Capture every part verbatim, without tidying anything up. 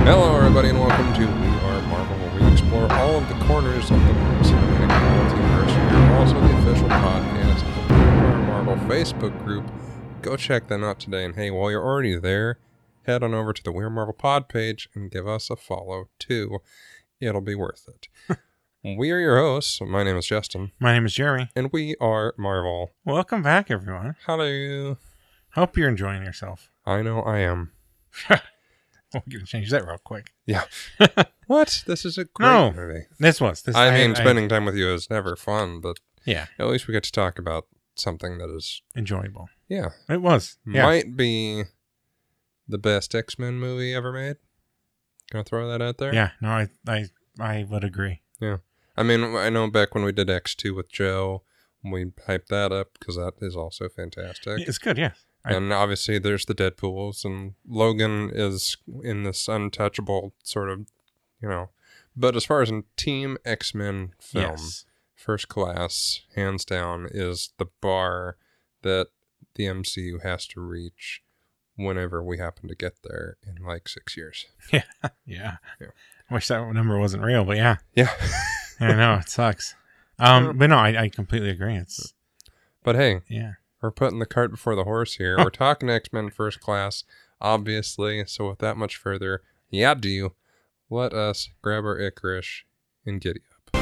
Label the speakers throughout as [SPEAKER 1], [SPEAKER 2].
[SPEAKER 1] Hello, everybody, and welcome to We Are Marvel, where we explore all of the corners of the cinematic multiverse. We are also the official podcast of the We Are Marvel Facebook group. Go check them out today. And hey, while you're already there, head on over to the We Are Marvel pod page and give us a follow, too. It'll be worth it. We are your hosts. My name is Justin.
[SPEAKER 2] My name is Jeremy.
[SPEAKER 1] And we are Marvel.
[SPEAKER 2] Welcome back, everyone.
[SPEAKER 1] Hello.
[SPEAKER 2] Hope you're enjoying yourself.
[SPEAKER 1] I know I am.
[SPEAKER 2] We're going to change that real quick.
[SPEAKER 1] Yeah. What? This is a great
[SPEAKER 2] No,
[SPEAKER 1] movie.
[SPEAKER 2] This was. This,
[SPEAKER 1] I mean,
[SPEAKER 2] I,
[SPEAKER 1] spending time with you is never fun, but
[SPEAKER 2] yeah,
[SPEAKER 1] at least we get to talk about something that is,
[SPEAKER 2] enjoyable.
[SPEAKER 1] yeah,
[SPEAKER 2] It was. Yeah.
[SPEAKER 1] might be the best X-Men movie ever made. Gonna throw that out there?
[SPEAKER 2] Yeah, no, I, I, I would agree.
[SPEAKER 1] Yeah. I mean, I know back when we did X two with Joe, we hyped that up because that is also fantastic.
[SPEAKER 2] It's good, yeah. I,
[SPEAKER 1] And obviously there's the Deadpools, and Logan is in this untouchable sort of, you know. But as far as a Team X-Men film,
[SPEAKER 2] yes.
[SPEAKER 1] First Class, hands down, is the bar that the M C U has to reach whenever we happen to get there in like six years.
[SPEAKER 2] Yeah. Yeah.
[SPEAKER 1] Yeah.
[SPEAKER 2] I wish that number wasn't real, but yeah.
[SPEAKER 1] Yeah.
[SPEAKER 2] I know, it sucks. Um, But no, I, I completely agree. It's,
[SPEAKER 1] But hey,
[SPEAKER 2] yeah.
[SPEAKER 1] we're putting the cart before the horse here. We're talking X-Men First Class, obviously. So with that much further ado, let us grab our Icarish and giddy up.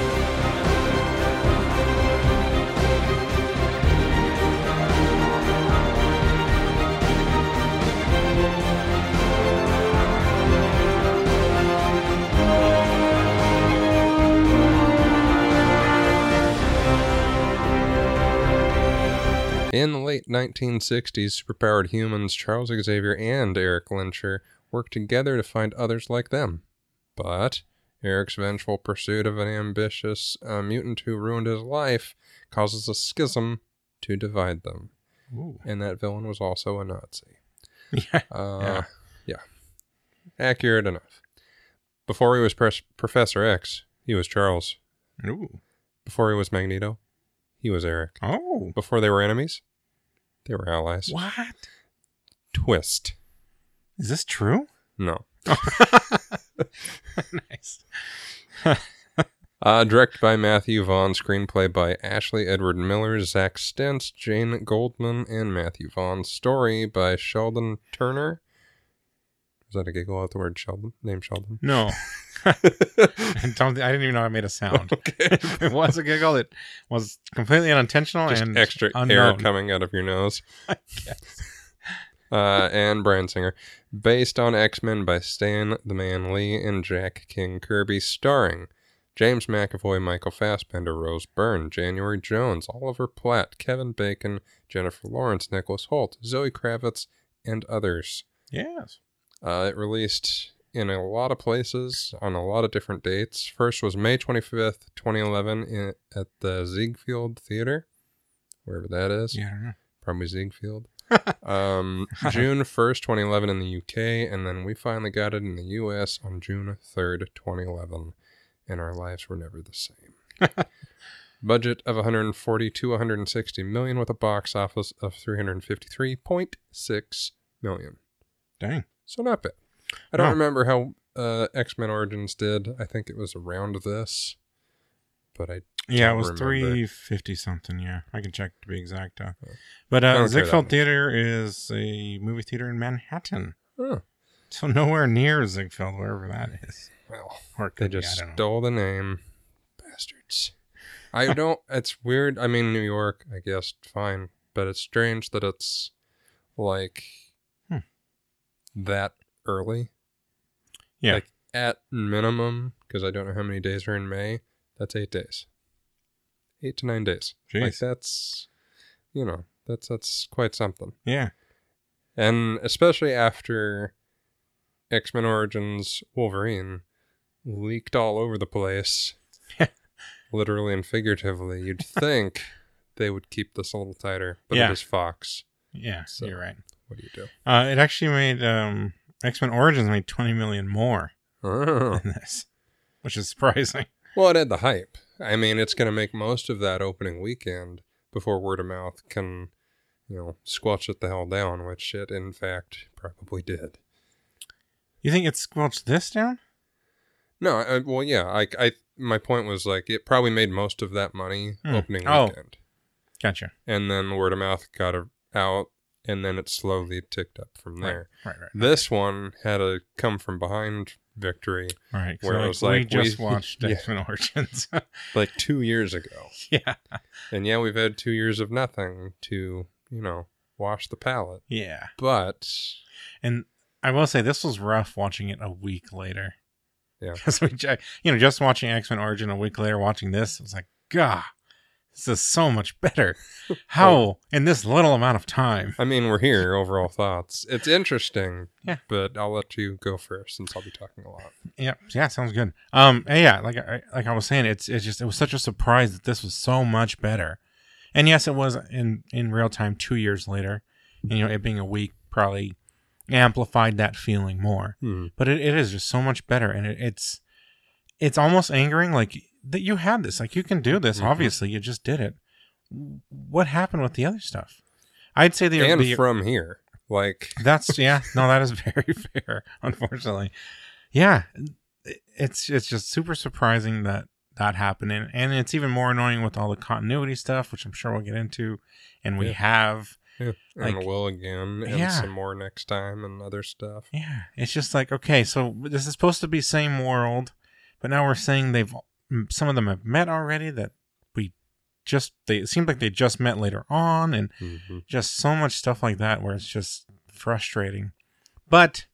[SPEAKER 1] In the late nineteen sixties, superpowered humans Charles Xavier and Eric Lyncher worked together to find others like them. But Eric's vengeful pursuit of an ambitious uh, mutant who ruined his life causes a schism to divide them.
[SPEAKER 2] Ooh.
[SPEAKER 1] And that villain was also a Nazi.
[SPEAKER 2] Yeah.
[SPEAKER 1] Uh,
[SPEAKER 2] Yeah.
[SPEAKER 1] yeah. Accurate enough. Before he was Pres- Professor X, he was Charles.
[SPEAKER 2] Ooh.
[SPEAKER 1] Before he was Magneto, he was Eric.
[SPEAKER 2] Oh.
[SPEAKER 1] Before they were enemies, they were allies.
[SPEAKER 2] What?
[SPEAKER 1] Twist.
[SPEAKER 2] Is this true?
[SPEAKER 1] No.
[SPEAKER 2] Nice.
[SPEAKER 1] Uh, directed by Matthew Vaughn, screenplay by Ashley Edward Miller, Zach Stentz, Jane Goldman, and Matthew Vaughn. Story by Sheldon Turner. Was that a giggle out the word Sheldon? Name Sheldon?
[SPEAKER 2] No. I don't. I didn't even know I made a sound.
[SPEAKER 1] Okay.
[SPEAKER 2] It was a giggle. It was completely unintentional
[SPEAKER 1] Just
[SPEAKER 2] and
[SPEAKER 1] extra air
[SPEAKER 2] unknown.
[SPEAKER 1] coming out of your nose.
[SPEAKER 2] I guess.
[SPEAKER 1] Uh, and Bryan Singer. Based on X-Men by Stan the Man Lee and Jack King Kirby. Starring James McAvoy, Michael Fassbender, Rose Byrne, January Jones, Oliver Platt, Kevin Bacon, Jennifer Lawrence, Nicholas Hoult, Zoe Kravitz, and others.
[SPEAKER 2] Yes.
[SPEAKER 1] Uh, it released in a lot of places on a lot of different dates. First was May twenty-fifth, twenty eleven in, at the Ziegfeld Theater, wherever that is.
[SPEAKER 2] Yeah, I don't know.
[SPEAKER 1] Probably Ziegfeld. um, June first, twenty eleven in the U K, and then we finally got it in the U S on June third, twenty eleven, and our lives were never the same. Budget of one hundred forty to one hundred sixty million with a box office of three hundred fifty-three point six million.
[SPEAKER 2] Dang.
[SPEAKER 1] So not bad. I don't
[SPEAKER 2] No.
[SPEAKER 1] remember how uh, X-Men Origins did. I think it was around this, but I
[SPEAKER 2] Yeah,
[SPEAKER 1] Don't
[SPEAKER 2] it was
[SPEAKER 1] remember.
[SPEAKER 2] three fifty something. Yeah, I can check to be exact. Uh, but
[SPEAKER 1] I
[SPEAKER 2] uh,
[SPEAKER 1] don't care that
[SPEAKER 2] Ziegfeld
[SPEAKER 1] much.
[SPEAKER 2] Theater is a movie theater in Manhattan,
[SPEAKER 1] oh,
[SPEAKER 2] so nowhere near Ziegfeld, wherever that is.
[SPEAKER 1] well,
[SPEAKER 2] Or it
[SPEAKER 1] they
[SPEAKER 2] could be,
[SPEAKER 1] just
[SPEAKER 2] I don't know.
[SPEAKER 1] stole the name, bastards. I don't. It's weird. I mean, New York, I guess, fine, but it's strange that it's like
[SPEAKER 2] Hmm.
[SPEAKER 1] that early.
[SPEAKER 2] Yeah.
[SPEAKER 1] Like at minimum, because I don't know how many days are in May. That's eight days. Eight to nine days. Like
[SPEAKER 2] Jeez.
[SPEAKER 1] that's, you know, that's that's quite something.
[SPEAKER 2] Yeah.
[SPEAKER 1] And especially after X-Men Origins Wolverine leaked all over the place, literally and figuratively, you'd think they would keep this a little tighter. But
[SPEAKER 2] Yeah.
[SPEAKER 1] it is Fox.
[SPEAKER 2] Yeah,
[SPEAKER 1] So-
[SPEAKER 2] you're right.
[SPEAKER 1] What do you do?
[SPEAKER 2] Uh, it actually made um, X-Men Origins made twenty million more
[SPEAKER 1] Oh.
[SPEAKER 2] than this, which is surprising.
[SPEAKER 1] Well, it had the hype. I mean, it's going to make most of that opening weekend before word of mouth can, you know, squelch it the hell down, which it, in fact, probably did.
[SPEAKER 2] You think it squelched this down?
[SPEAKER 1] No, I, well, yeah. I, I, my point was like it probably made most of that money
[SPEAKER 2] Hmm.
[SPEAKER 1] opening
[SPEAKER 2] Oh.
[SPEAKER 1] weekend,
[SPEAKER 2] Gotcha.
[SPEAKER 1] and then word of mouth got a, out, and then it slowly ticked up from there.
[SPEAKER 2] Right, right.
[SPEAKER 1] This one had a come from behind victory,
[SPEAKER 2] Right. So
[SPEAKER 1] where it
[SPEAKER 2] like,
[SPEAKER 1] was like,
[SPEAKER 2] we just
[SPEAKER 1] we-
[SPEAKER 2] watched
[SPEAKER 1] yeah.
[SPEAKER 2] X-Men Origins.
[SPEAKER 1] like two years ago,
[SPEAKER 2] yeah.
[SPEAKER 1] and yeah, we've had two years of nothing to, you know, wash the palate.
[SPEAKER 2] Yeah.
[SPEAKER 1] But
[SPEAKER 2] And I will say this was rough watching it a week later.
[SPEAKER 1] Yeah.
[SPEAKER 2] Because we, ju- you know, just watching X-Men Origin a week later, watching this, it was like, God, this is so much better. How in this little amount of time?
[SPEAKER 1] I mean, we're here. Overall thoughts. It's interesting.
[SPEAKER 2] Yeah.
[SPEAKER 1] But I'll let you go first since I'll be talking a lot.
[SPEAKER 2] Yeah, yeah, sounds good. Um, and yeah, like I like I was saying, it's it's just it was such a surprise that this was so much better. And yes, it was in in real time two years later. And, you know, it being a week probably amplified that feeling more.
[SPEAKER 1] Hmm.
[SPEAKER 2] But it, it is just so much better, and it, it's it's almost angering, like that you had this, like you can do this.
[SPEAKER 1] Mhm.
[SPEAKER 2] Obviously, you just did it. What happened with the other stuff? I'd say the
[SPEAKER 1] And
[SPEAKER 2] the,
[SPEAKER 1] from here, like
[SPEAKER 2] that's yeah, no, that is very fair. Unfortunately, yeah, it's it's just super surprising that that happened, and, and it's even more annoying with all the continuity stuff, which I'm sure we'll get into, and we
[SPEAKER 1] Yeah.
[SPEAKER 2] have.
[SPEAKER 1] yeah, and
[SPEAKER 2] Like,
[SPEAKER 1] will again, and
[SPEAKER 2] yeah.
[SPEAKER 1] some more next time, and other stuff.
[SPEAKER 2] Yeah, it's just like, okay, so this is supposed to be same world, but now we're saying they've some of them have met already. That we just they it seemed like they just met later on, and
[SPEAKER 1] hmm
[SPEAKER 2] just so much stuff like that where it's just frustrating. But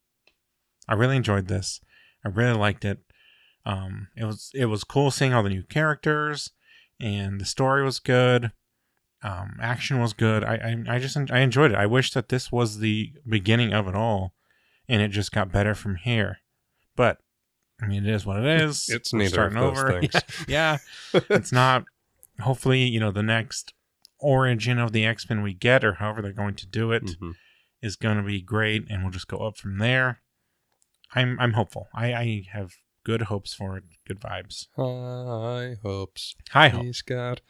[SPEAKER 2] I really enjoyed this. I really liked it. Um, it was it was cool seeing all the new characters, and the story was good. Um, action was good. I, I I just I enjoyed it. I wish that this was the beginning of it all, and it just got better from here. But I mean, it is what it is.
[SPEAKER 1] It's
[SPEAKER 2] We're
[SPEAKER 1] neither of
[SPEAKER 2] starting
[SPEAKER 1] those
[SPEAKER 2] over.
[SPEAKER 1] things.
[SPEAKER 2] Yeah, yeah. It's not. Hopefully, you know, the next origin of the X-Men we get, or however they're going to do it,
[SPEAKER 1] Mhm.
[SPEAKER 2] is going to be great, and we'll just go up from there. I'm I'm hopeful. I, I have good hopes for it. Good vibes.
[SPEAKER 1] High hopes.
[SPEAKER 2] High hope.
[SPEAKER 1] He's got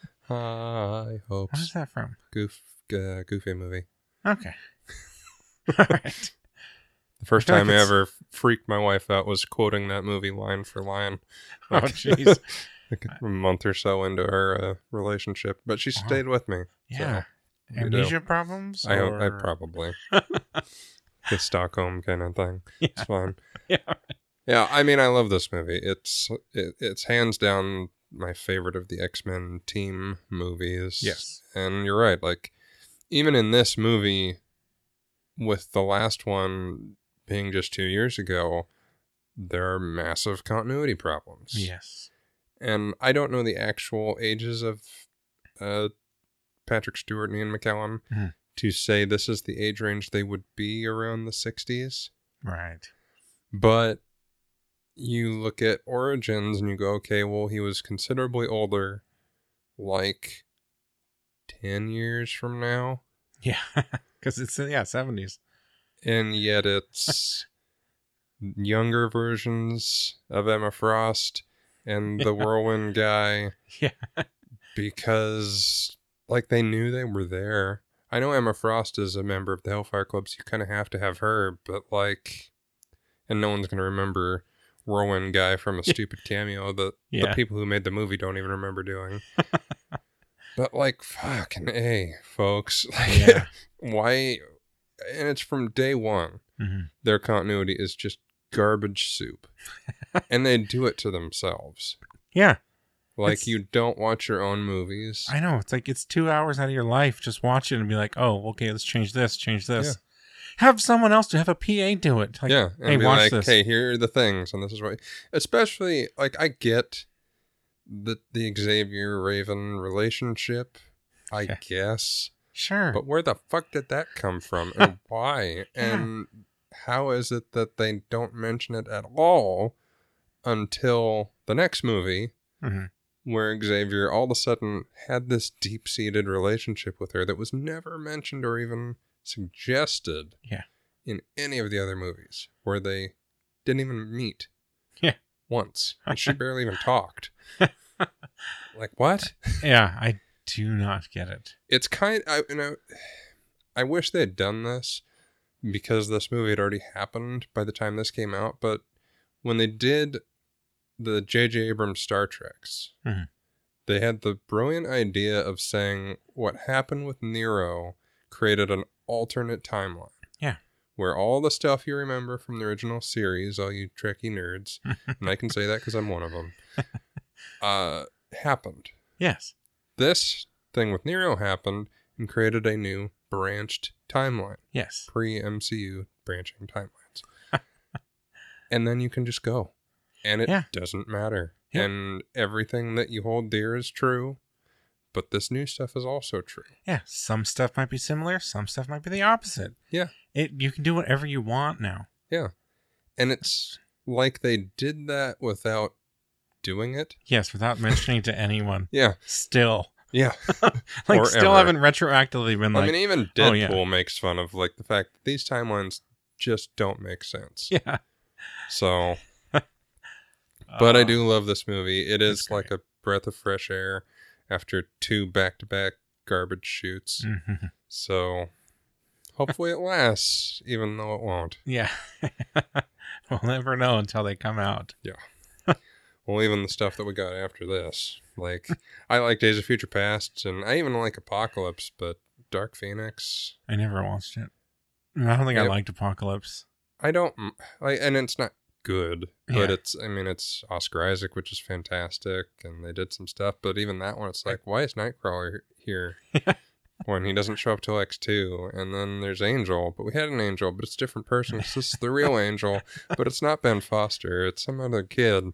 [SPEAKER 1] high
[SPEAKER 2] What is
[SPEAKER 1] hopes.
[SPEAKER 2] that from?
[SPEAKER 1] Goof, uh, goofy movie.
[SPEAKER 2] Okay. All right.
[SPEAKER 1] The first
[SPEAKER 2] feel like
[SPEAKER 1] time I
[SPEAKER 2] it's-
[SPEAKER 1] ever freaked my wife out was quoting that movie line for line.
[SPEAKER 2] Oh, jeez.
[SPEAKER 1] Like a month or so into our uh, relationship, but she
[SPEAKER 2] Wow.
[SPEAKER 1] stayed with me.
[SPEAKER 2] Yeah.
[SPEAKER 1] we
[SPEAKER 2] Amnesia problems?
[SPEAKER 1] I hope I
[SPEAKER 2] or-
[SPEAKER 1] probably the Stockholm kind of thing.
[SPEAKER 2] Yeah.
[SPEAKER 1] It's fine.
[SPEAKER 2] Yeah.
[SPEAKER 1] Yeah, I mean, I love this movie. It's it, it's hands down my favorite of the X-Men team movies.
[SPEAKER 2] Yes.
[SPEAKER 1] And you're right. Like, even in this movie, with the last one being just two years ago, there are massive continuity problems.
[SPEAKER 2] Yes.
[SPEAKER 1] And I don't know the actual ages of uh, Patrick Stewart and Ian McKellen
[SPEAKER 2] Mhm.
[SPEAKER 1] to say this is the age range they would be around the sixties.
[SPEAKER 2] Right.
[SPEAKER 1] But you look at Origins and you go, okay, well, he was considerably older, like ten years from now.
[SPEAKER 2] Yeah. Because it's, yeah, seventies.
[SPEAKER 1] And yet it's younger versions of Emma Frost and the
[SPEAKER 2] Yeah.
[SPEAKER 1] Whirlwind guy.
[SPEAKER 2] Yeah.
[SPEAKER 1] Because, like, they knew they were there. I know Emma Frost is a member of the Hellfire Club, so you kind of have to have her, but, like, and no one's going to remember Whirlwind guy from a stupid cameo that
[SPEAKER 2] Yeah.
[SPEAKER 1] the people who made the movie don't even remember doing. But, like, fucking A, folks. Like,
[SPEAKER 2] Yeah.
[SPEAKER 1] why? And it's from day one.
[SPEAKER 2] hmm
[SPEAKER 1] Their continuity is just garbage soup. And they do it to themselves.
[SPEAKER 2] Yeah.
[SPEAKER 1] Like,
[SPEAKER 2] It's-
[SPEAKER 1] you don't watch your own movies.
[SPEAKER 2] I know. It's like it's two hours out of your life. Just watch it and be like, oh, okay, let's change this, change this.
[SPEAKER 1] Yeah.
[SPEAKER 2] Have someone else to have a P A do it. Like,
[SPEAKER 1] yeah, and
[SPEAKER 2] hey,
[SPEAKER 1] be
[SPEAKER 2] watch
[SPEAKER 1] like,
[SPEAKER 2] this.
[SPEAKER 1] hey, here are the things, and this is what. Especially, like, I get the the Xavier Raven relationship, I
[SPEAKER 2] Yeah.
[SPEAKER 1] guess,
[SPEAKER 2] Sure.
[SPEAKER 1] but where the fuck did that come from, and why, and how is it that they don't mention it at all until the next movie,
[SPEAKER 2] hmm
[SPEAKER 1] where Xavier all of a sudden had this deep seated relationship with her that was never mentioned or even suggested
[SPEAKER 2] Yeah.
[SPEAKER 1] in any of the other movies, where they didn't even meet
[SPEAKER 2] Yeah.
[SPEAKER 1] once. And she barely even talked. Like, what?
[SPEAKER 2] Yeah, I do not get it.
[SPEAKER 1] It's kind I you know I wish they had done this because this movie had already happened by the time this came out, but when they did the J J Abrams Star Treks,
[SPEAKER 2] mm-hmm.
[SPEAKER 1] they had the brilliant idea of saying what happened with Nero created an alternate timeline.
[SPEAKER 2] Yeah.
[SPEAKER 1] Where all the stuff you remember from the original series, all you Trekkie nerds, and I can say that because I'm one of them, uh, happened.
[SPEAKER 2] Yes.
[SPEAKER 1] This thing with Nero happened and created a new branched timeline.
[SPEAKER 2] Yes.
[SPEAKER 1] Pre-M C U branching timelines. And then you can just go. And it
[SPEAKER 2] yeah.
[SPEAKER 1] doesn't matter.
[SPEAKER 2] Yeah.
[SPEAKER 1] And everything that you hold dear is true. But this new stuff is also true.
[SPEAKER 2] Yeah. Some stuff might be similar. Some stuff might be the opposite.
[SPEAKER 1] Yeah.
[SPEAKER 2] It You can do whatever you want now.
[SPEAKER 1] Yeah. And it's like they did that without doing it.
[SPEAKER 2] Yes, without mentioning to anyone.
[SPEAKER 1] Yeah.
[SPEAKER 2] Still.
[SPEAKER 1] Yeah.
[SPEAKER 2] like,
[SPEAKER 1] or
[SPEAKER 2] still
[SPEAKER 1] ever.
[SPEAKER 2] haven't retroactively been like...
[SPEAKER 1] I mean, even Deadpool
[SPEAKER 2] oh, yeah.
[SPEAKER 1] makes fun of, like, the fact that these timelines just don't make sense.
[SPEAKER 2] Yeah.
[SPEAKER 1] So... But
[SPEAKER 2] uh,
[SPEAKER 1] I do love this movie. It is
[SPEAKER 2] great.
[SPEAKER 1] like a breath of fresh air after two back-to-back garbage shoots.
[SPEAKER 2] Mm-hmm.
[SPEAKER 1] So hopefully it lasts, even though it won't.
[SPEAKER 2] Yeah. We'll never know until they come out.
[SPEAKER 1] Yeah. Well, even the stuff that we got after this. Like, I like Days of Future Past, and I even like Apocalypse, but Dark Phoenix...
[SPEAKER 2] I never watched it. I don't think
[SPEAKER 1] Yep.
[SPEAKER 2] I liked Apocalypse.
[SPEAKER 1] I don't... Like, and it's not good, but
[SPEAKER 2] Yeah.
[SPEAKER 1] it's, I mean, it's Oscar Isaac, which is fantastic, and they did some stuff, but even that one, it's like, why is Nightcrawler here when he doesn't show up till X two? And then there's Angel, but we had an Angel, but it's a different person. This is the real Angel, but it's not Ben Foster, it's some other kid.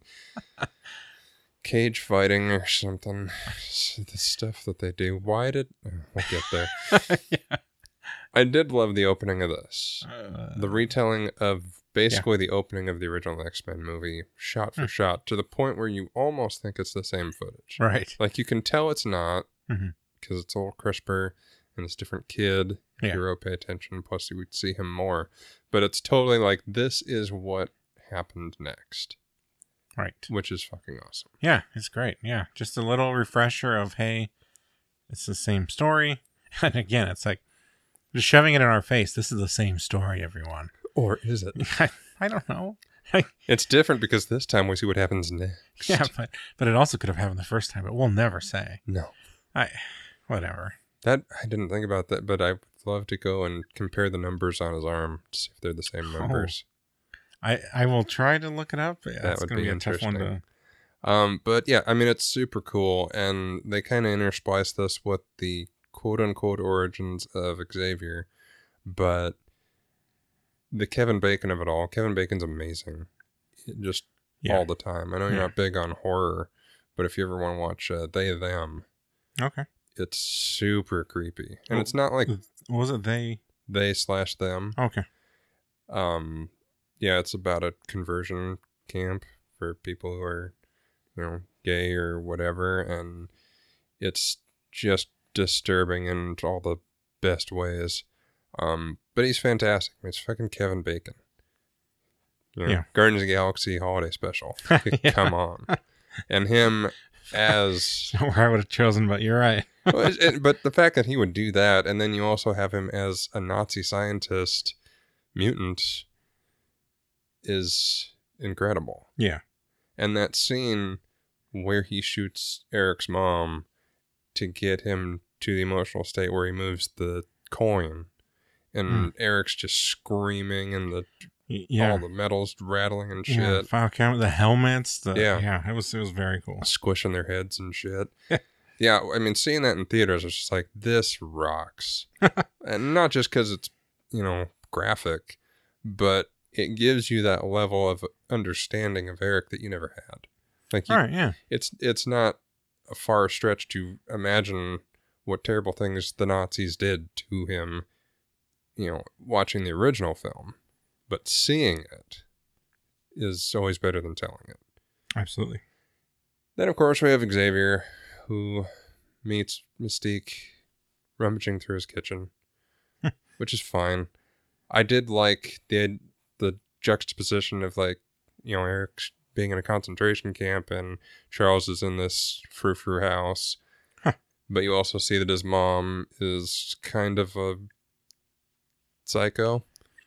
[SPEAKER 1] Cage fighting or something. The stuff that they do. Why did... Oh, we'll get there.
[SPEAKER 2] yeah.
[SPEAKER 1] I did love the opening of this.
[SPEAKER 2] Uh,
[SPEAKER 1] The retelling of basically the opening of the original X-Men movie, shot for
[SPEAKER 2] Hmm.
[SPEAKER 1] shot, to the point where you almost think it's the same footage.
[SPEAKER 2] right.
[SPEAKER 1] Like, you can tell it's not, because
[SPEAKER 2] Mhm.
[SPEAKER 1] it's a little crisper, and it's a different kid. If
[SPEAKER 2] Yeah.
[SPEAKER 1] you really pay attention, plus you would see him more. But it's totally like, this is what happened next,
[SPEAKER 2] Right.
[SPEAKER 1] which is fucking awesome.
[SPEAKER 2] Yeah, it's great. Yeah. Just a little refresher of, hey, it's the same story. And again, it's like just shoving it in our face. This is the same story, everyone.
[SPEAKER 1] Or is it?
[SPEAKER 2] I, I don't know.
[SPEAKER 1] It's different because this time we see what happens next.
[SPEAKER 2] Yeah, but but it also could have happened the first time, but we'll never say.
[SPEAKER 1] No.
[SPEAKER 2] I whatever.
[SPEAKER 1] That, I didn't think about that, but I would love to go and compare the numbers on his arm to see if they're the same numbers.
[SPEAKER 2] I, I will try to look it up. But yeah,
[SPEAKER 1] That
[SPEAKER 2] it's
[SPEAKER 1] would
[SPEAKER 2] gonna
[SPEAKER 1] be
[SPEAKER 2] be a tough one to
[SPEAKER 1] interesting. Um, but yeah, I mean, it's super cool, and they kind of intersplice this with the quote-unquote origins of Xavier, but the Kevin Bacon of it all, Kevin Bacon's amazing, just
[SPEAKER 2] yeah.
[SPEAKER 1] all the time. I know you're
[SPEAKER 2] Yeah.
[SPEAKER 1] not big on horror, but if you ever want to watch uh, They, Them,
[SPEAKER 2] Okay.
[SPEAKER 1] it's super creepy. And
[SPEAKER 2] Well,
[SPEAKER 1] it's not like
[SPEAKER 2] What was it they
[SPEAKER 1] they slash them.
[SPEAKER 2] Okay.
[SPEAKER 1] Um, yeah, it's about a conversion camp for people who are, you know, gay or whatever, and it's just disturbing in all the best ways. Um, but he's fantastic. It's fucking Kevin Bacon. You know,
[SPEAKER 2] Yeah.
[SPEAKER 1] Guardians of the Galaxy holiday special.
[SPEAKER 2] Yeah.
[SPEAKER 1] Come on. And him as...
[SPEAKER 2] Where I would have chosen, but you're right.
[SPEAKER 1] well, it's- it, but the fact that he would do that, and then you also have him as a Nazi scientist mutant, is incredible.
[SPEAKER 2] Yeah.
[SPEAKER 1] And that scene where he shoots Eric's mom to get him to the emotional state where he moves the coin, and
[SPEAKER 2] Mm.
[SPEAKER 1] Eric's just screaming, and the
[SPEAKER 2] Y- Yeah.
[SPEAKER 1] all the metals rattling and shit,
[SPEAKER 2] Yeah, file camera, the helmets, the
[SPEAKER 1] Yeah.
[SPEAKER 2] yeah, it was it was very cool.
[SPEAKER 1] squishing their heads and shit. Yeah, I mean, seeing that in theaters, it's just like, this rocks. And not just because it's, you know, graphic, but it gives you that level of understanding of Eric that you never had. Like, you,
[SPEAKER 2] All right, yeah.
[SPEAKER 1] it's it's not a far stretch to imagine what terrible things the Nazis did to him, you know, watching the original film. But seeing it is always better than telling it.
[SPEAKER 2] Absolutely.
[SPEAKER 1] Then, of course, we have Xavier, who meets Mystique rummaging through his kitchen, which is fine. I did like the the juxtaposition of, like, you know, Eric being in a concentration camp and Charles is in this frou-frou house.
[SPEAKER 2] Huh.
[SPEAKER 1] But you also see that his mom is kind of a psycho.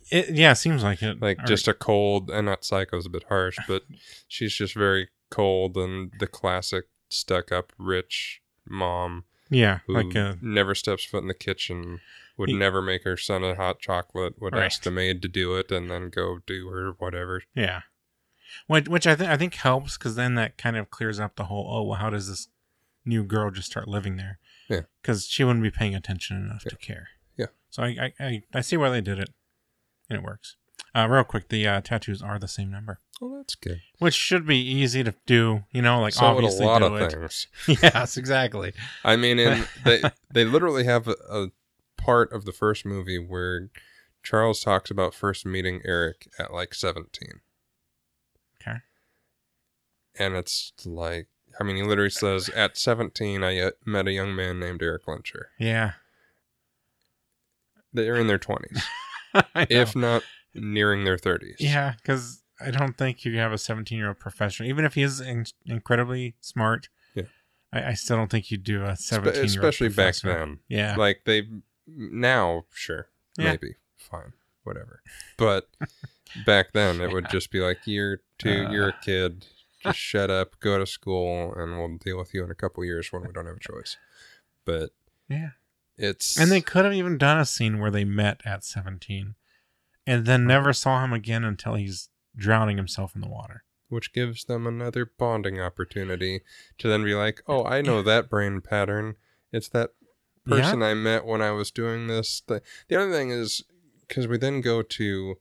[SPEAKER 2] It, yeah, it seems like it.
[SPEAKER 1] Like
[SPEAKER 2] Or-
[SPEAKER 1] just a cold, and not psycho's a bit harsh, but she's just very cold and the classic stuck-up rich mom
[SPEAKER 2] yeah,
[SPEAKER 1] who
[SPEAKER 2] like a
[SPEAKER 1] never steps foot in the kitchen, would
[SPEAKER 2] He-
[SPEAKER 1] never make her son a hot chocolate, would
[SPEAKER 2] Right.
[SPEAKER 1] ask the maid to do it, and then go do her whatever.
[SPEAKER 2] yeah, which which I think I think helps because then that kind of clears up the whole. Oh, well, how does this new girl just start living there?
[SPEAKER 1] Yeah.
[SPEAKER 2] Because she wouldn't be paying attention enough
[SPEAKER 1] Yeah.
[SPEAKER 2] to care.
[SPEAKER 1] Yeah.
[SPEAKER 2] So I, I I I see why they did it, and it works. Uh, real quick, the uh, tattoos are the same number,
[SPEAKER 1] Well, that's good.
[SPEAKER 2] which should be easy to do. You know, like
[SPEAKER 1] so would a
[SPEAKER 2] obviously
[SPEAKER 1] lot
[SPEAKER 2] do
[SPEAKER 1] of
[SPEAKER 2] it.
[SPEAKER 1] things.
[SPEAKER 2] Yes, exactly.
[SPEAKER 1] I mean, in, they they literally have a, a part of the first movie where Charles talks about first meeting Eric at like seventeen.
[SPEAKER 2] Okay.
[SPEAKER 1] And it's like, I mean, he literally says, at seventeen, I uh, met a young man named Eric Lyncher.
[SPEAKER 2] Yeah.
[SPEAKER 1] They're in their twenties,
[SPEAKER 2] I know.
[SPEAKER 1] if not nearing their thirties.
[SPEAKER 2] Yeah, because I don't think you have a seventeen-year-old professional, even if he is in- incredibly smart.
[SPEAKER 1] Yeah.
[SPEAKER 2] I, I still don't think you'd do a
[SPEAKER 1] Spe-
[SPEAKER 2] seventeen-year-old
[SPEAKER 1] especially back
[SPEAKER 2] professor.
[SPEAKER 1] then.
[SPEAKER 2] Yeah,
[SPEAKER 1] Like, they, now, sure,
[SPEAKER 2] Yeah.
[SPEAKER 1] maybe, fine, whatever. But back then, it would just be like, year two,
[SPEAKER 2] Uh.
[SPEAKER 1] you're a kid, just shut up, go to school, and we'll deal with you in a couple years when we don't have a choice. But
[SPEAKER 2] yeah.
[SPEAKER 1] it's...
[SPEAKER 2] And they could have even done a scene where they met at seventeen, and then never saw him again until he's drowning himself in the water.
[SPEAKER 1] Which gives them another bonding opportunity to then be like, oh, I know that brain pattern. It's that person I met when I was doing this. The, the other thing is, because we then go to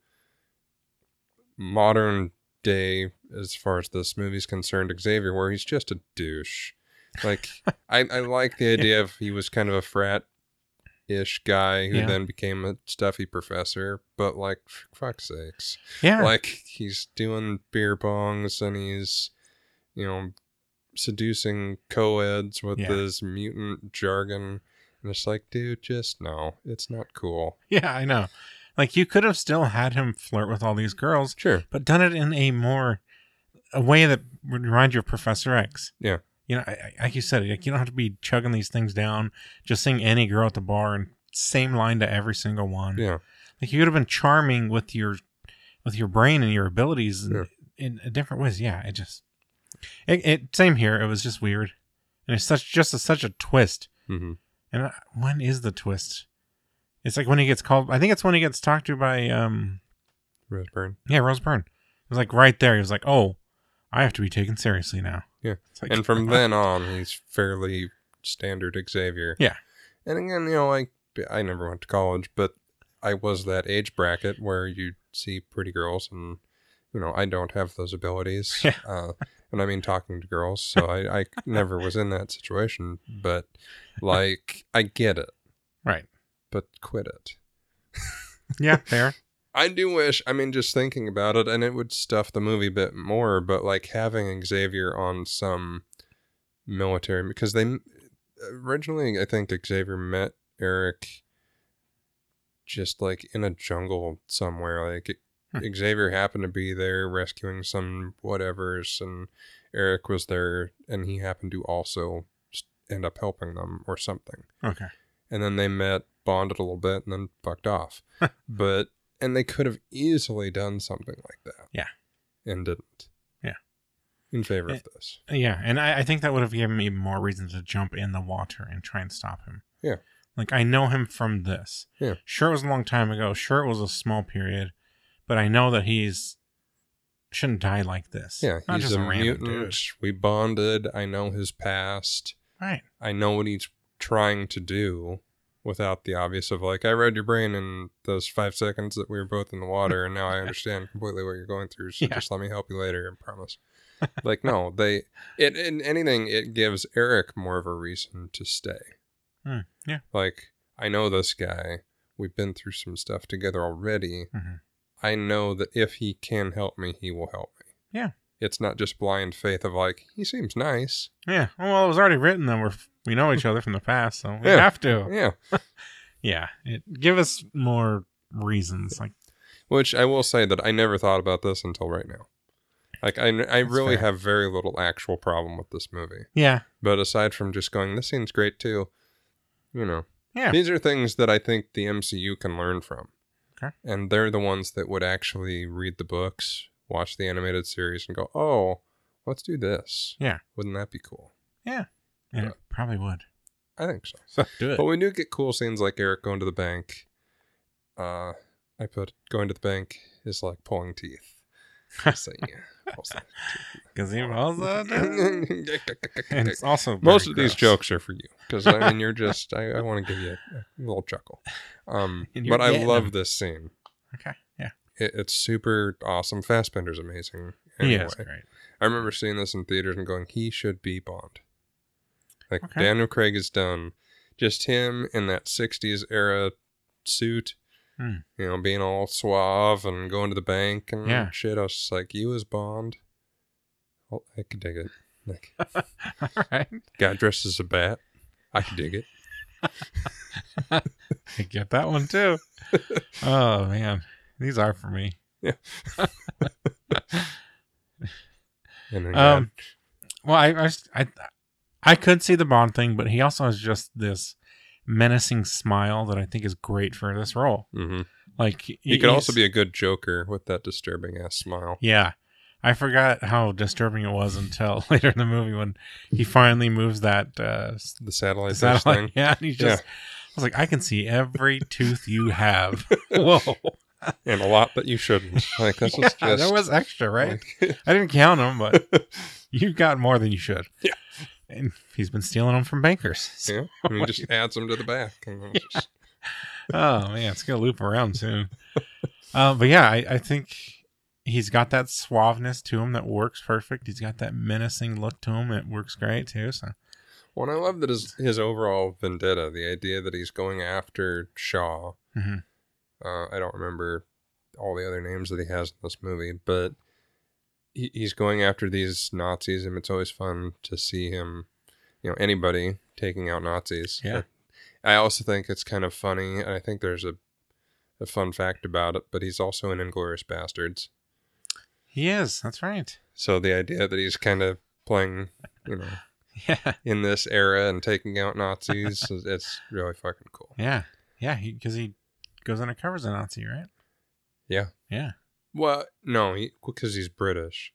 [SPEAKER 1] modern day, as far as this movie's concerned, Xavier, where he's just a douche. Like, I, I like the idea of he was kind of a frat-ish guy who
[SPEAKER 2] Yeah.
[SPEAKER 1] then became a stuffy professor, but like, for fuck's sakes.
[SPEAKER 2] Yeah,
[SPEAKER 1] Like, he's doing beer bongs and he's, you know, seducing co-eds with
[SPEAKER 2] Yeah.
[SPEAKER 1] this mutant jargon. And it's like, dude, just no, it's not cool.
[SPEAKER 2] yeah, I know. Like you could have still had him flirt with all these girls,
[SPEAKER 1] Sure.
[SPEAKER 2] but done it in a more a way that would remind you of Professor X.
[SPEAKER 1] Yeah.
[SPEAKER 2] You know, I, I, like you said, like you don't have to be chugging these things down, just seeing any girl at the bar and same line to every single one.
[SPEAKER 1] Yeah.
[SPEAKER 2] Like you could have been charming with your with your brain and your abilities in,
[SPEAKER 1] Yeah.
[SPEAKER 2] in different ways. Yeah, it just it, it same here. It was just weird, and it's such just a, such a twist.
[SPEAKER 1] Mm-hmm.
[SPEAKER 2] And uh, when is the twist? It's like when he gets called. I think it's when he gets talked to by um
[SPEAKER 1] Roseburn.
[SPEAKER 2] yeah Rose Byrne. It was like right there. He was like, oh, I have to be taken seriously now.
[SPEAKER 1] Yeah.
[SPEAKER 2] It's like,
[SPEAKER 1] And from then on, he's fairly standard Xavier.
[SPEAKER 2] Yeah.
[SPEAKER 1] And again, you know, like, I never went to college, but I was that age bracket where you see pretty girls and, you know, I don't have those abilities.
[SPEAKER 2] Yeah.
[SPEAKER 1] Uh, and I mean talking to girls, so I, I never was in that situation. But, like, I get it.
[SPEAKER 2] Right.
[SPEAKER 1] But quit it.
[SPEAKER 2] Yeah, fair.
[SPEAKER 1] I do wish, I mean, just thinking about it, and it would stuff the movie a bit more, but like having Xavier on some military, because they originally, I think Xavier met Eric just like in a jungle somewhere. Like
[SPEAKER 2] Hmm.
[SPEAKER 1] Xavier happened to be there rescuing some whatevers, and Eric was there, and he happened to also just end up helping them or something.
[SPEAKER 2] Okay.
[SPEAKER 1] And then they met, bonded a little bit, and then fucked off. But and they could have easily done something like that.
[SPEAKER 2] Yeah.
[SPEAKER 1] And didn't.
[SPEAKER 2] Yeah.
[SPEAKER 1] In favor
[SPEAKER 2] Eh,
[SPEAKER 1] of this.
[SPEAKER 2] Yeah, and I, I think that would have given me more reason to jump in the water and try and stop him.
[SPEAKER 1] Yeah.
[SPEAKER 2] Like, I know him from this.
[SPEAKER 1] Yeah.
[SPEAKER 2] Sure, it was a long time ago. Sure, it was a small period. But I know that he's... shouldn't die like this.
[SPEAKER 1] Yeah,
[SPEAKER 2] Not
[SPEAKER 1] he's
[SPEAKER 2] just
[SPEAKER 1] a,
[SPEAKER 2] a, random
[SPEAKER 1] mutant.
[SPEAKER 2] dude.
[SPEAKER 1] We bonded. I know his past.
[SPEAKER 2] Right.
[SPEAKER 1] I know what he's trying to do without the obvious of like, I read your brain in those five seconds that we were both in the water, and now I understand completely what you're going through, so
[SPEAKER 2] Yeah.
[SPEAKER 1] just let me help you later, I promise. Like, no, they, it, in anything, it gives Eric more of a reason to stay.
[SPEAKER 2] Hmm, yeah.
[SPEAKER 1] Like, I know this guy. We've been through some stuff together already.
[SPEAKER 2] Mhm.
[SPEAKER 1] I know that if he can help me, he will help me.
[SPEAKER 2] Yeah.
[SPEAKER 1] It's not just blind faith of like, he seems nice.
[SPEAKER 2] Yeah. Well, it was already written that we're, we know each other from the past, so we
[SPEAKER 1] Yeah.
[SPEAKER 2] have to.
[SPEAKER 1] Yeah.
[SPEAKER 2] Yeah. It, give us more reasons. Like,
[SPEAKER 1] Which I will say that I never thought about this until right now. Like, I, I really
[SPEAKER 2] fair.
[SPEAKER 1] have very little actual problem with this movie.
[SPEAKER 2] yeah.
[SPEAKER 1] But aside from just going, this scene's great too, you know,
[SPEAKER 2] Yeah.
[SPEAKER 1] these are things that I think the M C U can learn from.
[SPEAKER 2] Okay.
[SPEAKER 1] And they're the ones that would actually read the books, watch the animated series, and go, oh, let's do this.
[SPEAKER 2] Yeah.
[SPEAKER 1] Wouldn't that be cool?
[SPEAKER 2] Yeah. And
[SPEAKER 1] Yeah.
[SPEAKER 2] it probably would.
[SPEAKER 1] I think so.
[SPEAKER 2] So do it.
[SPEAKER 1] But we do get cool scenes like Eric going to the bank. Uh, I put going to the bank is like pulling teeth. So, yeah, pulls the
[SPEAKER 2] Because he was
[SPEAKER 1] teeth.
[SPEAKER 2] And it's also
[SPEAKER 1] Most
[SPEAKER 2] very
[SPEAKER 1] of these
[SPEAKER 2] gross.
[SPEAKER 1] jokes are for you because I mean you're just I, I want to give you a, a little chuckle. Um,
[SPEAKER 2] And you're
[SPEAKER 1] but I
[SPEAKER 2] getting
[SPEAKER 1] love
[SPEAKER 2] them.
[SPEAKER 1] this scene.
[SPEAKER 2] Okay. Yeah.
[SPEAKER 1] It, it's super awesome. Fassbender's amazing.
[SPEAKER 2] He
[SPEAKER 1] Anyway,
[SPEAKER 2] is great.
[SPEAKER 1] I remember seeing this in theaters and going, he should be Bond. Like
[SPEAKER 2] Okay.
[SPEAKER 1] Daniel Craig is done. Just him in that sixties era suit,
[SPEAKER 2] Hmm.
[SPEAKER 1] you know, being all suave and going to the bank and
[SPEAKER 2] Yeah.
[SPEAKER 1] shit. I was just like, you as Bond. Oh, I could dig it. Like,
[SPEAKER 2] All right.
[SPEAKER 1] guy dressed as a bat. I could dig it.
[SPEAKER 2] I get that one too. Oh man, these are for me.
[SPEAKER 1] And then
[SPEAKER 2] Um, well, I, I, just- I, I could see the Bond thing, but he also has just this menacing smile that I think is great for this role.
[SPEAKER 1] hmm
[SPEAKER 2] Like
[SPEAKER 1] he could also be a good Joker with that disturbing ass smile.
[SPEAKER 2] yeah. I forgot how disturbing it was until later in the movie when he finally moves that uh,
[SPEAKER 1] The satellite, dish
[SPEAKER 2] satellite.
[SPEAKER 1] thing.
[SPEAKER 2] Yeah, and he's just. I was like, I can see every tooth you have. Whoa,
[SPEAKER 1] And a lot that you shouldn't. Like, this
[SPEAKER 2] yeah,
[SPEAKER 1] is just.
[SPEAKER 2] there was extra, right?
[SPEAKER 1] like-
[SPEAKER 2] I didn't count them, but you got more than you should.
[SPEAKER 1] Yeah.
[SPEAKER 2] And he's been stealing them from bankers. So-
[SPEAKER 1] yeah. And he just adds them to the back. And then just,
[SPEAKER 2] Oh man, it's gonna loop around soon. uh, but yeah, I, I think he's got that suaveness to him that works perfect. He's got that menacing look to him that works great too. So
[SPEAKER 1] well, and I love that his, his overall vendetta, the idea that he's going after Shaw.
[SPEAKER 2] mhm.
[SPEAKER 1] Uh, I don't remember all the other names that he has in this movie, but he, he's going after these Nazis, and it's always fun to see him, you know, anybody taking out Nazis.
[SPEAKER 2] Yeah.
[SPEAKER 1] I also think it's kind of funny, and I think there's a, a fun fact about it, but he's also in Inglourious Bastards.
[SPEAKER 2] He is. That's right.
[SPEAKER 1] So the idea that he's kind of playing, you know,
[SPEAKER 2] Yeah,
[SPEAKER 1] in this era and taking out Nazis, is- it's really fucking cool.
[SPEAKER 2] yeah, yeah. Because he, he goes undercover as a Nazi, right?
[SPEAKER 1] Yeah.
[SPEAKER 2] Yeah.
[SPEAKER 1] Well, no, because he's British.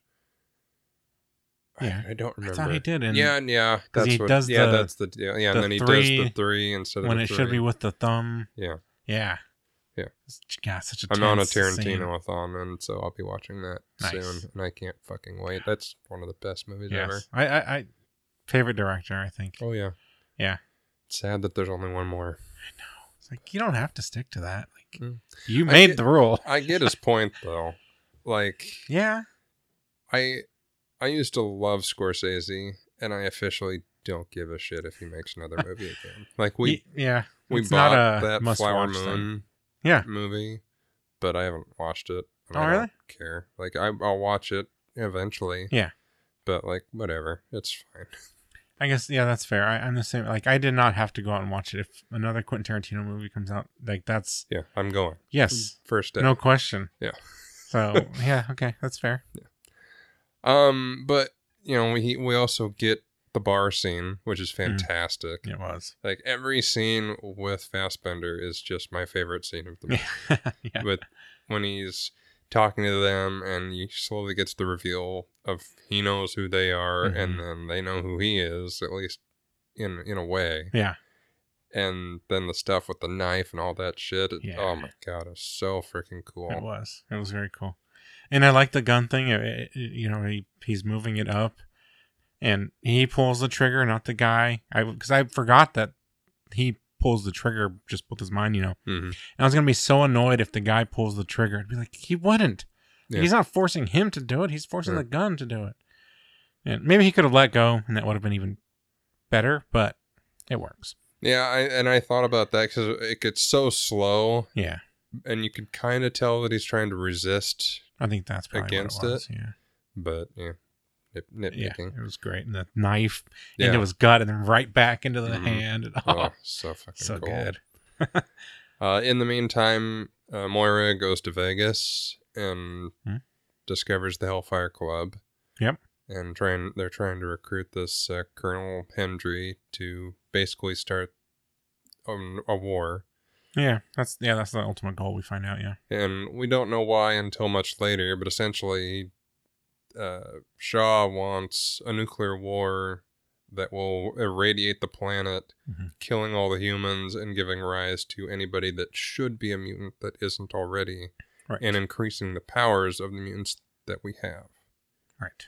[SPEAKER 1] I-
[SPEAKER 2] Yeah.
[SPEAKER 1] I, don't
[SPEAKER 2] I
[SPEAKER 1] remember.
[SPEAKER 2] thought he did. And
[SPEAKER 1] yeah, yeah.
[SPEAKER 2] 'cause
[SPEAKER 1] That's
[SPEAKER 2] he
[SPEAKER 1] what.
[SPEAKER 2] does
[SPEAKER 1] yeah,
[SPEAKER 2] the-
[SPEAKER 1] that's the deal. Yeah,
[SPEAKER 2] the
[SPEAKER 1] and then he
[SPEAKER 2] three
[SPEAKER 1] does the three instead of
[SPEAKER 2] when
[SPEAKER 1] the
[SPEAKER 2] it
[SPEAKER 1] three.
[SPEAKER 2] should be with the thumb.
[SPEAKER 1] Yeah,
[SPEAKER 2] Yeah.
[SPEAKER 1] Yeah.
[SPEAKER 2] God, such a
[SPEAKER 1] I'm on a
[SPEAKER 2] tense scene.
[SPEAKER 1] Tarantino-a-thon, and so I'll be watching that
[SPEAKER 2] Nice.
[SPEAKER 1] soon, and I can't fucking wait. That's one of the best movies ever.
[SPEAKER 2] Yes. I, I, I, favorite director, I think.
[SPEAKER 1] Oh yeah,
[SPEAKER 2] Yeah.
[SPEAKER 1] It's sad that there's only one more.
[SPEAKER 2] It's like, you don't have to stick to that. Like,
[SPEAKER 1] Mm.
[SPEAKER 2] you
[SPEAKER 1] I
[SPEAKER 2] made
[SPEAKER 1] get-
[SPEAKER 2] the rule.
[SPEAKER 1] I get his point though. Like
[SPEAKER 2] Yeah.
[SPEAKER 1] I, I used to love Scorsese, and I officially don't give a shit if he makes another movie again. Like we.
[SPEAKER 2] Y- yeah.
[SPEAKER 1] We
[SPEAKER 2] It's
[SPEAKER 1] bought
[SPEAKER 2] not a
[SPEAKER 1] that
[SPEAKER 2] must-watch
[SPEAKER 1] Flower
[SPEAKER 2] thing.
[SPEAKER 1] Moon
[SPEAKER 2] Yeah.
[SPEAKER 1] movie, but I haven't watched it. And
[SPEAKER 2] Oh,
[SPEAKER 1] I
[SPEAKER 2] really?
[SPEAKER 1] don't care. Like, I, I'll watch it eventually.
[SPEAKER 2] Yeah.
[SPEAKER 1] But, like, whatever. It's fine.
[SPEAKER 2] I guess, yeah, that's fair. I, I'm the same. Like, I did not have to go out and watch it. If another Quentin Tarantino movie comes out, like, that's,
[SPEAKER 1] Yeah, I'm going.
[SPEAKER 2] yes,
[SPEAKER 1] First day.
[SPEAKER 2] no question.
[SPEAKER 1] Yeah.
[SPEAKER 2] So, yeah, okay, that's fair.
[SPEAKER 1] Um, but, you know, we, we also get the bar scene, which is
[SPEAKER 2] Mm-hmm.
[SPEAKER 1] fantastic.
[SPEAKER 2] It was.
[SPEAKER 1] Like, every scene with Fassbender is just my favorite scene of the movie.
[SPEAKER 2] Yeah.
[SPEAKER 1] But when he's talking to them and he slowly gets the reveal of he knows who they are
[SPEAKER 2] Mhm.
[SPEAKER 1] and then they know who he is, at least in in a way.
[SPEAKER 2] Yeah.
[SPEAKER 1] And then the stuff with the knife and all that shit. It,
[SPEAKER 2] Yeah.
[SPEAKER 1] Oh my god, it's so freaking cool.
[SPEAKER 2] It was. It was very cool. And I like the gun thing. It, it- you know, he he's moving it up, and he pulls the trigger, not the guy. I because I forgot that he pulls the trigger just with his mind. You know,
[SPEAKER 1] Mhm.
[SPEAKER 2] and I was gonna be so annoyed if the guy pulls the trigger. I'd be like, he wouldn't.
[SPEAKER 1] Yeah.
[SPEAKER 2] He's not forcing him to do it. He's forcing
[SPEAKER 1] Yeah.
[SPEAKER 2] the gun to do it. And maybe he could have let go, and that would have been even better. But it works.
[SPEAKER 1] Yeah, I, and I thought about that because it gets so slow,
[SPEAKER 2] Yeah,
[SPEAKER 1] and you could kind of tell that he's trying to resist,
[SPEAKER 2] I think that's probably
[SPEAKER 1] Against
[SPEAKER 2] what it was. Yeah.
[SPEAKER 1] but yeah, nip,
[SPEAKER 2] Yeah,
[SPEAKER 1] nitpicking.
[SPEAKER 2] it was great. And the knife
[SPEAKER 1] Yeah.
[SPEAKER 2] into his gut and then right back into the
[SPEAKER 1] Mhm.
[SPEAKER 2] hand. And, oh,
[SPEAKER 1] Oh, so fucking
[SPEAKER 2] so
[SPEAKER 1] cool.
[SPEAKER 2] good.
[SPEAKER 1] Uh, in the meantime, uh, Moira goes to Vegas and
[SPEAKER 2] Hmm.
[SPEAKER 1] discovers the Hellfire Club.
[SPEAKER 2] Yep.
[SPEAKER 1] And trying, they're trying to recruit this uh, Colonel Hendry to basically start um, a war.
[SPEAKER 2] Yeah, that's yeah, that's the ultimate goal. We find out. Yeah,
[SPEAKER 1] And we don't know why until much later, but essentially, uh, Shaw wants a nuclear war that will irradiate the planet,
[SPEAKER 2] mm-hmm.
[SPEAKER 1] killing all the humans and giving rise to anybody that should be a mutant that isn't already,
[SPEAKER 2] right.
[SPEAKER 1] and increasing the powers of the mutants that we have.
[SPEAKER 2] Right.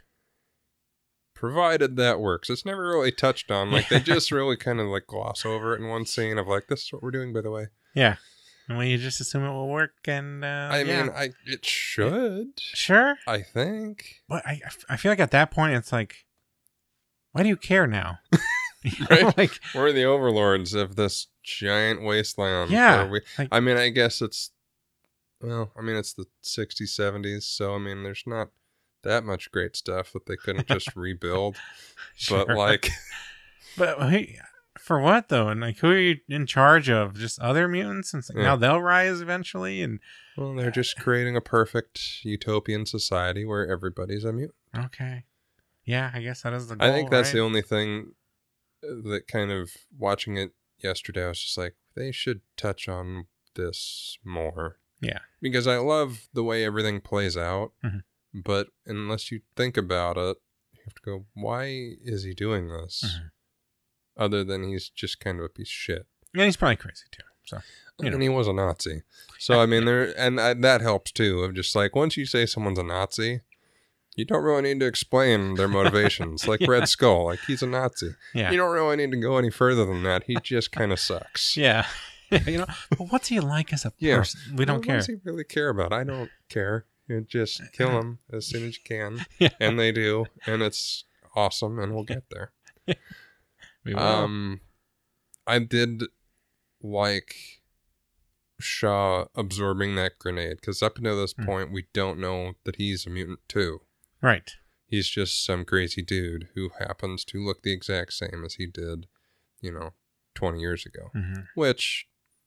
[SPEAKER 1] Provided that works. It's never really touched on. Like, they just really kind of like gloss over it in one scene of like, this is what we're doing, by the way.
[SPEAKER 2] Yeah. And we just assume it will work, and uh,
[SPEAKER 1] I
[SPEAKER 2] yeah.
[SPEAKER 1] mean, I it should.
[SPEAKER 2] Sure.
[SPEAKER 1] I think.
[SPEAKER 2] But I, I feel like at that point, it's like, why do you care now?
[SPEAKER 1] Right?
[SPEAKER 2] Like,
[SPEAKER 1] we're the overlords of this giant wasteland.
[SPEAKER 2] Yeah.
[SPEAKER 1] We,
[SPEAKER 2] like,
[SPEAKER 1] I mean, I guess it's, well, I mean, it's the sixties, seventies, so, I mean, there's not that much great stuff that they couldn't just rebuild.
[SPEAKER 2] sure.
[SPEAKER 1] But, like...
[SPEAKER 2] But, hey, for what, though? And, like, who are you in charge of? Just other mutants? And it's like,
[SPEAKER 1] Yeah.
[SPEAKER 2] now they'll rise eventually? And
[SPEAKER 1] Well, they're just creating a perfect utopian society where everybody's a mutant.
[SPEAKER 2] okay. Yeah, I guess that is the goal,
[SPEAKER 1] I think that's
[SPEAKER 2] right?
[SPEAKER 1] the only thing that kind of, watching it yesterday, I was just like, they should touch on this more.
[SPEAKER 2] Yeah.
[SPEAKER 1] Because I love the way everything plays out,
[SPEAKER 2] Mhm.
[SPEAKER 1] but unless you think about it, you have to go, why is he doing this?
[SPEAKER 2] Mhm.
[SPEAKER 1] Other than he's just kind of a piece of shit.
[SPEAKER 2] And he's probably crazy, too. So, you know.
[SPEAKER 1] And he was a Nazi. So, I mean, there, and I, that helps, too, of just like, once you say someone's a Nazi, you don't really need to explain their motivations. Like
[SPEAKER 2] Yeah.
[SPEAKER 1] Red Skull, like he's a Nazi.
[SPEAKER 2] Yeah.
[SPEAKER 1] You don't really need to go any further than that. He just kind of sucks.
[SPEAKER 2] Yeah. You know, but what's he like as a
[SPEAKER 1] Yeah.
[SPEAKER 2] person? We don't
[SPEAKER 1] What
[SPEAKER 2] care.
[SPEAKER 1] does he really care about? I don't care. You just kill him as soon as you can.
[SPEAKER 2] Yeah.
[SPEAKER 1] And they do. And it's awesome. And we'll get there.
[SPEAKER 2] We will.
[SPEAKER 1] Um, I did like Shaw absorbing that grenade. Because up until this
[SPEAKER 2] Mm.
[SPEAKER 1] point, we don't know that he's a mutant too.
[SPEAKER 2] Right.
[SPEAKER 1] He's just some crazy dude who happens to look the exact same as he did, you know, twenty years ago.
[SPEAKER 2] Mm-hmm.
[SPEAKER 1] Which,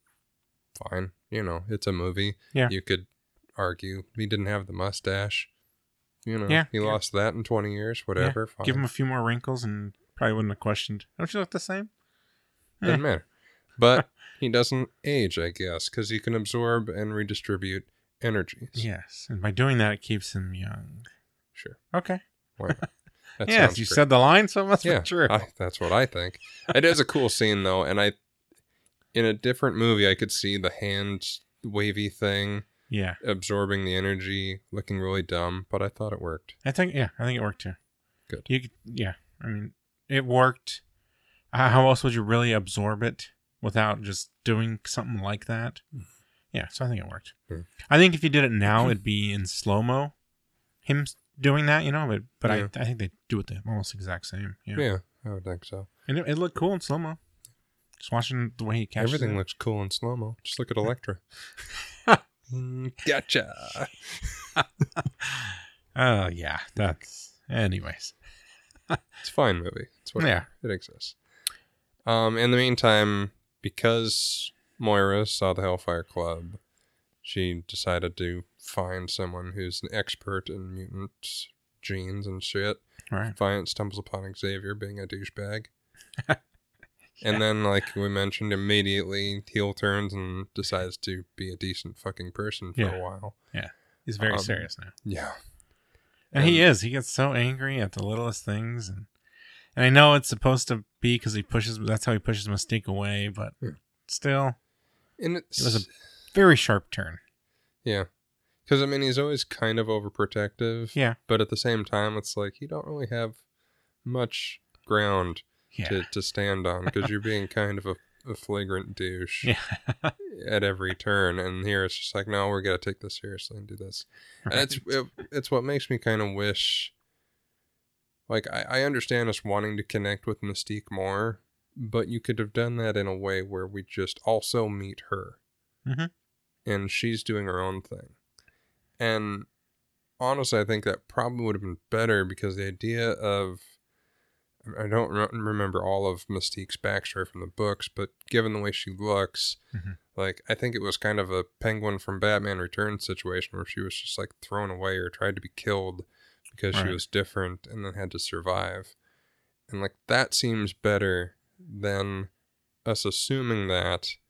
[SPEAKER 1] fine. You know, it's a movie.
[SPEAKER 2] Yeah.
[SPEAKER 1] You could argue he didn't have the mustache. You know,
[SPEAKER 2] Yeah,
[SPEAKER 1] he
[SPEAKER 2] yeah.
[SPEAKER 1] lost that in twenty years. Whatever. Fine.
[SPEAKER 2] Give him a few more wrinkles and probably wouldn't have questioned. Don't you look the same?
[SPEAKER 1] Doesn't
[SPEAKER 2] Eh.
[SPEAKER 1] matter. But he doesn't age, I guess, because he can absorb and redistribute energies.
[SPEAKER 2] Yes. And by doing that, it keeps him young.
[SPEAKER 1] Sure.
[SPEAKER 2] Okay.
[SPEAKER 1] Why not? That
[SPEAKER 2] Yes,
[SPEAKER 1] sounds
[SPEAKER 2] you
[SPEAKER 1] great.
[SPEAKER 2] said the line, so it must
[SPEAKER 1] Yeah,
[SPEAKER 2] be true.
[SPEAKER 1] I, that's what I think. It is a cool scene, though, and I, in a different movie, I could see the hand wavy thing
[SPEAKER 2] Yeah.
[SPEAKER 1] absorbing the energy, looking really dumb, but I thought it worked.
[SPEAKER 2] I think, yeah, I think it worked too.
[SPEAKER 1] Good.
[SPEAKER 2] You could, yeah. I mean, it worked. Uh, How else would you really absorb it without just doing something like that? Yeah, so I think it worked.
[SPEAKER 1] Hmm.
[SPEAKER 2] I think if you did it now, it'd be in slow-mo. Him s- doing that, you know, but, but
[SPEAKER 1] Yeah.
[SPEAKER 2] I, I think they do it the almost exact same. Yeah.
[SPEAKER 1] Yeah, I would think so.
[SPEAKER 2] And it, it looked cool in slow-mo. Just watching the way he catches
[SPEAKER 1] Everything
[SPEAKER 2] it.
[SPEAKER 1] looks cool in slow mo. Just look at Elektra. Mm, gotcha.
[SPEAKER 2] Oh, yeah. That's... Anyways.
[SPEAKER 1] It's a fine movie. It's what
[SPEAKER 2] Yeah.
[SPEAKER 1] it exists. Um, in the meantime, because Moira saw the Hellfire Club, she decided to find someone who's an expert in mutant genes and shit.
[SPEAKER 2] All right.
[SPEAKER 1] Finds stumbles upon Xavier being a douchebag. And then, like we mentioned, immediately heel turns and decides to be a decent fucking person for
[SPEAKER 2] Yeah.
[SPEAKER 1] a while.
[SPEAKER 2] He's very
[SPEAKER 1] Um,
[SPEAKER 2] serious now.
[SPEAKER 1] Yeah.
[SPEAKER 2] And he is. He gets so angry at the littlest things. And and I know it's supposed to be because he pushes, that's how he pushes Mystique away, but
[SPEAKER 1] Yeah.
[SPEAKER 2] still,
[SPEAKER 1] And it's,
[SPEAKER 2] it was a very sharp turn.
[SPEAKER 1] yeah. Because, I mean, he's always kind of overprotective.
[SPEAKER 2] Yeah.
[SPEAKER 1] But at the same time, it's like you don't really have much ground
[SPEAKER 2] Yeah.
[SPEAKER 1] to, to stand on because you're being kind of a, a flagrant douche
[SPEAKER 2] Yeah.
[SPEAKER 1] at every turn. And here it's just like, no, we're going to take this seriously and do this. And it's it, it's what makes me kind of wish, like, I, I understand us wanting to connect with Mystique more, but you could have done that in a way where we just also meet her.
[SPEAKER 2] Mhm.
[SPEAKER 1] And she's doing her own thing. And honestly, I think that probably would have been better because the idea of, I don't re- remember all of Mystique's backstory from the books, but given the way she looks,
[SPEAKER 2] Mhm.
[SPEAKER 1] like, I think it was kind of a Penguin from Batman Returns situation where she was just like thrown away or tried to be killed because she
[SPEAKER 2] Right.
[SPEAKER 1] was different and then had to survive. And like, that seems better than us assuming that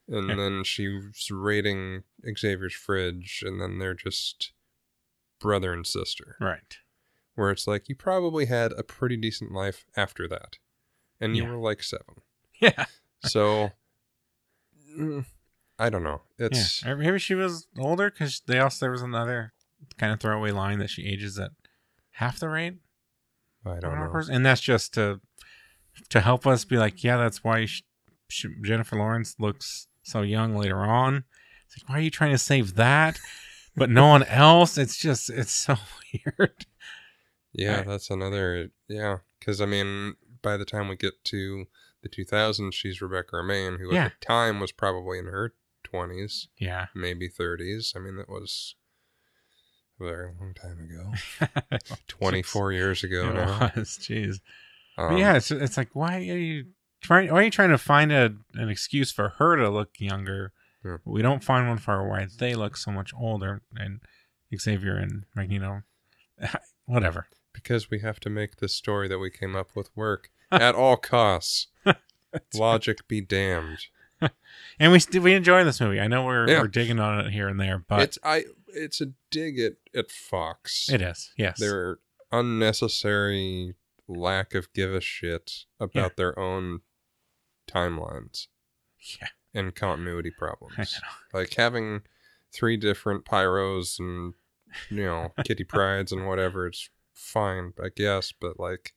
[SPEAKER 1] And
[SPEAKER 2] Yeah.
[SPEAKER 1] then she's raiding Xavier's fridge, and then they're just brother and sister.
[SPEAKER 2] Right.
[SPEAKER 1] Where it's like, you probably had a pretty decent life after that. And you
[SPEAKER 2] Yeah.
[SPEAKER 1] were like seven.
[SPEAKER 2] Yeah.
[SPEAKER 1] So, mm, I don't know.
[SPEAKER 2] Yeah.
[SPEAKER 1] It's
[SPEAKER 2] Or maybe she was older because they also there was another kind of throwaway line that she ages at half the rate.
[SPEAKER 1] I don't know.
[SPEAKER 2] Person. And that's just to to help us be like, yeah, that's why she, she, Jennifer Lawrence looks so young later on. It's like, why are you trying to save that, but no one else? It's just, it's so weird.
[SPEAKER 1] Yeah,
[SPEAKER 2] Right.
[SPEAKER 1] that's another. Yeah, because I mean, by the time we get to the two thousands, she's Rebecca Romaine, who
[SPEAKER 2] Yeah.
[SPEAKER 1] at the time was probably in her twenties,
[SPEAKER 2] Yeah.
[SPEAKER 1] maybe thirties. I mean, that was a very long time ago. twenty-four years ago
[SPEAKER 2] It
[SPEAKER 1] now.
[SPEAKER 2] was, jeez. But
[SPEAKER 1] Um,
[SPEAKER 2] yeah, it's it's like, why are you trying? Why are you trying to find a an excuse for her to look younger?
[SPEAKER 1] Yeah.
[SPEAKER 2] We don't find one for why they look so much older, and Xavier and Magneto, whatever.
[SPEAKER 1] Because we have to make this story that we came up with work at all costs. Logic be damned.
[SPEAKER 2] And we st- we enjoy this movie. I know we're
[SPEAKER 1] Yeah.
[SPEAKER 2] we're digging on it here and there, but
[SPEAKER 1] It's I. It's a dig at at Fox.
[SPEAKER 2] it is, yes.
[SPEAKER 1] Their unnecessary lack of give a shit about
[SPEAKER 2] Yeah.
[SPEAKER 1] their own timelines
[SPEAKER 2] Yeah,
[SPEAKER 1] and continuity
[SPEAKER 2] I
[SPEAKER 1] problems.
[SPEAKER 2] know.
[SPEAKER 1] Like having three different pyros and, you know, Kitty Prides and whatever, it's fine, I guess, but like,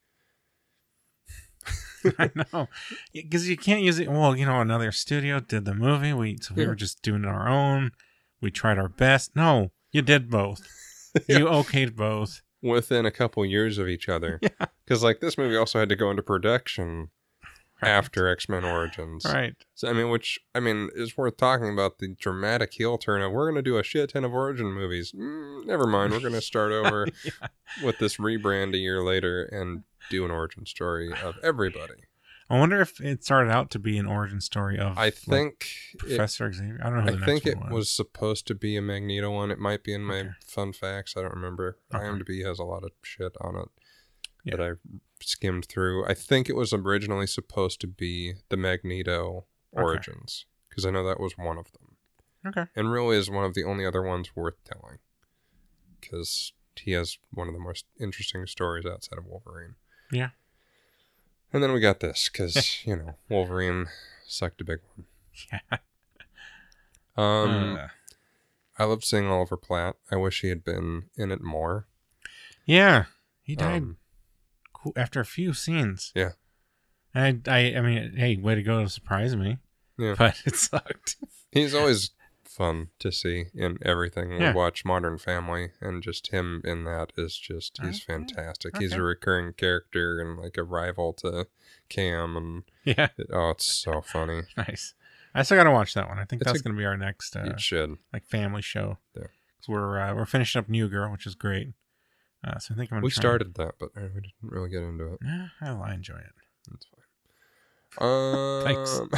[SPEAKER 2] I know, because you can't use it. Well, you know, another studio did the movie. We so we
[SPEAKER 1] Yeah.
[SPEAKER 2] were just doing it our own. We tried our best. No, you did both.
[SPEAKER 1] Yeah.
[SPEAKER 2] You okayed both.
[SPEAKER 1] within a couple years of each other.
[SPEAKER 2] Yeah.
[SPEAKER 1] Because, like, this movie also had to go into production
[SPEAKER 2] Right.
[SPEAKER 1] after X-Men Origins.
[SPEAKER 2] Right.
[SPEAKER 1] So, I mean, which, I mean, is worth talking about the dramatic heel turn of, we're going to do a shit ton of origin movies. Mm, never mind. We're going to start over
[SPEAKER 2] Yeah.
[SPEAKER 1] with this rebrand a year later and do an origin story of everybody.
[SPEAKER 2] I wonder if it started out to be an origin story of
[SPEAKER 1] I
[SPEAKER 2] like,
[SPEAKER 1] think it,
[SPEAKER 2] Professor Xavier. I don't know who
[SPEAKER 1] I
[SPEAKER 2] the
[SPEAKER 1] think
[SPEAKER 2] next
[SPEAKER 1] it
[SPEAKER 2] one
[SPEAKER 1] was supposed to be a Magneto one. It might be in my
[SPEAKER 2] Okay.
[SPEAKER 1] fun facts. I don't remember.
[SPEAKER 2] Okay.
[SPEAKER 1] IMDb has a lot of shit on it
[SPEAKER 2] Yeah.
[SPEAKER 1] that I skimmed through. I think it was originally supposed to be the Magneto
[SPEAKER 2] Okay.
[SPEAKER 1] Origins, because I know that was one of them,
[SPEAKER 2] Okay.
[SPEAKER 1] and really is one of the only other ones worth telling, because he has one of the most interesting stories outside of Wolverine.
[SPEAKER 2] Yeah.
[SPEAKER 1] And then we got this, because, you know, Wolverine sucked a big one.
[SPEAKER 2] Yeah.
[SPEAKER 1] Um,
[SPEAKER 2] Uh,
[SPEAKER 1] I loved seeing Oliver Platt. I wish he had been in it more.
[SPEAKER 2] yeah. He died
[SPEAKER 1] Um,
[SPEAKER 2] cool after a few scenes.
[SPEAKER 1] Yeah.
[SPEAKER 2] I, I, I mean, hey, way to go to surprise me.
[SPEAKER 1] Yeah.
[SPEAKER 2] But it sucked.
[SPEAKER 1] He's always fun to see in everything.
[SPEAKER 2] Yeah.
[SPEAKER 1] We watch Modern Family, and just him in that is just, he's
[SPEAKER 2] Okay.
[SPEAKER 1] fantastic. He's
[SPEAKER 2] Okay.
[SPEAKER 1] a recurring character and like a rival to Cam, and
[SPEAKER 2] Yeah.
[SPEAKER 1] it, oh, it's so funny.
[SPEAKER 2] Nice. I still got to watch that one. I think
[SPEAKER 1] It's
[SPEAKER 2] that's
[SPEAKER 1] a-
[SPEAKER 2] going to be our next uh,
[SPEAKER 1] You should.
[SPEAKER 2] like family show.
[SPEAKER 1] Yeah.
[SPEAKER 2] 'Cause we're uh, we're finishing up New Girl, which is great. Uh, so I think I'm gonna
[SPEAKER 1] We
[SPEAKER 2] try
[SPEAKER 1] started that, but uh, we didn't really get into it.
[SPEAKER 2] And, eh, I enjoy it.
[SPEAKER 1] That's fine. Um,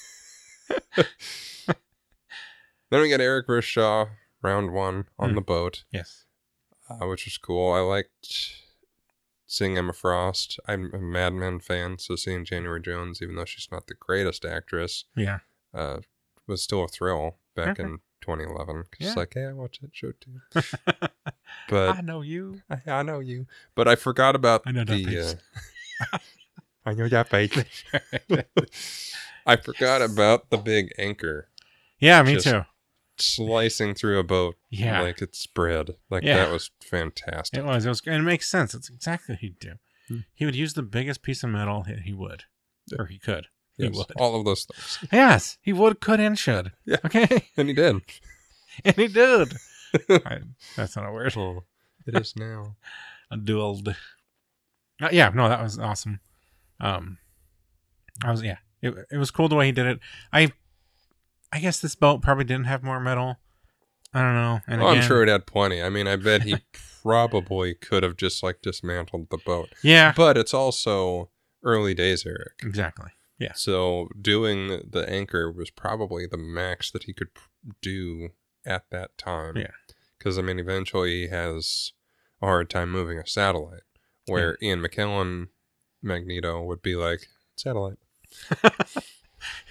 [SPEAKER 1] then we got Eric versus Shaw, round one on
[SPEAKER 2] Hmm.
[SPEAKER 1] the boat.
[SPEAKER 2] Yes.
[SPEAKER 1] Uh, which was cool. I liked seeing Emma Frost. I'm a Mad Men fan, so seeing January Jones, even though she's not the greatest actress,
[SPEAKER 2] Yeah.
[SPEAKER 1] uh, was still a thrill back
[SPEAKER 2] Okay.
[SPEAKER 1] in twenty eleven. Cause
[SPEAKER 2] Yeah.
[SPEAKER 1] It's like, hey, I watched that show too. But
[SPEAKER 2] I know you.
[SPEAKER 1] I, I know you. But I forgot about
[SPEAKER 2] I know that
[SPEAKER 1] the.
[SPEAKER 2] face.
[SPEAKER 1] Uh, I know that face. I forgot about the big anchor
[SPEAKER 2] Yeah, me
[SPEAKER 1] Just-
[SPEAKER 2] too.
[SPEAKER 1] slicing through a boat
[SPEAKER 2] Yeah.
[SPEAKER 1] like it's bread. Like
[SPEAKER 2] Yeah.
[SPEAKER 1] that was fantastic.
[SPEAKER 2] It was. It was. And it makes sense. It's exactly what he'd do.
[SPEAKER 1] Hmm.
[SPEAKER 2] He would use the biggest piece of metal he, he would,
[SPEAKER 1] Yeah.
[SPEAKER 2] or he could. He
[SPEAKER 1] Yes,
[SPEAKER 2] would.
[SPEAKER 1] all of those things.
[SPEAKER 2] Yes, he would, could, and should.
[SPEAKER 1] Yeah.
[SPEAKER 2] Okay.
[SPEAKER 1] And he did.
[SPEAKER 2] And he did. I, that's not a word.
[SPEAKER 1] Oh, it is now.
[SPEAKER 2] A dueled. Uh, yeah. No, that was awesome. Um, I was yeah. It it was cool the way he did it. I, I guess this boat probably didn't have more metal. I don't know. And
[SPEAKER 1] Well, I'm
[SPEAKER 2] again-
[SPEAKER 1] sure it had plenty. I mean, I bet he probably could have just like dismantled the boat.
[SPEAKER 2] Yeah.
[SPEAKER 1] But it's also early days, Eric.
[SPEAKER 2] Exactly.
[SPEAKER 1] So doing the anchor was probably the max that he could p- do at that time.
[SPEAKER 2] Yeah.
[SPEAKER 1] Because, I mean, eventually he has a hard time moving a satellite, where Ian McKellen, Magneto, would be like, satellite.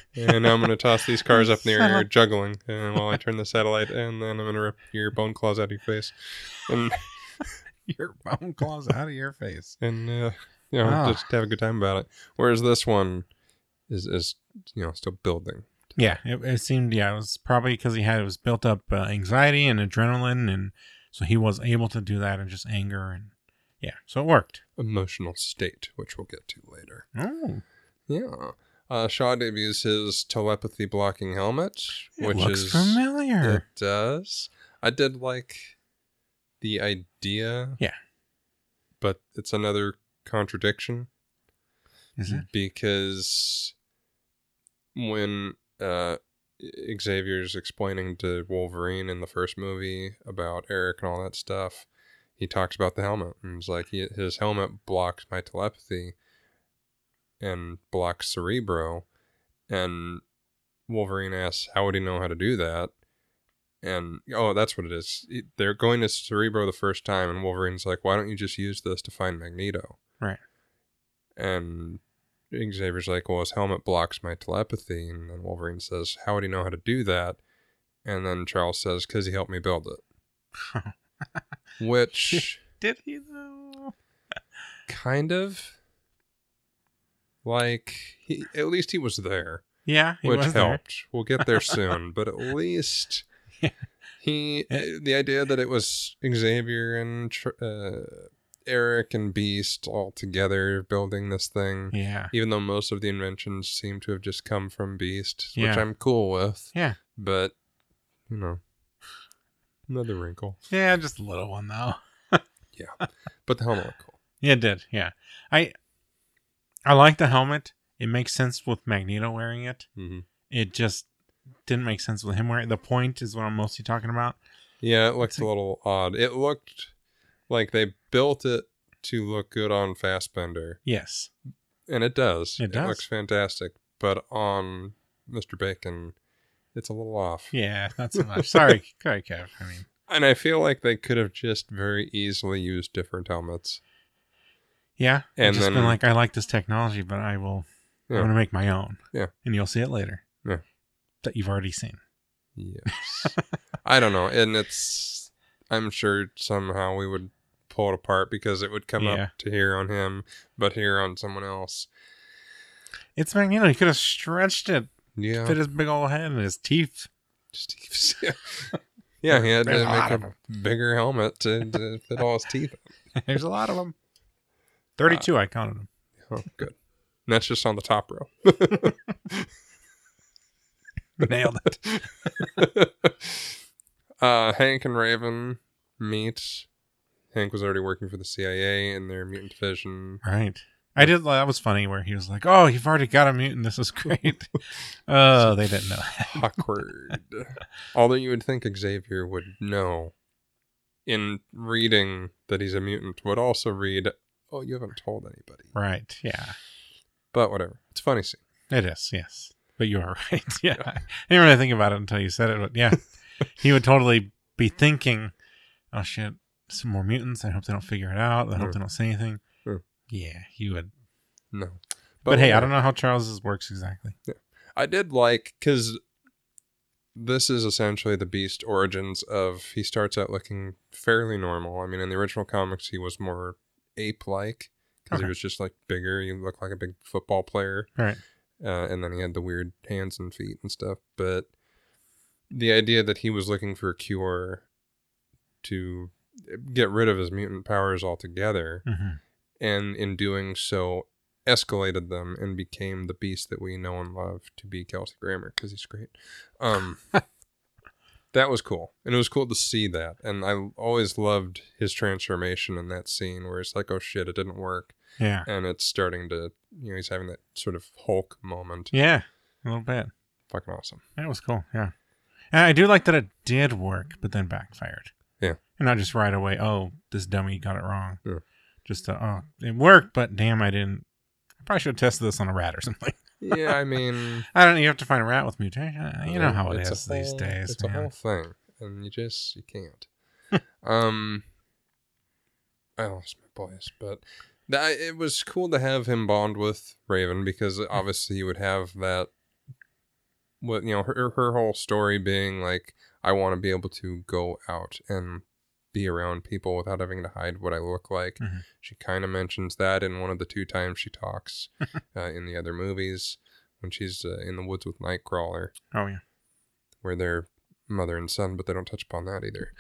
[SPEAKER 1] And now I'm going to toss these cars up in the air,
[SPEAKER 2] Satellite.
[SPEAKER 1] juggling, and while I turn the satellite, and then I'm going to rip your bone claws out of your face. And,
[SPEAKER 2] Your bone claws out of your face.
[SPEAKER 1] and uh, you know,
[SPEAKER 2] Oh.
[SPEAKER 1] just have a good time about it. Whereas this one is, is you know, still building.
[SPEAKER 2] Yeah, it, it seemed, yeah, it was probably because he had, it was built up uh, anxiety and adrenaline, and so he was able to do that and just anger, and yeah, so it worked.
[SPEAKER 1] Emotional state, which we'll get to later.
[SPEAKER 2] Oh,
[SPEAKER 1] Yeah. Uh, Shaw debuts his telepathy blocking helmet,
[SPEAKER 2] it
[SPEAKER 1] which
[SPEAKER 2] looks
[SPEAKER 1] is
[SPEAKER 2] familiar.
[SPEAKER 1] It does. I did like the idea.
[SPEAKER 2] Yeah.
[SPEAKER 1] But it's another contradiction.
[SPEAKER 2] Is it?
[SPEAKER 1] Because when uh, Xavier's explaining to Wolverine in the first movie about Eric and all that stuff, he talks about the helmet. And it's like, he, his helmet blocks my telepathy and blocks Cerebro. And Wolverine asks, how would he know how to do that? And, oh, that's what it is. They're going to Cerebro the first time, and Wolverine's like, why don't you just use this to find Magneto?
[SPEAKER 2] Right.
[SPEAKER 1] And Xavier's like, well, his helmet blocks my telepathy. And then Wolverine says, how would he know how to do that? And then Charles says, because he helped me build it. Which,
[SPEAKER 2] Did he though?
[SPEAKER 1] kind of, like, he, at least he was there.
[SPEAKER 2] Yeah, he
[SPEAKER 1] Which
[SPEAKER 2] was there.
[SPEAKER 1] helped. We'll get there soon, but at least he, the idea that it was Xavier and uh, Eric and Beast all together building this thing,
[SPEAKER 2] Yeah.
[SPEAKER 1] even though most of the inventions seem to have just come from Beast, which
[SPEAKER 2] Yeah.
[SPEAKER 1] I'm cool with.
[SPEAKER 2] Yeah.
[SPEAKER 1] But, you know, another wrinkle.
[SPEAKER 2] Yeah, just a little one though.
[SPEAKER 1] Yeah, but the helmet looked cool.
[SPEAKER 2] Yeah, it did. Yeah. I I like the helmet. It makes sense with Magneto wearing it.
[SPEAKER 1] Mm-hmm.
[SPEAKER 2] It just didn't make sense with him wearing it. The point is what I'm mostly talking about.
[SPEAKER 1] Yeah, it looked
[SPEAKER 2] It's
[SPEAKER 1] a little odd. It looked like they built it to look good on Fassbender.
[SPEAKER 2] Yes.
[SPEAKER 1] And it does.
[SPEAKER 2] It does.
[SPEAKER 1] looks fantastic. But on Mister Bacon, it's a little off.
[SPEAKER 2] Yeah, not so much. Sorry, sorry, Kev. I mean,
[SPEAKER 1] And I feel like they could have just very easily used different helmets.
[SPEAKER 2] yeah.
[SPEAKER 1] And
[SPEAKER 2] And just
[SPEAKER 1] then-
[SPEAKER 2] been like, I like this technology, but I will.
[SPEAKER 1] Yeah.
[SPEAKER 2] I'm gonna make my own.
[SPEAKER 1] Yeah.
[SPEAKER 2] And you'll see it later.
[SPEAKER 1] Yeah.
[SPEAKER 2] That you've already seen.
[SPEAKER 1] Yes. I don't know. And it's, I'm sure somehow we would pull it apart because it would come
[SPEAKER 2] Yeah.
[SPEAKER 1] up to here on him, but here on someone else.
[SPEAKER 2] It's Magneto. He could have stretched it,
[SPEAKER 1] Yeah.
[SPEAKER 2] fit his big old head and his teeth.
[SPEAKER 1] Just, yeah. yeah, he had
[SPEAKER 2] There's
[SPEAKER 1] to
[SPEAKER 2] a lot
[SPEAKER 1] make
[SPEAKER 2] of
[SPEAKER 1] a
[SPEAKER 2] 'em.
[SPEAKER 1] bigger helmet to, to fit all his teeth.
[SPEAKER 2] There's a lot of them. thirty-two, I counted them.
[SPEAKER 1] Oh, good. And that's just on the top row.
[SPEAKER 2] Nailed it.
[SPEAKER 1] uh, Hank and Raven meet. Hank was already working for the C I A in their mutant division.
[SPEAKER 2] Right. I did. That was funny where he was like, "Oh, you've already got a mutant. This is great." Oh, they didn't know that.
[SPEAKER 1] Awkward. Although you would think Xavier would know, in reading that he's a mutant, would also read, oh, you haven't told anybody.
[SPEAKER 2] Right. Yeah.
[SPEAKER 1] But whatever. It's a funny scene.
[SPEAKER 2] It is. Yes. But you are right. Yeah. I didn't really think about it until you said it. But yeah, he would totally be thinking, "Oh shit, some more mutants. I hope they don't figure it out. I hope
[SPEAKER 1] Mm.
[SPEAKER 2] they don't say anything."
[SPEAKER 1] Mm.
[SPEAKER 2] Yeah, he would.
[SPEAKER 1] No.
[SPEAKER 2] But, hey, I
[SPEAKER 1] whatever.
[SPEAKER 2] don't know how Charles's works exactly.
[SPEAKER 1] I did like, because this is essentially the Beast origins of, he starts out looking fairly normal. I mean, in the original comics, he was more ape-like, because
[SPEAKER 2] Okay.
[SPEAKER 1] he was just like bigger. He looked like a big football player.
[SPEAKER 2] Right.
[SPEAKER 1] Uh, and then he had the weird hands and feet and stuff. But the idea that he was looking for a cure to get rid of his mutant powers altogether,
[SPEAKER 2] hmm
[SPEAKER 1] and in doing so, escalated them and became the Beast that we know and love to be Kelsey Grammer, because he's great. Um, that was cool. And it was cool to see that. And I always loved his transformation in that scene where it's like, oh shit, it didn't work.
[SPEAKER 2] Yeah.
[SPEAKER 1] And it's starting to, you know, he's having that sort of Hulk moment.
[SPEAKER 2] Yeah. A little bit.
[SPEAKER 1] Fucking awesome.
[SPEAKER 2] That was cool. Yeah. And I do like that it did work, but then backfired.
[SPEAKER 1] Yeah.
[SPEAKER 2] And not just right away, oh, this dummy got it wrong.
[SPEAKER 1] Yeah.
[SPEAKER 2] Just, uh, oh, it worked, but damn, I didn't. I probably should have tested this on a rat or something.
[SPEAKER 1] Yeah, I mean,
[SPEAKER 2] I don't know. You have to find a rat with mutation. You know how it
[SPEAKER 1] it's a
[SPEAKER 2] is these
[SPEAKER 1] whole-
[SPEAKER 2] days.
[SPEAKER 1] It's
[SPEAKER 2] man.
[SPEAKER 1] a whole thing. And you just, you can't. um, I lost my place, but that, it was cool to have him bond with Raven, because obviously he would have that what you know, her her whole story being like, I want to be able to go out and be around people without having to hide what I look like.
[SPEAKER 2] Mm-hmm.
[SPEAKER 1] She kind of mentions that in one of the two times she talks uh, in the other movies when she's uh, in the woods with Nightcrawler.
[SPEAKER 2] Oh yeah,
[SPEAKER 1] where they're mother and son, but they don't touch upon that either.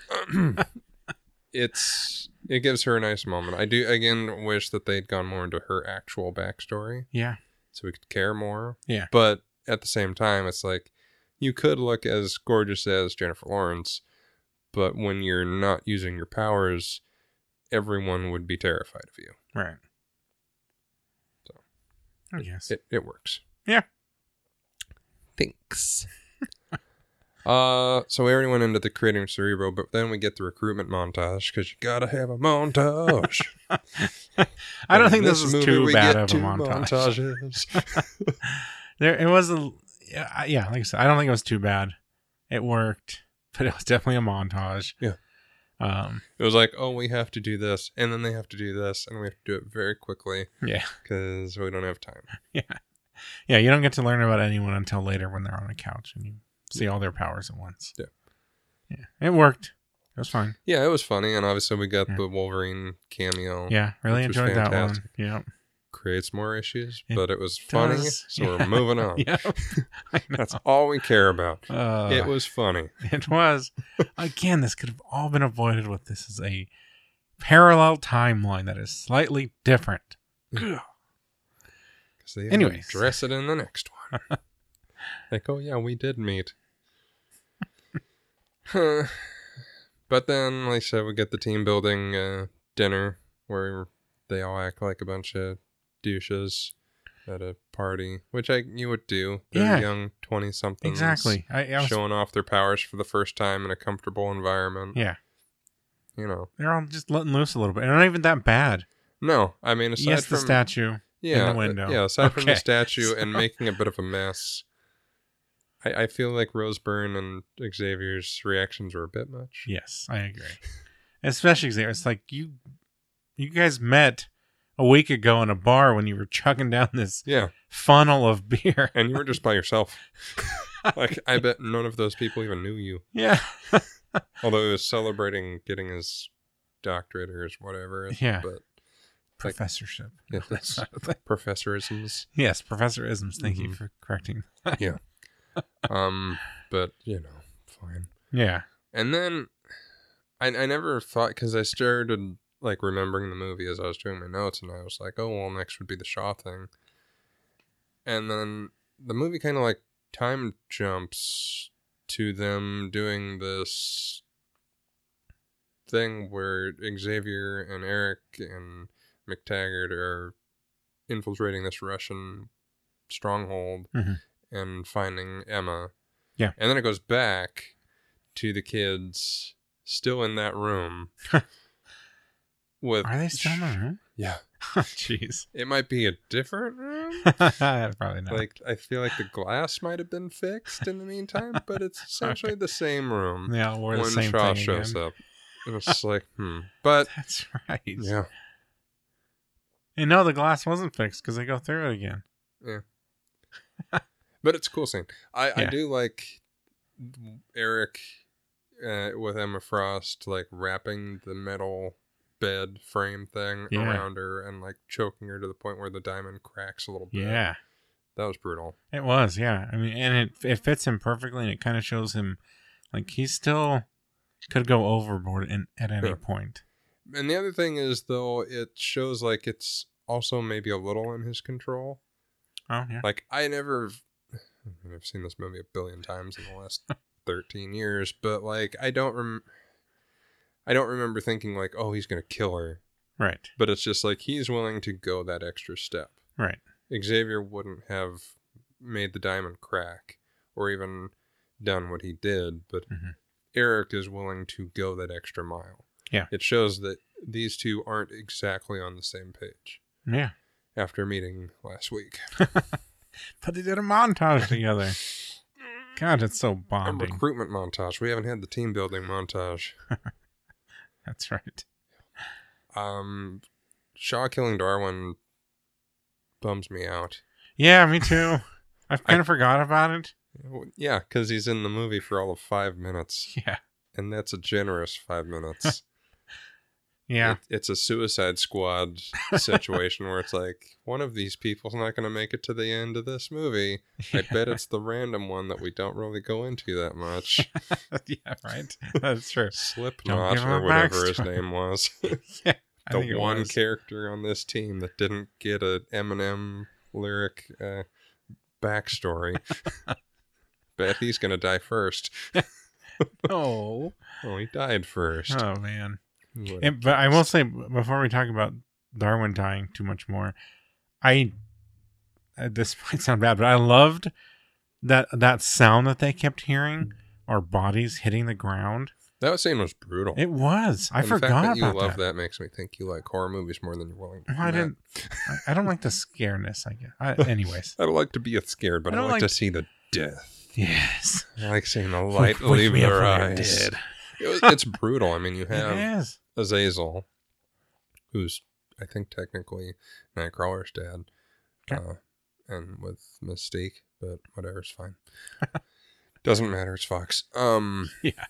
[SPEAKER 1] it's it gives her a nice moment. I do again wish that they'd gone more into her actual backstory.
[SPEAKER 2] Yeah,
[SPEAKER 1] so we could care more.
[SPEAKER 2] Yeah,
[SPEAKER 1] but at the same time, it's like you could look as gorgeous as Jennifer Lawrence, but when you're not using your powers, everyone would be terrified of you.
[SPEAKER 2] Right.
[SPEAKER 1] So,
[SPEAKER 2] I guess
[SPEAKER 1] it it works.
[SPEAKER 2] Yeah.
[SPEAKER 1] Thanks. Uh, so we already went into the creating Cerebro, but then we get the recruitment montage because you gotta have a montage.
[SPEAKER 2] I don't
[SPEAKER 1] In
[SPEAKER 2] think this,
[SPEAKER 1] this
[SPEAKER 2] is
[SPEAKER 1] movie,
[SPEAKER 2] too
[SPEAKER 1] we
[SPEAKER 2] bad
[SPEAKER 1] get
[SPEAKER 2] of a
[SPEAKER 1] two
[SPEAKER 2] montage.
[SPEAKER 1] montages.
[SPEAKER 2] There, it was a yeah, yeah. Like I said, I don't think it was too bad. It worked, but it was definitely a montage.
[SPEAKER 1] Yeah.
[SPEAKER 2] Um.
[SPEAKER 1] It was like, oh, we have to do this, and then they have to do this, and we have to do it very quickly.
[SPEAKER 2] Yeah.
[SPEAKER 1] Because we don't have time.
[SPEAKER 2] Yeah. Yeah. You don't get to learn about anyone until later when they're on a couch and you see all their powers at once.
[SPEAKER 1] Yeah.
[SPEAKER 2] Yeah. It worked. It was fine.
[SPEAKER 1] Yeah, it was funny, and obviously we got
[SPEAKER 2] Yeah.
[SPEAKER 1] the Wolverine cameo.
[SPEAKER 2] Yeah. Really
[SPEAKER 1] which was
[SPEAKER 2] enjoyed that one.
[SPEAKER 1] fantastic.
[SPEAKER 2] Yeah.
[SPEAKER 1] Creates more issues,
[SPEAKER 2] It
[SPEAKER 1] but it was funny,
[SPEAKER 2] does.
[SPEAKER 1] so
[SPEAKER 2] Yeah.
[SPEAKER 1] we're moving on.
[SPEAKER 2] Yeah. I know.
[SPEAKER 1] That's all we care about.
[SPEAKER 2] Uh,
[SPEAKER 1] It was funny.
[SPEAKER 2] It was. Again, this could have all been avoided with this is a parallel timeline that is slightly different.
[SPEAKER 1] Because they had
[SPEAKER 2] Anyways.
[SPEAKER 1] to dress it in the next one. Like, oh yeah, we did meet. Huh. But then, like I said, we get the team building uh, dinner where they all act like a bunch of douches at a party, which I you would do. They're
[SPEAKER 2] Yeah.
[SPEAKER 1] young twenty-somethings.
[SPEAKER 2] Exactly. I, I was,
[SPEAKER 1] Showing off their powers for the first time in a comfortable environment.
[SPEAKER 2] yeah.
[SPEAKER 1] You know.
[SPEAKER 2] They're all just letting loose a little bit. And they're not even that bad.
[SPEAKER 1] No, I mean, aside
[SPEAKER 2] Yes,
[SPEAKER 1] from...
[SPEAKER 2] the statue
[SPEAKER 1] yeah,
[SPEAKER 2] in the window.
[SPEAKER 1] Yeah, aside from the
[SPEAKER 2] Okay.
[SPEAKER 1] statue and making a bit of a mess, I, I feel like Rose Byrne and Xavier's reactions were a bit much.
[SPEAKER 2] Yes, I agree. Especially Xavier. It's like you you guys met a week ago in a bar when you were chugging down this
[SPEAKER 1] Yeah,
[SPEAKER 2] funnel of beer.
[SPEAKER 1] and you were just by yourself. Like, I bet none of those people even knew you.
[SPEAKER 2] Yeah.
[SPEAKER 1] Although he was celebrating getting his doctorate or his whatever.
[SPEAKER 2] Yeah.
[SPEAKER 1] But
[SPEAKER 2] Professorship.
[SPEAKER 1] yeah, that's professorisms.
[SPEAKER 2] Yes, Professor Isms. Thank you
[SPEAKER 1] Mhm.
[SPEAKER 2] for correcting.
[SPEAKER 1] Yeah. Um, but, you know, fine.
[SPEAKER 2] Yeah.
[SPEAKER 1] And then I, I never thought, because I started like remembering the movie as I was doing my notes, and I was like, oh, well, next would be the Shaw thing. And then the movie kind of like time jumps to them doing this thing where Xavier and Eric and McTaggart are infiltrating this Russian stronghold
[SPEAKER 2] Mhm.
[SPEAKER 1] and finding Emma.
[SPEAKER 2] Yeah.
[SPEAKER 1] And then it goes back to the kids still in that room. with
[SPEAKER 2] Are they still in the room?
[SPEAKER 1] Yeah.
[SPEAKER 2] Jeez.
[SPEAKER 1] It might be a different room.
[SPEAKER 2] Probably not.
[SPEAKER 1] Like, I feel like the glass might have been fixed in the meantime, but it's essentially the same room
[SPEAKER 2] they all wore the
[SPEAKER 1] when
[SPEAKER 2] same
[SPEAKER 1] Shaw
[SPEAKER 2] thing
[SPEAKER 1] shows
[SPEAKER 2] again.
[SPEAKER 1] up. And it's like, hmm. But,
[SPEAKER 2] That's right.
[SPEAKER 1] yeah.
[SPEAKER 2] And no, the glass wasn't fixed because they go through it again.
[SPEAKER 1] But it's a cool scene. I, I
[SPEAKER 2] Yeah.
[SPEAKER 1] do like Eric uh, with Emma Frost, like, wrapping the metal bed frame thing
[SPEAKER 2] Yeah.
[SPEAKER 1] around her and, like, choking her to the point where the diamond cracks a little bit.
[SPEAKER 2] Yeah.
[SPEAKER 1] That was brutal.
[SPEAKER 2] It was, yeah. I mean, and it it fits him perfectly, and it kind of shows him like he still could go overboard in, at any
[SPEAKER 1] Yeah.
[SPEAKER 2] point.
[SPEAKER 1] And the other thing is, though, it shows like it's also maybe a little in his control.
[SPEAKER 2] Oh yeah,
[SPEAKER 1] Like, I never, I mean, I've seen this movie a billion times in the last thirteen years, but like, I don't rem, I don't remember thinking like, oh, he's gonna kill her.
[SPEAKER 2] right,
[SPEAKER 1] But it's just like he's willing to go that extra step.
[SPEAKER 2] right,
[SPEAKER 1] Xavier wouldn't have made the diamond crack or even done what he did, but
[SPEAKER 2] Mhm.
[SPEAKER 1] Eric is willing to go that extra mile.
[SPEAKER 2] Yeah.
[SPEAKER 1] It shows that these two aren't exactly on the same page
[SPEAKER 2] yeah.
[SPEAKER 1] after meeting last week.
[SPEAKER 2] But they did a montage together. God, it's so
[SPEAKER 1] A
[SPEAKER 2] bonding.
[SPEAKER 1] recruitment montage. We haven't had the team building montage.
[SPEAKER 2] That's right.
[SPEAKER 1] Um, Shaw killing Darwin bums me out.
[SPEAKER 2] Yeah, me too. I kind
[SPEAKER 1] I-
[SPEAKER 2] of forgot about it.
[SPEAKER 1] Yeah, because he's in the movie for all of five minutes.
[SPEAKER 2] Yeah.
[SPEAKER 1] And that's a generous five minutes.
[SPEAKER 2] Yeah.
[SPEAKER 1] It, it's a Suicide Squad situation where it's like, one of these people's not going to make it to the end of this movie. I bet it's the random one that we don't really go into that much.
[SPEAKER 2] Yeah, right. That's true.
[SPEAKER 1] Slipknot or whatever his name was.
[SPEAKER 2] Yeah. I
[SPEAKER 1] The
[SPEAKER 2] think it
[SPEAKER 1] one
[SPEAKER 2] was.
[SPEAKER 1] character on this team that didn't get a Eminem lyric uh, backstory. Bet he's going to die first.
[SPEAKER 2] Oh.
[SPEAKER 1] Oh, he died first.
[SPEAKER 2] Oh, man.
[SPEAKER 1] What
[SPEAKER 2] And, but I will say, before we talk about Darwin dying too much more, I, uh, this might sound bad, but I loved that that sound that they kept hearing, our bodies hitting the ground.
[SPEAKER 1] That scene was brutal.
[SPEAKER 2] It was. I
[SPEAKER 1] And
[SPEAKER 2] forgot
[SPEAKER 1] the fact that you
[SPEAKER 2] about
[SPEAKER 1] love
[SPEAKER 2] that.
[SPEAKER 1] that makes me think you like horror movies more than you're willing to
[SPEAKER 2] Well, I
[SPEAKER 1] admit.
[SPEAKER 2] didn't. I, I don't like the scareness. I guess. I, anyways.
[SPEAKER 1] I don't like to be scared, but
[SPEAKER 2] I
[SPEAKER 1] I,
[SPEAKER 2] don't
[SPEAKER 1] like,
[SPEAKER 2] like-
[SPEAKER 1] to see the death.
[SPEAKER 2] Yes.
[SPEAKER 1] I like seeing the light
[SPEAKER 2] Wake
[SPEAKER 1] leave
[SPEAKER 2] me up
[SPEAKER 1] their
[SPEAKER 2] when you're
[SPEAKER 1] eyes.
[SPEAKER 2] dead.
[SPEAKER 1] It was, it's brutal. I mean, you
[SPEAKER 2] It
[SPEAKER 1] have
[SPEAKER 2] is.
[SPEAKER 1] Azazel, who's I think technically Nightcrawler's dad,
[SPEAKER 2] Okay.
[SPEAKER 1] uh, and with Mystique, but whatever, it's fine. Doesn't matter. It's Fox. Um,
[SPEAKER 2] Yeah.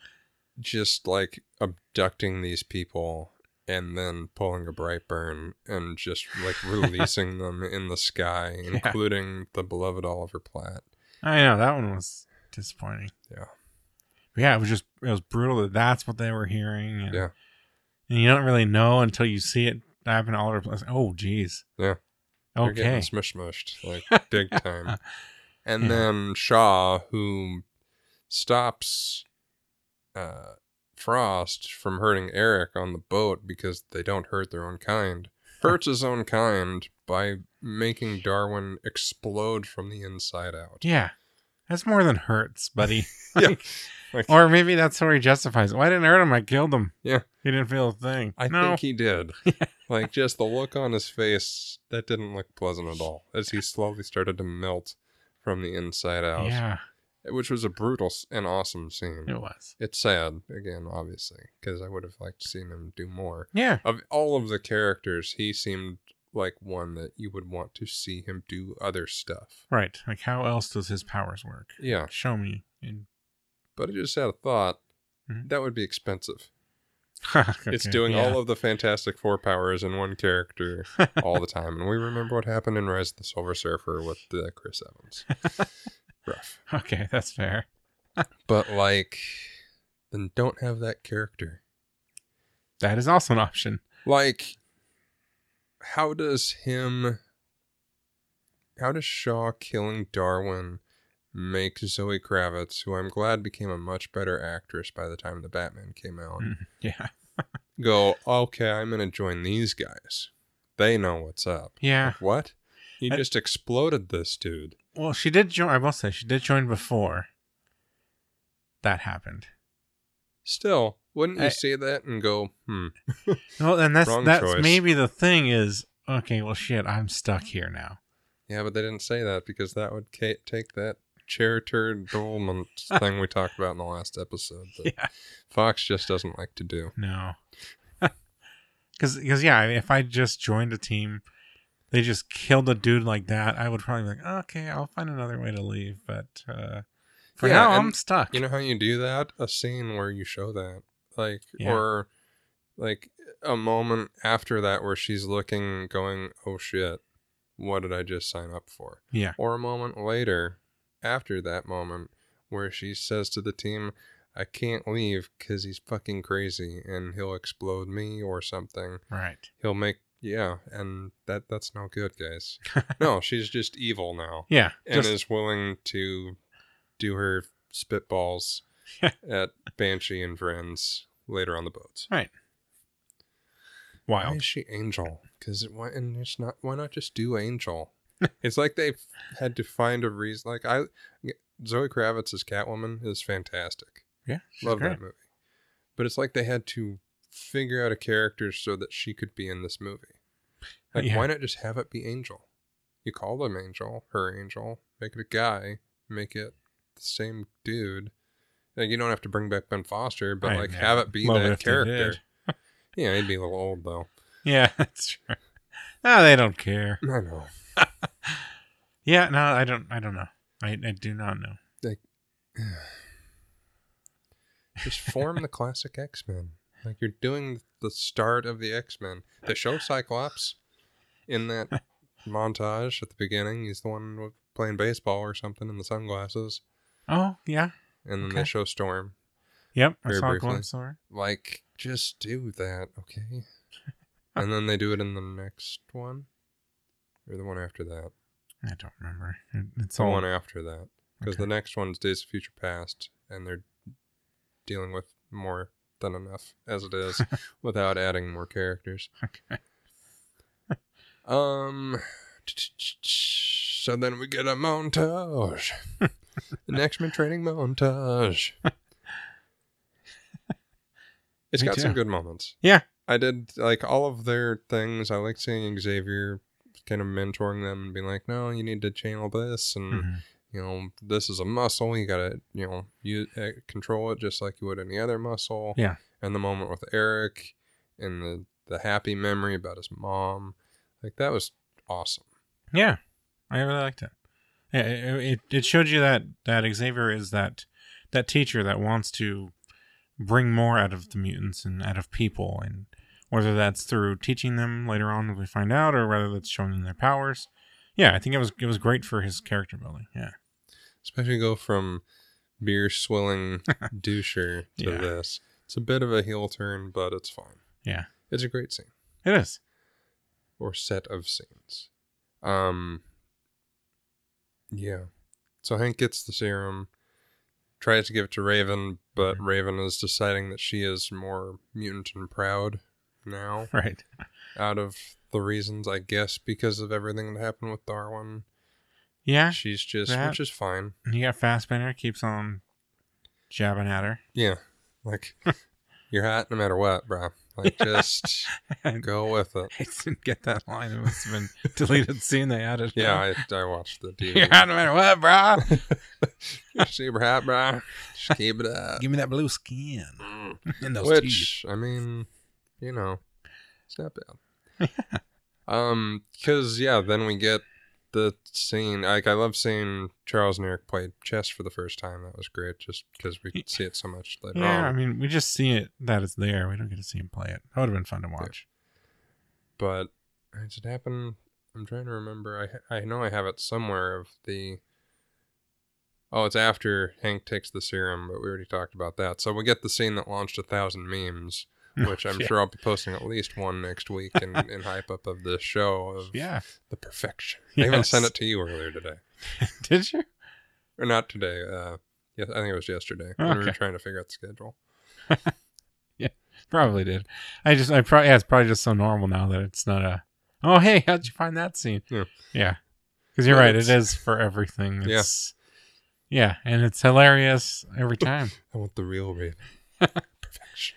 [SPEAKER 1] just like abducting these people and then pulling a Brightburn and just like releasing them in the sky, including the beloved Oliver Platt.
[SPEAKER 2] I know that one was disappointing.
[SPEAKER 1] Yeah.
[SPEAKER 2] But yeah, it was just it was brutal that that's what they were hearing. And,
[SPEAKER 1] Yeah.
[SPEAKER 2] and you don't really know until you see it happen all over the place. Oh, geez.
[SPEAKER 1] Yeah. They're
[SPEAKER 2] Okay.
[SPEAKER 1] getting smush mushed like big time. And
[SPEAKER 2] Yeah.
[SPEAKER 1] then Shaw, who stops uh, Frost from hurting Eric on the boat because they don't hurt their own kind, hurts his own kind by making Darwin explode from the inside out.
[SPEAKER 2] Yeah. That's more than hurts, buddy.
[SPEAKER 1] Yeah.
[SPEAKER 2] Like-
[SPEAKER 1] Like,
[SPEAKER 2] Or maybe that's how he justifies it. Well, I didn't hurt him. I killed him.
[SPEAKER 1] Yeah.
[SPEAKER 2] He didn't feel a thing.
[SPEAKER 1] I
[SPEAKER 2] no.
[SPEAKER 1] think he did. Like, just the look on his face, that didn't look pleasant at all, as he slowly started to melt from the inside out.
[SPEAKER 2] Yeah,
[SPEAKER 1] Which was a brutal s- and awesome scene.
[SPEAKER 2] it was.
[SPEAKER 1] It's sad, again, obviously, because I would have liked to see him do more.
[SPEAKER 2] Yeah.
[SPEAKER 1] Of all of the characters, he seemed like one that you would want to see him do other stuff.
[SPEAKER 2] Right. Like, how else does his powers work?
[SPEAKER 1] Yeah,
[SPEAKER 2] Show me. In...
[SPEAKER 1] but I just had a thought.
[SPEAKER 2] Mhm.
[SPEAKER 1] That would be expensive.
[SPEAKER 2] Okay,
[SPEAKER 1] It's doing
[SPEAKER 2] yeah.
[SPEAKER 1] all of the Fantastic Four powers in one character all the time. And we remember what happened in Rise of the Silver Surfer with uh, Chris Evans. Rough.
[SPEAKER 2] Okay, that's fair.
[SPEAKER 1] But, like, then don't have that character.
[SPEAKER 2] That is also an option.
[SPEAKER 1] Like, how does him... How does Shaw killing Darwin make Zoe Kravitz, who I'm glad became a much better actress by the time the Batman came out,
[SPEAKER 2] Mm, yeah.
[SPEAKER 1] go, okay, I'm going to join these guys. They know what's up.
[SPEAKER 2] Yeah.
[SPEAKER 1] What? You
[SPEAKER 2] I-
[SPEAKER 1] just exploded this dude.
[SPEAKER 2] Well, she did join. I will say she did join before that happened.
[SPEAKER 1] Still, wouldn't you
[SPEAKER 2] I-
[SPEAKER 1] see that and go, hmm,
[SPEAKER 2] Well, and that's
[SPEAKER 1] Wrong
[SPEAKER 2] that's
[SPEAKER 1] choice.
[SPEAKER 2] maybe the thing is okay. Well, shit, I'm stuck here now.
[SPEAKER 1] yeah, but they didn't say that because that would ca- take that chair turd Dolman thing we talked about in the last episode that
[SPEAKER 2] Yeah.
[SPEAKER 1] Fox just doesn't like to do.
[SPEAKER 2] No. Because yeah, if I just joined a team, they just killed a dude like that, I would probably be like, okay, I'll find another way to leave. But uh, for
[SPEAKER 1] Yeah,
[SPEAKER 2] now,
[SPEAKER 1] and
[SPEAKER 2] I'm stuck.
[SPEAKER 1] You know how you do that? A scene where you show that. Like,
[SPEAKER 2] Yeah.
[SPEAKER 1] or like a moment after that where she's looking, going, oh shit, what did I just sign up for?
[SPEAKER 2] Yeah.
[SPEAKER 1] Or a moment later, after that moment, where she says to the team, I can't leave because he's fucking crazy and he'll explode me or something.
[SPEAKER 2] Right.
[SPEAKER 1] He'll make, yeah, and that that's no good, guys. No, she's just evil now
[SPEAKER 2] Yeah.
[SPEAKER 1] and
[SPEAKER 2] Just,
[SPEAKER 1] is willing to do her spitballs at Banshee and friends later on the boats.
[SPEAKER 2] right.
[SPEAKER 1] Why
[SPEAKER 2] Wild.
[SPEAKER 1] is she Angel? Because why and it's not? Why not just do Angel? It's like they've had to find a reason. Like I, Zoe Kravitz as Catwoman is fantastic.
[SPEAKER 2] Yeah. she's
[SPEAKER 1] Love
[SPEAKER 2] great.
[SPEAKER 1] that movie. But it's like they had to figure out a character so that she could be in this movie. Like,
[SPEAKER 2] Yeah.
[SPEAKER 1] why not just have it be Angel? You call them Angel, her Angel, make it a guy, make it the same dude. Like, you don't have to bring back Ben Foster, but
[SPEAKER 2] I
[SPEAKER 1] like
[SPEAKER 2] know.
[SPEAKER 1] have it be
[SPEAKER 2] Love it
[SPEAKER 1] that
[SPEAKER 2] if they
[SPEAKER 1] character.
[SPEAKER 2] did.
[SPEAKER 1] Yeah, he'd be a little old though.
[SPEAKER 2] Yeah, that's true. No, they don't care.
[SPEAKER 1] I know.
[SPEAKER 2] Yeah, no, I don't. I don't know. I, I do not know.
[SPEAKER 1] Like, just form the classic X-Men. Like, you're doing the start of the X-Men. They show Cyclops in that montage at the beginning. He's the one with playing baseball or something in the sunglasses.
[SPEAKER 2] Oh, yeah.
[SPEAKER 1] And then
[SPEAKER 2] Okay.
[SPEAKER 1] they show Storm.
[SPEAKER 2] Yep, I
[SPEAKER 1] Very
[SPEAKER 2] saw a
[SPEAKER 1] briefly.
[SPEAKER 2] glimpse of her.
[SPEAKER 1] Like, just do that, okay? And then they do it in the next one? Or the one after that?
[SPEAKER 2] I don't remember. It, it's
[SPEAKER 1] The
[SPEAKER 2] all
[SPEAKER 1] one after that. Because
[SPEAKER 2] Okay.
[SPEAKER 1] the next one's Days of Future Past, and they're dealing with more than enough as it is without adding more characters.
[SPEAKER 2] Okay.
[SPEAKER 1] Um, so then we get a montage. An X-Men training montage. It's
[SPEAKER 2] Me
[SPEAKER 1] got
[SPEAKER 2] too.
[SPEAKER 1] some good moments.
[SPEAKER 2] Yeah.
[SPEAKER 1] I did, like, all of their things. I like seeing Xavier kind of mentoring them and being like, no, you need to channel this, and,
[SPEAKER 2] Mhm.
[SPEAKER 1] you know, this is a muscle. You gotta, you know, you uh, control it just like you would any other muscle.
[SPEAKER 2] Yeah.
[SPEAKER 1] And the moment with Eric and the, the happy memory about his mom. Like, that was awesome.
[SPEAKER 2] Yeah, I really liked it. Yeah, it, it it showed you that that Xavier is that that teacher that wants to bring more out of the mutants and out of people, and whether that's through teaching them later on, we find out, or whether that's showing them their powers. Yeah, I think it was it was great for his character building. Yeah,
[SPEAKER 1] Especially go from beer swilling doucher to
[SPEAKER 2] Yeah.
[SPEAKER 1] this. It's a bit of a heel turn, but it's fine.
[SPEAKER 2] yeah,
[SPEAKER 1] It's a great scene.
[SPEAKER 2] it is.
[SPEAKER 1] Or set of scenes. Um, yeah. So Hank gets the serum, tries to give it to Raven, but
[SPEAKER 2] Mhm.
[SPEAKER 1] Raven is deciding that she is more mutant and proud now,
[SPEAKER 2] Right.
[SPEAKER 1] out of the reasons, I guess, because of everything that happened with Darwin.
[SPEAKER 2] Yeah,
[SPEAKER 1] She's just,
[SPEAKER 2] that-
[SPEAKER 1] which is fine.
[SPEAKER 2] you got Fassbender keeps on jabbing at her.
[SPEAKER 1] Yeah. Like, you're hot no matter what, bro. Like, just go with it.
[SPEAKER 2] I didn't get that line. It must have been deleted scene they added.
[SPEAKER 1] Yeah, I, I watched the D V D.
[SPEAKER 2] You're hot no matter what, bro.
[SPEAKER 1] You're super hot, bro. Just keep it up.
[SPEAKER 2] Give me that blue skin
[SPEAKER 1] Mm.
[SPEAKER 2] and those teeth.
[SPEAKER 1] Which, I mean, you know, it's not bad. um, because, yeah, then we get the scene. Like, I love seeing Charles and Eric play chess for the first time. That was great, just because we could see it so much later
[SPEAKER 2] Yeah, I
[SPEAKER 1] on.
[SPEAKER 2] mean, we just see it that it's there. We don't get to see him play it. That would have been fun to watch.
[SPEAKER 1] But, does it happen? I'm trying to remember. I I know I have it somewhere of the... Oh, it's after Hank takes the serum, but we already talked about that. So we get the scene that launched a thousand memes, which I'm
[SPEAKER 2] Yeah.
[SPEAKER 1] sure I'll be posting at least one next week in, in hype up of the show of
[SPEAKER 2] Yeah.
[SPEAKER 1] the perfection. I even
[SPEAKER 2] Yes.
[SPEAKER 1] sent it to you earlier today.
[SPEAKER 2] Did you?
[SPEAKER 1] Or not today. Uh, yeah, I think it was yesterday when we were
[SPEAKER 2] Okay.
[SPEAKER 1] trying to figure out the schedule.
[SPEAKER 2] Probably did. I just, I probably, yeah, it's probably just so normal now that it's not a, oh, hey, how'd you find that scene?
[SPEAKER 1] Yeah.
[SPEAKER 2] Yeah. Because you're
[SPEAKER 1] Yeah,
[SPEAKER 2] right. It
[SPEAKER 1] it's-
[SPEAKER 2] is for everything.
[SPEAKER 1] Yeah.
[SPEAKER 2] It's, yeah. And it's hilarious every time.
[SPEAKER 1] I want the real Raven. Perfection.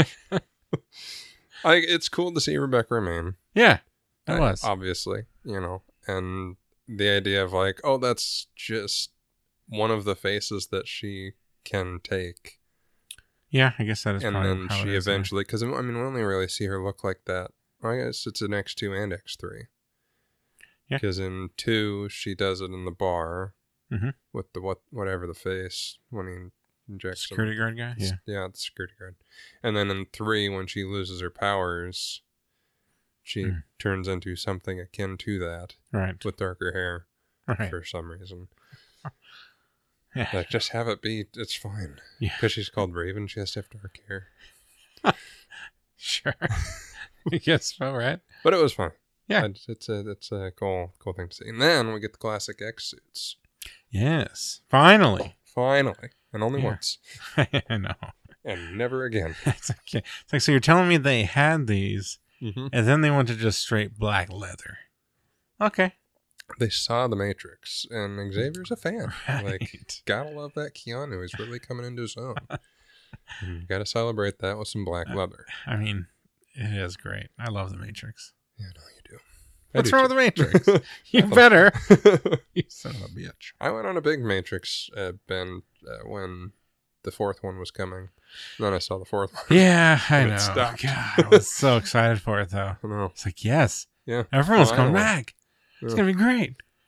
[SPEAKER 1] I, it's cool to see Rebecca Romaine.
[SPEAKER 2] Yeah. It
[SPEAKER 1] I-
[SPEAKER 2] was.
[SPEAKER 1] Obviously, you know, and the idea of like, oh, that's just one of the faces that she can take.
[SPEAKER 2] Yeah. I guess that is
[SPEAKER 1] And
[SPEAKER 2] probably
[SPEAKER 1] then
[SPEAKER 2] how it
[SPEAKER 1] she
[SPEAKER 2] is, yeah.
[SPEAKER 1] eventually, because I mean, we only really see her look like that. Well, I guess it's in X two and X three.
[SPEAKER 2] Yeah.
[SPEAKER 1] Because in two, she does it in the bar
[SPEAKER 2] Mhm.
[SPEAKER 1] with the what whatever the face when he injects him.
[SPEAKER 2] Security guard guy. Yeah.
[SPEAKER 1] Yeah, the security guard. And then in three, when she loses her powers, she
[SPEAKER 2] Mm.
[SPEAKER 1] turns into something akin to that
[SPEAKER 2] Right.
[SPEAKER 1] with darker hair
[SPEAKER 2] Right.
[SPEAKER 1] for some reason.
[SPEAKER 2] Yeah.
[SPEAKER 1] Like, just have it be, it's fine.
[SPEAKER 2] Yeah.
[SPEAKER 1] Because she's called Raven, she has to have dark hair.
[SPEAKER 2] Sure. I guess so, right?
[SPEAKER 1] But it was fun.
[SPEAKER 2] Yeah.
[SPEAKER 1] It's, it's a it's a cool cool thing to see. And then we get the classic X suits.
[SPEAKER 2] Yes. Finally.
[SPEAKER 1] Finally. And only
[SPEAKER 2] Yeah.
[SPEAKER 1] once.
[SPEAKER 2] I know.
[SPEAKER 1] And never again.
[SPEAKER 2] It's okay. It's like, so you're telling me they had these
[SPEAKER 1] Mm-hmm.
[SPEAKER 2] and then they went to just straight black leather. Okay.
[SPEAKER 1] They saw The Matrix, and Xavier's a fan.
[SPEAKER 2] Right.
[SPEAKER 1] Like, gotta love that Keanu. He's really coming into his own. And gotta celebrate that with some black leather.
[SPEAKER 2] I mean, it is great. I love The Matrix.
[SPEAKER 1] Yeah, no, you do. I
[SPEAKER 2] What's
[SPEAKER 1] do
[SPEAKER 2] wrong
[SPEAKER 1] too.
[SPEAKER 2] with The Matrix? You better. You son of a bitch.
[SPEAKER 1] I went on a big Matrix uh, bend uh, when the fourth one was coming. And then I saw the fourth one.
[SPEAKER 2] Yeah, I
[SPEAKER 1] And it
[SPEAKER 2] know.
[SPEAKER 1] stopped.
[SPEAKER 2] God, I was so excited for it, though.
[SPEAKER 1] I know.
[SPEAKER 2] It's like, yes,
[SPEAKER 1] Yeah.
[SPEAKER 2] everyone's
[SPEAKER 1] Finally.
[SPEAKER 2] coming back. It's
[SPEAKER 1] Yeah.
[SPEAKER 2] going to be great.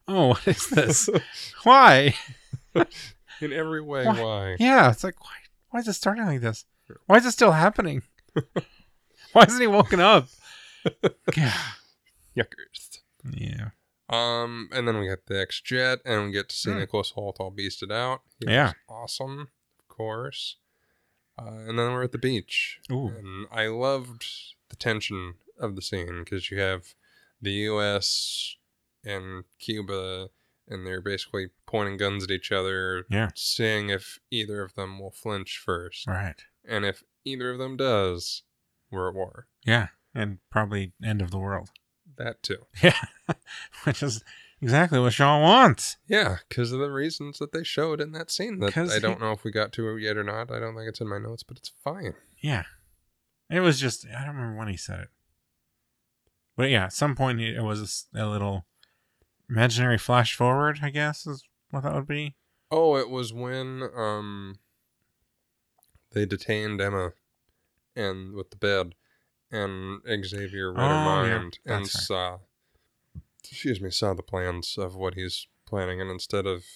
[SPEAKER 2] oh, what is this? Why?
[SPEAKER 1] In every way,
[SPEAKER 2] Why?
[SPEAKER 1] why?
[SPEAKER 2] Yeah, it's like, why, why is it starting like this? Why is it still happening? Why hasn't he woken up? Yeah.
[SPEAKER 1] Yuckers.
[SPEAKER 2] Yeah.
[SPEAKER 1] Um, and then we get the X-Jet, and we get to see
[SPEAKER 2] Mm.
[SPEAKER 1] Nicholas Hoult all beasted out. He
[SPEAKER 2] Yeah.
[SPEAKER 1] was awesome, of course. Uh, and then we're at the beach.
[SPEAKER 2] Ooh.
[SPEAKER 1] And I loved the tension of the scene, because you have the U S and Cuba, and they're basically pointing guns at each other,
[SPEAKER 2] Yeah.
[SPEAKER 1] seeing if either of them will flinch first.
[SPEAKER 2] Right.
[SPEAKER 1] And if either of them does, we're at war.
[SPEAKER 2] Yeah. And probably end of the world.
[SPEAKER 1] That too.
[SPEAKER 2] Yeah. Which is exactly what Shaw wants.
[SPEAKER 1] Yeah, because of the reasons that they showed in that scene that
[SPEAKER 2] 'Cause
[SPEAKER 1] I don't
[SPEAKER 2] he-
[SPEAKER 1] know if we got to it yet or not. I don't think it's in my notes, but it's fine.
[SPEAKER 2] Yeah. It was just, I don't remember when he said it. But yeah, at some point it was a s- a, little imaginary flash forward, I guess, is what that would be.
[SPEAKER 1] Oh, it was when um they detained Emma and with the bed, and Xavier read her
[SPEAKER 2] Oh, yeah,
[SPEAKER 1] mind and
[SPEAKER 2] that's right.
[SPEAKER 1] saw, excuse me, saw the plans of what he's planning, and instead of,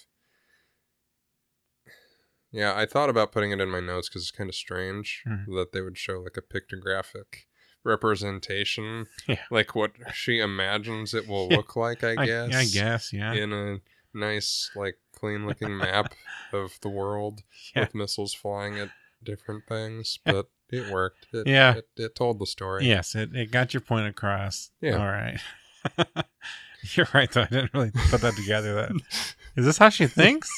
[SPEAKER 1] yeah, I thought about putting it in my notes because it's kind of strange
[SPEAKER 2] Mhm.
[SPEAKER 1] that they would show like a pictographic representation,
[SPEAKER 2] Yeah.
[SPEAKER 1] like what she imagines it will
[SPEAKER 2] Yeah.
[SPEAKER 1] look like, I
[SPEAKER 2] I
[SPEAKER 1] guess.
[SPEAKER 2] I guess, yeah.
[SPEAKER 1] In a nice, like, clean looking map of the world
[SPEAKER 2] Yeah.
[SPEAKER 1] with missiles flying at different things, but it worked. It,
[SPEAKER 2] Yeah.
[SPEAKER 1] It, it told the story.
[SPEAKER 2] Yes, it, it got your point across.
[SPEAKER 1] Yeah.
[SPEAKER 2] All right. You're right, though. I didn't really put that together. That is this how she thinks?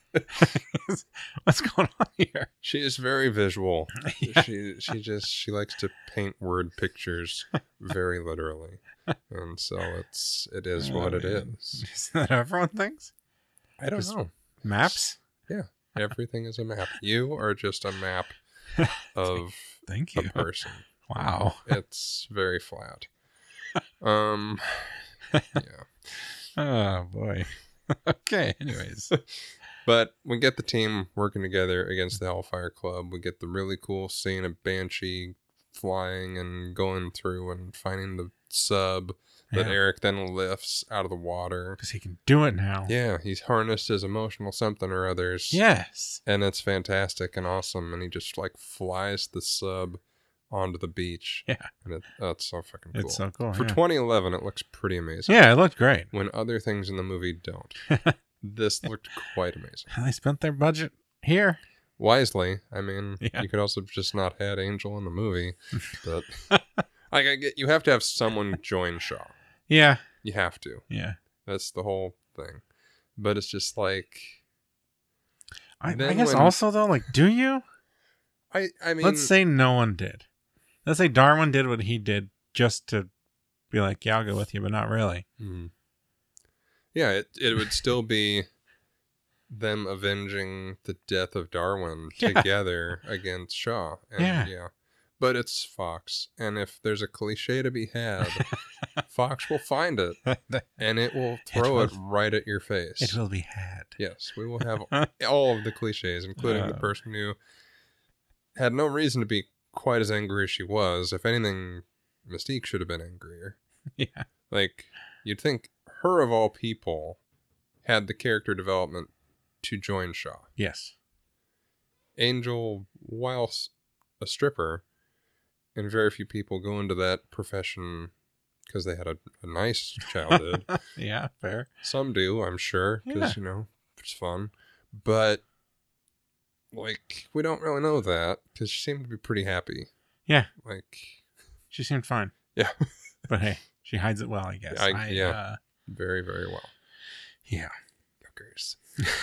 [SPEAKER 2] What's going on here?
[SPEAKER 1] She is very visual.
[SPEAKER 2] Yeah.
[SPEAKER 1] She she just she likes to paint word pictures very literally, and so it's it is what
[SPEAKER 2] Oh,
[SPEAKER 1] it
[SPEAKER 2] man.
[SPEAKER 1] is.
[SPEAKER 2] Is that how everyone thinks?
[SPEAKER 1] I don't
[SPEAKER 2] Just-
[SPEAKER 1] know.
[SPEAKER 2] Maps?
[SPEAKER 1] Everything is a map. You are just a map of
[SPEAKER 2] Thank
[SPEAKER 1] a
[SPEAKER 2] you.
[SPEAKER 1] person.
[SPEAKER 2] Wow.
[SPEAKER 1] It's very flat. Um. Yeah.
[SPEAKER 2] Oh, boy. Okay, anyways.
[SPEAKER 1] But we get the team working together against the Hellfire Club. We get the really cool scene of Banshee flying and going through and finding the sub that
[SPEAKER 2] Yeah.
[SPEAKER 1] Eric then lifts out of the water.
[SPEAKER 2] Because he can do it now.
[SPEAKER 1] Yeah, he's harnessed his emotional something or others.
[SPEAKER 2] Yes.
[SPEAKER 1] And it's fantastic and awesome. And he just like flies the sub onto the beach.
[SPEAKER 2] Yeah.
[SPEAKER 1] And it, oh, it's so fucking cool.
[SPEAKER 2] It's so cool.
[SPEAKER 1] For
[SPEAKER 2] yeah.
[SPEAKER 1] twenty eleven, it looks pretty amazing.
[SPEAKER 2] Yeah, it looked great.
[SPEAKER 1] When other things in the movie don't. This looked quite amazing.
[SPEAKER 2] They spent their budget here.
[SPEAKER 1] Wisely. I mean,
[SPEAKER 2] Yeah.
[SPEAKER 1] you could also have just not had Angel in the movie. But like, I get, you have to have someone join Shaw.
[SPEAKER 2] Yeah.
[SPEAKER 1] You have to.
[SPEAKER 2] Yeah.
[SPEAKER 1] That's the whole thing. But it's just like,
[SPEAKER 2] I, I
[SPEAKER 1] Then
[SPEAKER 2] guess
[SPEAKER 1] when-
[SPEAKER 2] also, though, like, do you?
[SPEAKER 1] I, I mean,
[SPEAKER 2] Let's say no one did. Let's say Darwin did what he did just to be like, yeah, I'll go with you, but not really.
[SPEAKER 1] Mhm. yeah, it, it would still be them avenging the death of Darwin
[SPEAKER 2] Yeah.
[SPEAKER 1] together against Shaw. And
[SPEAKER 2] Yeah.
[SPEAKER 1] yeah. But it's Fox. And if there's a cliche to be had, Fox will find it and it will throw it,
[SPEAKER 2] will-
[SPEAKER 1] right at your face.
[SPEAKER 2] It will be had.
[SPEAKER 1] Yes, we will have all of the cliches, including the
[SPEAKER 2] Uh.
[SPEAKER 1] person who had no reason to be quite as angry as she was. If anything, Mystique should have been angrier.
[SPEAKER 2] Yeah.
[SPEAKER 1] Like, you'd think her of all people had the character development to join Shaw.
[SPEAKER 2] Yes.
[SPEAKER 1] Angel, whilst a stripper, and very few people go into that profession because they had a, a nice childhood.
[SPEAKER 2] Yeah, fair.
[SPEAKER 1] Some do, I'm sure, because,
[SPEAKER 2] Yeah.
[SPEAKER 1] you know, it's fun. But, like, we don't really know that because she seemed to be pretty happy.
[SPEAKER 2] Yeah.
[SPEAKER 1] Like,
[SPEAKER 2] She seemed fine.
[SPEAKER 1] yeah,
[SPEAKER 2] But hey, she hides it well, I guess.
[SPEAKER 1] I- yeah.
[SPEAKER 2] Uh,
[SPEAKER 1] very, very well.
[SPEAKER 2] yeah.
[SPEAKER 1] Fuckers.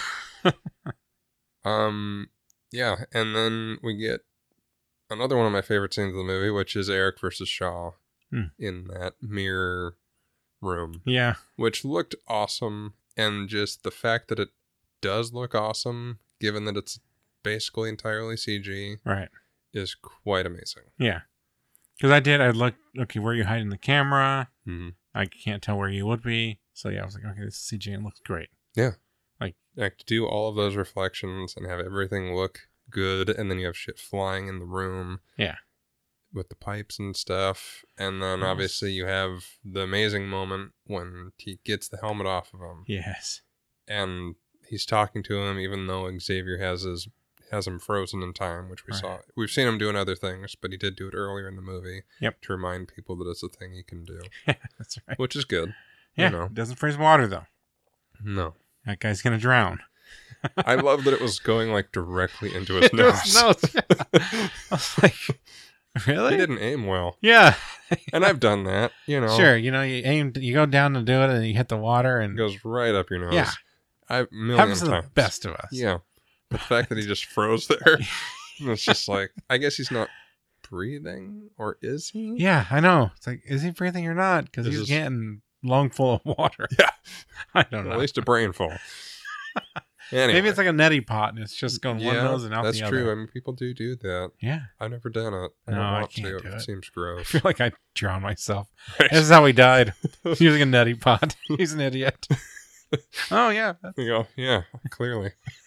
[SPEAKER 1] um, yeah, and then we get another one of my favorite scenes of the movie, which is Eric versus Shaw
[SPEAKER 2] Hmm.
[SPEAKER 1] in that mirror room,
[SPEAKER 2] Yeah.
[SPEAKER 1] which looked awesome. And just the fact that it does look awesome, given that it's basically entirely C G,
[SPEAKER 2] Right.
[SPEAKER 1] is quite amazing.
[SPEAKER 2] Yeah. Because I did, I looked, okay, where are you hiding the camera?
[SPEAKER 1] Mm-hmm.
[SPEAKER 2] I can't tell where you would be. So yeah, I was like, okay, this is C G and it looks great.
[SPEAKER 1] Like, to do all of those reflections and have everything look good, and then you have shit flying in the room.
[SPEAKER 2] Yeah.
[SPEAKER 1] with the pipes and stuff. And then
[SPEAKER 2] Yes.
[SPEAKER 1] obviously you have the amazing moment when he gets the helmet off of him.
[SPEAKER 2] Yes.
[SPEAKER 1] And he's talking to him, even though Xavier has his has him frozen in time, which we
[SPEAKER 2] Right.
[SPEAKER 1] saw. We've seen him doing other things, but he did do it earlier in the movie.
[SPEAKER 2] Yep.
[SPEAKER 1] To remind people that it's a thing he can do,
[SPEAKER 2] That's right.
[SPEAKER 1] which is good.
[SPEAKER 2] Yeah.
[SPEAKER 1] You know.
[SPEAKER 2] Doesn't freeze water though.
[SPEAKER 1] No.
[SPEAKER 2] That guy's gonna drown.
[SPEAKER 1] I love that it was going like directly into his
[SPEAKER 2] Into
[SPEAKER 1] nose.
[SPEAKER 2] his nose, yeah. I was like, really?
[SPEAKER 1] He didn't aim well.
[SPEAKER 2] Yeah.
[SPEAKER 1] And I've done that, you know.
[SPEAKER 2] Sure. You know, you aim, you go down to do it, and you hit the water, and
[SPEAKER 1] It goes right up your nose.
[SPEAKER 2] yeah,
[SPEAKER 1] I million
[SPEAKER 2] happens to
[SPEAKER 1] times.
[SPEAKER 2] the best of us.
[SPEAKER 1] Yeah. But the fact that he just froze there, it's just like, I guess he's not breathing, or is he?
[SPEAKER 2] Yeah, I know. It's like, is he breathing or not? Because
[SPEAKER 1] This
[SPEAKER 2] he's
[SPEAKER 1] is-
[SPEAKER 2] getting lung full of water.
[SPEAKER 1] Yeah.
[SPEAKER 2] I don't know.
[SPEAKER 1] At least a brain full. Anyway.
[SPEAKER 2] Maybe it's like a neti pot, and it's just going one
[SPEAKER 1] Yeah,
[SPEAKER 2] nose and out
[SPEAKER 1] that's
[SPEAKER 2] the
[SPEAKER 1] true.
[SPEAKER 2] other.
[SPEAKER 1] I mean, people do do that.
[SPEAKER 2] Yeah.
[SPEAKER 1] I've never done it. I
[SPEAKER 2] No,
[SPEAKER 1] don't
[SPEAKER 2] I
[SPEAKER 1] want
[SPEAKER 2] can't
[SPEAKER 1] to.
[SPEAKER 2] do
[SPEAKER 1] It
[SPEAKER 2] it.
[SPEAKER 1] seems
[SPEAKER 2] I
[SPEAKER 1] gross.
[SPEAKER 2] feel like I drowned myself.
[SPEAKER 1] Right.
[SPEAKER 2] This is how he died. Using a neti pot. He's an idiot. Oh, yeah. That's,
[SPEAKER 1] You go, yeah, clearly.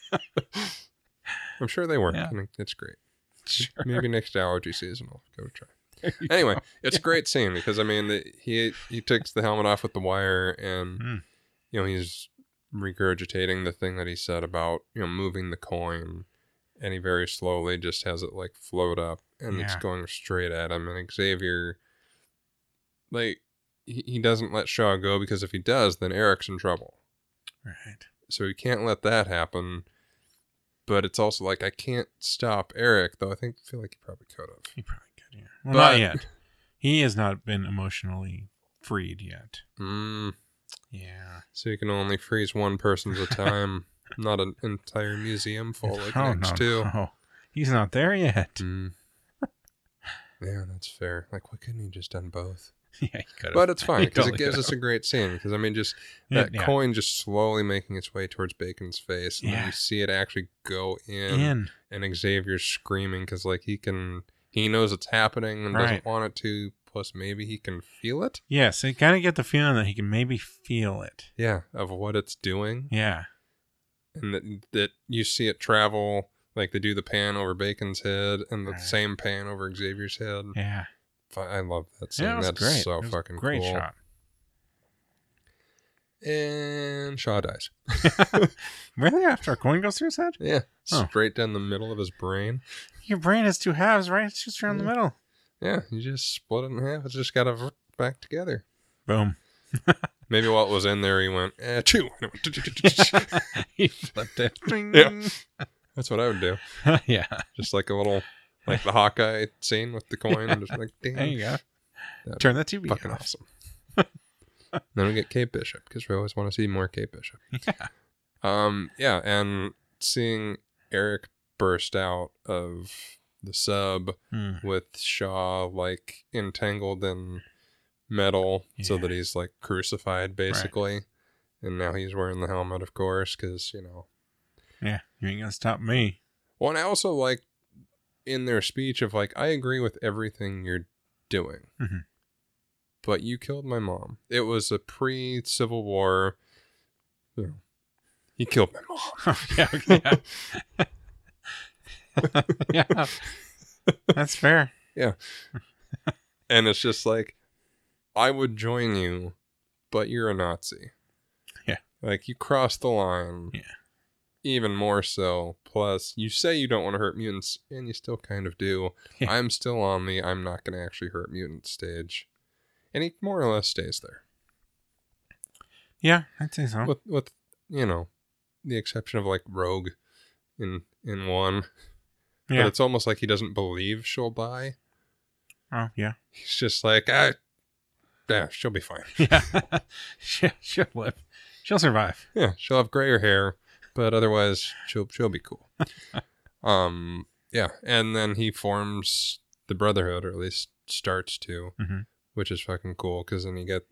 [SPEAKER 1] I'm sure they work.
[SPEAKER 2] Yeah.
[SPEAKER 1] I mean, it's great.
[SPEAKER 2] sure.
[SPEAKER 1] Maybe next allergy season I'll go try.
[SPEAKER 2] There you
[SPEAKER 1] Anyway,
[SPEAKER 2] go.
[SPEAKER 1] it's a great scene because I mean the, he he takes the helmet off with the wire and
[SPEAKER 2] Mm.
[SPEAKER 1] you know he's regurgitating the thing that he said about you know moving the coin, and he very slowly just has it like float up and it's
[SPEAKER 2] Yeah.
[SPEAKER 1] going straight at him, and Xavier like he, he doesn't let Shaw go because if he does then Eric's in trouble,
[SPEAKER 2] Right.
[SPEAKER 1] so he can't let that happen. But it's also like I can't stop Eric, though I think feel like he probably could have.
[SPEAKER 2] He probably could, yeah. Well,
[SPEAKER 1] But-
[SPEAKER 2] not yet. He has not been emotionally freed yet.
[SPEAKER 1] Mm,
[SPEAKER 2] Yeah.
[SPEAKER 1] so you can only freeze one person at a time, not an entire museum full like
[SPEAKER 2] oh,
[SPEAKER 1] next
[SPEAKER 2] no,
[SPEAKER 1] to.
[SPEAKER 2] no. He's not there yet.
[SPEAKER 1] Mm. Yeah, that's fair. Like, why couldn't he just done both?
[SPEAKER 2] Yeah, he could have.
[SPEAKER 1] But it's fine
[SPEAKER 2] He
[SPEAKER 1] because
[SPEAKER 2] totally
[SPEAKER 1] it gives
[SPEAKER 2] could
[SPEAKER 1] us a great scene. Because I mean, just
[SPEAKER 2] Yeah,
[SPEAKER 1] that
[SPEAKER 2] yeah.
[SPEAKER 1] coin just slowly making its way towards Bacon's face, and then
[SPEAKER 2] Yeah.
[SPEAKER 1] you see it actually go in,
[SPEAKER 2] in.
[SPEAKER 1] and Xavier's screaming because like he can, he knows it's happening and
[SPEAKER 2] Right.
[SPEAKER 1] doesn't want it to. Plus, maybe he can feel it.
[SPEAKER 2] Yeah, so you kind of get the feeling that he can maybe feel it.
[SPEAKER 1] Yeah, of what it's doing,
[SPEAKER 2] Yeah.
[SPEAKER 1] and that that you see it travel. Like they do the pan over Bacon's head and the
[SPEAKER 2] Right.
[SPEAKER 1] same pan over Xavier's head.
[SPEAKER 2] Yeah.
[SPEAKER 1] Fi- I love that scene.
[SPEAKER 2] Yeah, it was
[SPEAKER 1] That's
[SPEAKER 2] great.
[SPEAKER 1] so
[SPEAKER 2] It was
[SPEAKER 1] fucking
[SPEAKER 2] great
[SPEAKER 1] cool.
[SPEAKER 2] shot.
[SPEAKER 1] And Shaw dies.
[SPEAKER 2] Really? After a coin goes through his head?
[SPEAKER 1] Yeah,
[SPEAKER 2] Oh.
[SPEAKER 1] straight down the middle of his brain.
[SPEAKER 2] Your brain has two halves, right? It's just around the
[SPEAKER 1] Yeah.
[SPEAKER 2] middle.
[SPEAKER 1] Yeah, you just split it in half. It's just got to back together.
[SPEAKER 2] Boom.
[SPEAKER 1] Maybe while it was in there, he went, eh, chew. And it went,
[SPEAKER 2] He flipped it.
[SPEAKER 1] Yeah. That's what I would do.
[SPEAKER 2] yeah.
[SPEAKER 1] Just like a little, like the Hawkeye scene with the coin. And just like, damn.
[SPEAKER 2] There you go.
[SPEAKER 1] That'd
[SPEAKER 2] Turn the T V
[SPEAKER 1] Fucking
[SPEAKER 2] off.
[SPEAKER 1] awesome. Then we get Kate Bishop because we always want to see more Kate Bishop.
[SPEAKER 2] Yeah.
[SPEAKER 1] Um, yeah, and seeing Eric burst out of the sub
[SPEAKER 2] Mm.
[SPEAKER 1] with Shaw like entangled in metal so
[SPEAKER 2] Yeah.
[SPEAKER 1] that he's like crucified basically, and now he's wearing the helmet, of course, because you know.
[SPEAKER 2] Yeah. You ain't gonna stop me.
[SPEAKER 1] Well, and I also like in their speech of like, I agree with everything you're doing.
[SPEAKER 2] Mhm.
[SPEAKER 1] But you killed my mom. It was a pre-Civil War. You know, he killed my mom.
[SPEAKER 2] yeah. Yeah. yeah. That's fair.
[SPEAKER 1] And it's just like, I would join you, but you're a Nazi.
[SPEAKER 2] Yeah.
[SPEAKER 1] Like, you crossed the line.
[SPEAKER 2] Yeah.
[SPEAKER 1] Even more so. Plus, you say you don't want to hurt mutants, and you still kind of do.
[SPEAKER 2] Yeah.
[SPEAKER 1] I'm still on the I'm not going to actually hurt mutants stage. And he more or less stays there.
[SPEAKER 2] Yeah, I'd say so.
[SPEAKER 1] With, with you know, the exception of, like, Rogue in in one.
[SPEAKER 2] Yeah.
[SPEAKER 1] But it's almost like he doesn't believe she'll die.
[SPEAKER 2] Oh, yeah.
[SPEAKER 1] He's just like, I, yeah, she'll be fine.
[SPEAKER 2] Yeah. she, she'll live. She'll survive.
[SPEAKER 1] Yeah, she'll have grayer hair, but otherwise she'll she'll be cool. um, yeah, and then he forms the Brotherhood, or at least starts to,
[SPEAKER 2] Mm-hmm.
[SPEAKER 1] which is fucking cool because then you get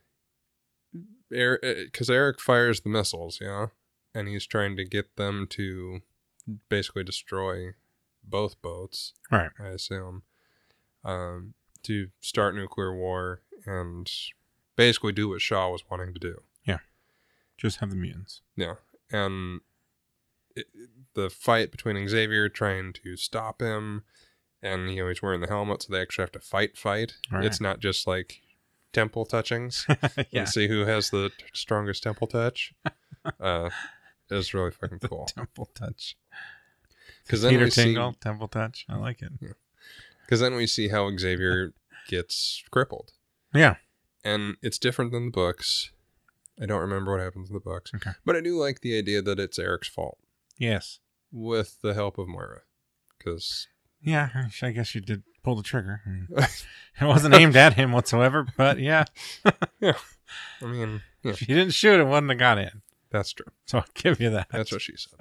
[SPEAKER 1] Eric, because Eric fires the missiles, yeah, and he's trying to get them to basically destroy both boats,
[SPEAKER 2] Right.
[SPEAKER 1] I assume, um, to start nuclear war and basically do what Shaw was wanting to do.
[SPEAKER 2] Just have the mutants.
[SPEAKER 1] Yeah, and it, the fight between Xavier trying to stop him and you know he's wearing the helmet, so they actually have to fight. Fight.
[SPEAKER 2] Right.
[SPEAKER 1] It's not just like temple touchings.
[SPEAKER 2] Yeah.
[SPEAKER 1] And see who has the t- strongest temple touch. Uh, it's really fucking cool.
[SPEAKER 2] Temple touch.
[SPEAKER 1] Because then
[SPEAKER 2] Peter
[SPEAKER 1] we
[SPEAKER 2] Tingle,
[SPEAKER 1] see,
[SPEAKER 2] temple touch. I like it.
[SPEAKER 1] because then we see how Xavier gets crippled,
[SPEAKER 2] Yeah.
[SPEAKER 1] and it's different than the books. I don't remember what happens in the books,
[SPEAKER 2] Okay.
[SPEAKER 1] but I do like the idea that it's Eric's fault
[SPEAKER 2] Yes.
[SPEAKER 1] with the help of Moira, because
[SPEAKER 2] Yeah, I guess you did pull the trigger. I mean, it wasn't aimed at him whatsoever, but yeah.
[SPEAKER 1] yeah, I mean, yeah,
[SPEAKER 2] If you didn't shoot, it wouldn't have got in.
[SPEAKER 1] that's true.
[SPEAKER 2] So I'll give you that.
[SPEAKER 1] That's what she said.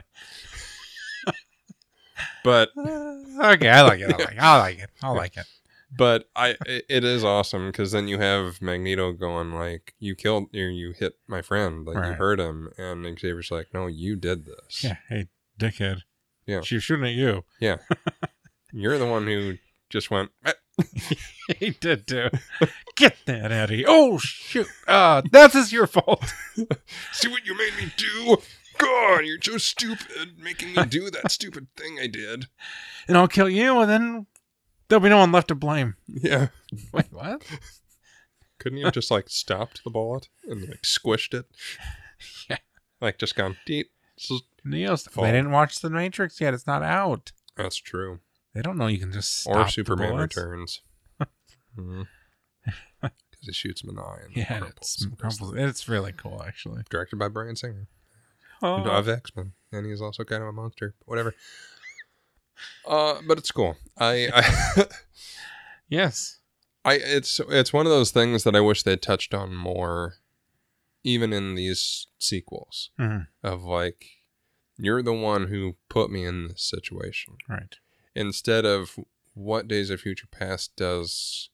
[SPEAKER 1] But
[SPEAKER 2] Uh, okay, I like it. I like it. I like it. I like it.
[SPEAKER 1] but I it, it is awesome because then you have Magneto going like, "You killed or you hit my friend, like you
[SPEAKER 2] Right.
[SPEAKER 1] hurt him," and Xavier's like, "No, you did this.
[SPEAKER 2] Yeah. Hey, dickhead.
[SPEAKER 1] Yeah.
[SPEAKER 2] She was shooting at you.
[SPEAKER 1] Yeah, you're the one who just went." "Eh."
[SPEAKER 2] He did too. Get that out of here. Oh, shoot. Uh, that is your fault.
[SPEAKER 1] See what you made me do? God, you're so stupid, making me do that stupid thing I did.
[SPEAKER 2] And I'll kill you, and then there'll be no one left to blame.
[SPEAKER 1] Yeah.
[SPEAKER 2] Wait, what?
[SPEAKER 1] Couldn't you have just like stopped the bullet and like squished it?
[SPEAKER 2] Yeah.
[SPEAKER 1] Like just gone deep.
[SPEAKER 2] Neo's,
[SPEAKER 1] Fault.
[SPEAKER 2] they didn't watch The Matrix yet. It's not out.
[SPEAKER 1] That's true.
[SPEAKER 2] They don't know you can just stop
[SPEAKER 1] Or
[SPEAKER 2] the
[SPEAKER 1] Superman
[SPEAKER 2] bullets.
[SPEAKER 1] Returns. Because he shoots him in the eye and
[SPEAKER 2] Yeah,
[SPEAKER 1] crumples.
[SPEAKER 2] it's, crumbles. It's really cool, actually.
[SPEAKER 1] Directed by Bryan Singer.
[SPEAKER 2] Oh.
[SPEAKER 1] Of X-Men. And he's also kind of a monster. But whatever. Uh, but it's cool. I, I
[SPEAKER 2] Yes.
[SPEAKER 1] I it's it's one of those things that I wish they'd touched on more, even in these sequels.
[SPEAKER 2] Mhm.
[SPEAKER 1] Of like, you're the one who put me in this situation.
[SPEAKER 2] Right.
[SPEAKER 1] Instead of what Days of Future Past does,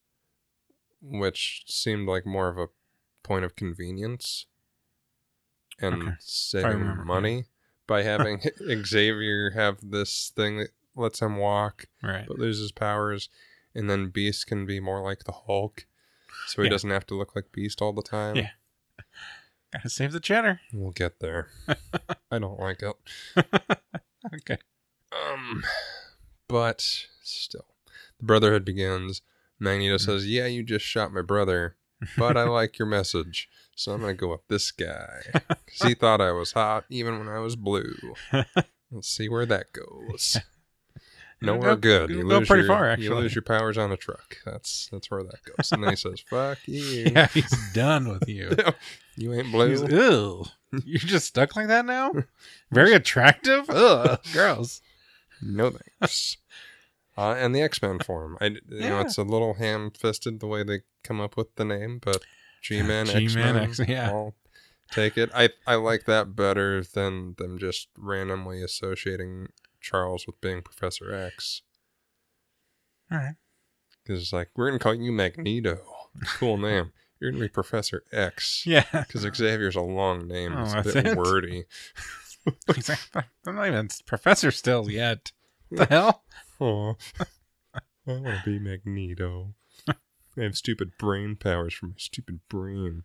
[SPEAKER 1] which seemed like more of a point of convenience and
[SPEAKER 2] Okay.
[SPEAKER 1] saving
[SPEAKER 2] remember,
[SPEAKER 1] money by having Xavier have this thing that lets him walk
[SPEAKER 2] Right.
[SPEAKER 1] but loses powers, and then Beast can be more like the Hulk, so he
[SPEAKER 2] Yeah.
[SPEAKER 1] doesn't have to look like Beast all the time.
[SPEAKER 2] Yeah. Gotta save the cheddar.
[SPEAKER 1] We'll get there. I don't like it.
[SPEAKER 2] Okay.
[SPEAKER 1] Um, but still, the Brotherhood begins. Magneto says, "Yeah, you just shot my brother, but I like your message, so I'm gonna go with this guy because he thought I was hot even when I was blue. Let's see where that goes." Nowhere
[SPEAKER 2] Go-
[SPEAKER 1] good.
[SPEAKER 2] it'll
[SPEAKER 1] You
[SPEAKER 2] go
[SPEAKER 1] lose
[SPEAKER 2] pretty
[SPEAKER 1] your,
[SPEAKER 2] far,
[SPEAKER 1] You
[SPEAKER 2] actually.
[SPEAKER 1] lose your powers on a truck. That's that's where that goes. And then he says, "Fuck you.
[SPEAKER 2] Yeah, he's done with you.
[SPEAKER 1] You ain't
[SPEAKER 2] He's,
[SPEAKER 1] blue."
[SPEAKER 2] ew. You're just stuck like that now? Very attractive? Ugh, gross.
[SPEAKER 1] No thanks. Uh, and the X-Men form. I, you know,
[SPEAKER 2] Yeah.
[SPEAKER 1] it's a little ham-fisted the way they come up with the name, but G-Men,
[SPEAKER 2] G-Men,
[SPEAKER 1] X-Men,
[SPEAKER 2] X- yeah.
[SPEAKER 1] I'll take it. I, I like that better than them just randomly associating Charles with being Professor X.
[SPEAKER 2] All right.
[SPEAKER 1] Because it's like, we're going to call you Magneto. Cool name. You're going to be Professor X.
[SPEAKER 2] Yeah.
[SPEAKER 1] Because Xavier's a long name.
[SPEAKER 2] Oh,
[SPEAKER 1] It's a
[SPEAKER 2] that's
[SPEAKER 1] bit
[SPEAKER 2] it?
[SPEAKER 1] wordy.
[SPEAKER 2] He's like, I'm not even professor still yet. What the hell?
[SPEAKER 1] Oh, I want to be Magneto. I have stupid brain powers from my stupid brain.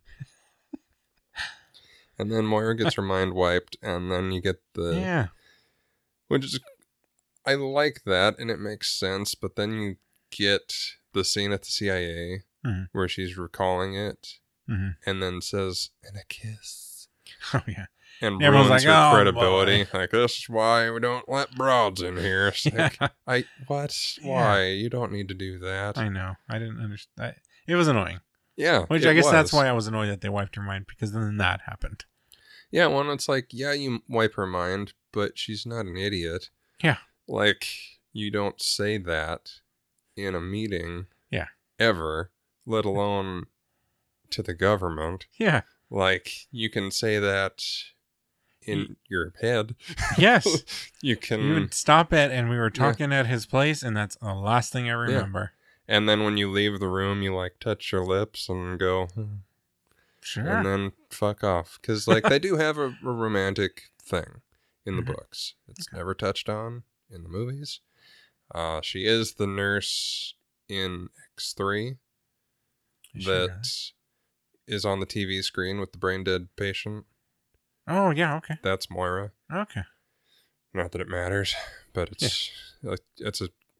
[SPEAKER 1] And then Moira gets her mind wiped, and then you get the...
[SPEAKER 2] Yeah.
[SPEAKER 1] Which is... I like that, and it makes sense, but then you get the scene at the C I A
[SPEAKER 2] Mhm.
[SPEAKER 1] where she's recalling it,
[SPEAKER 2] hmm
[SPEAKER 1] and then says, "and a kiss."
[SPEAKER 2] Oh, yeah.
[SPEAKER 1] And
[SPEAKER 2] Everyone's
[SPEAKER 1] ruins
[SPEAKER 2] like,
[SPEAKER 1] her
[SPEAKER 2] "Oh,
[SPEAKER 1] credibility. Like, this is why we don't let broads in here. It's like,
[SPEAKER 2] Yeah.
[SPEAKER 1] I what?
[SPEAKER 2] Yeah.
[SPEAKER 1] Why? You don't need to do that.
[SPEAKER 2] I know. I didn't understand. It was annoying.
[SPEAKER 1] Yeah.
[SPEAKER 2] Which
[SPEAKER 1] it
[SPEAKER 2] I guess that's
[SPEAKER 1] was.
[SPEAKER 2] why I was annoyed that they wiped her mind, because then that happened.
[SPEAKER 1] Yeah, well, it's like, yeah, you wipe her mind, but she's not an idiot.
[SPEAKER 2] Yeah.
[SPEAKER 1] Like, you don't say that in a meeting.
[SPEAKER 2] Yeah.
[SPEAKER 1] Ever, let alone to the government.
[SPEAKER 2] Yeah.
[SPEAKER 1] Like, you can say that in your head.
[SPEAKER 2] Yes.
[SPEAKER 1] You can.
[SPEAKER 2] You would stop it, and we were talking at his place, and that's the last thing I remember.
[SPEAKER 1] And then when you leave the room, you like touch your lips and go, "Hmm,"
[SPEAKER 2] Sure.
[SPEAKER 1] and then fuck off. Because like they do have a, a romantic thing in the
[SPEAKER 2] Mhm.
[SPEAKER 1] books. It's never touched on in the movies. Uh, she is the nurse in X three
[SPEAKER 2] Sure.
[SPEAKER 1] that is on the T V screen with the brain dead patient.
[SPEAKER 2] Oh, yeah, okay.
[SPEAKER 1] That's Moira.
[SPEAKER 2] Okay.
[SPEAKER 1] Not that it matters, but it's like it's a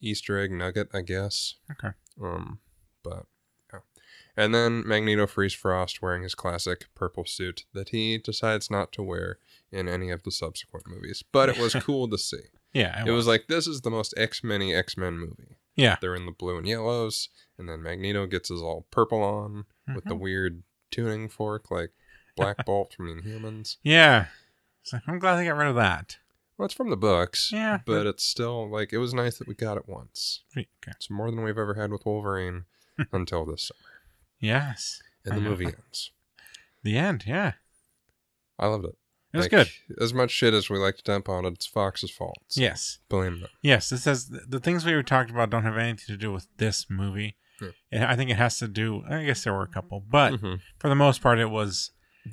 [SPEAKER 1] Easter egg nugget, I guess.
[SPEAKER 2] Okay.
[SPEAKER 1] Um, but yeah. And then Magneto frees Frost wearing his classic purple suit that he decides not to wear in any of the subsequent movies. But it was cool to see.
[SPEAKER 2] Yeah,
[SPEAKER 1] It, it was. was like, this is the most X-Men-y X-Men movie.
[SPEAKER 2] Yeah.
[SPEAKER 1] They're in the blue and yellows, and then Magneto gets his all purple on mm-hmm. with the weird tuning fork like Black Bolt from Inhumans.
[SPEAKER 2] Yeah. It's like, I'm glad they got rid of that.
[SPEAKER 1] Well, it's from the books.
[SPEAKER 2] Yeah.
[SPEAKER 1] But, but it's still, like, it was nice that we got it once.
[SPEAKER 2] Okay.
[SPEAKER 1] It's more than we've ever had with Wolverine until this summer.
[SPEAKER 2] Yes.
[SPEAKER 1] And the movie ends.
[SPEAKER 2] The end, yeah.
[SPEAKER 1] I loved it.
[SPEAKER 2] It was
[SPEAKER 1] like,
[SPEAKER 2] good.
[SPEAKER 1] As much shit as we like to dump on it, it's Fox's fault. So
[SPEAKER 2] yes.
[SPEAKER 1] Blame them.
[SPEAKER 2] Yes, it says the things we were talked about don't have anything to do with this movie. Yeah. I think it has to do, I guess there were a couple, but mm-hmm. for the most part, it was,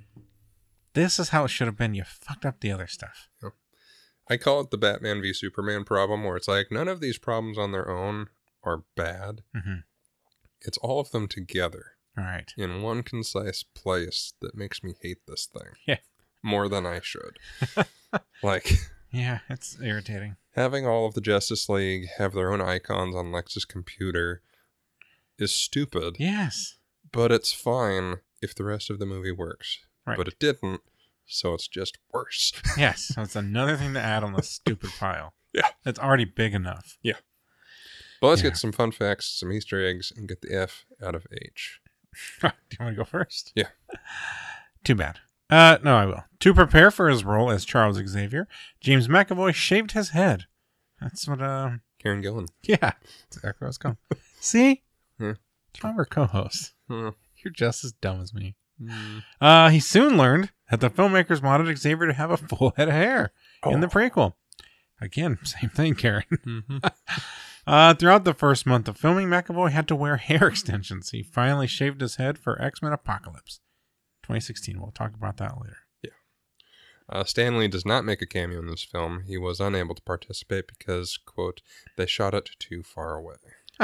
[SPEAKER 2] this is how it should have been. You fucked up the other stuff.
[SPEAKER 1] Yeah. I call it the Batman v Superman problem, where it's like, none of these problems on their own are bad.
[SPEAKER 2] Mm-hmm.
[SPEAKER 1] It's all of them together.
[SPEAKER 2] All right.
[SPEAKER 1] In one concise place that makes me hate this thing.
[SPEAKER 2] Yeah.
[SPEAKER 1] More than I should. Like.
[SPEAKER 2] Yeah, it's irritating.
[SPEAKER 1] Having all of the Justice League have their own icons on Lex's computer is stupid.
[SPEAKER 2] Yes.
[SPEAKER 1] But it's fine if the rest of the movie works.
[SPEAKER 2] Right.
[SPEAKER 1] But it didn't, so it's just worse.
[SPEAKER 2] Yes, so it's another thing to add on the stupid pile.
[SPEAKER 1] Yeah.
[SPEAKER 2] It's already big enough.
[SPEAKER 1] Yeah. But let's
[SPEAKER 2] yeah.
[SPEAKER 1] get some fun facts, some Easter eggs, and get the F out of H.
[SPEAKER 2] Do you want to go first?
[SPEAKER 1] Yeah.
[SPEAKER 2] Too bad. Uh, no, I will. To prepare for his role as Charles Xavier, James McAvoy shaved his head. That's what, uh...
[SPEAKER 1] Karen Gillan.
[SPEAKER 2] Yeah. That's exactly what I was going. See?
[SPEAKER 1] Yeah.
[SPEAKER 2] Clever co-host.
[SPEAKER 1] Huh.
[SPEAKER 2] You're just as dumb as me.
[SPEAKER 1] Mm.
[SPEAKER 2] Uh, he soon learned that the filmmakers wanted Xavier to have a full head of hair oh. in the prequel. Again, same thing, Karen.
[SPEAKER 1] Mm-hmm.
[SPEAKER 2] uh, throughout the first month of filming, McAvoy had to wear hair extensions. He finally shaved his head for X-Men Apocalypse. twenty sixteen. We'll talk about that later.
[SPEAKER 1] Yeah. Uh, Stan Lee does not make a cameo in this film. He was unable to participate because, quote, they shot it too far away.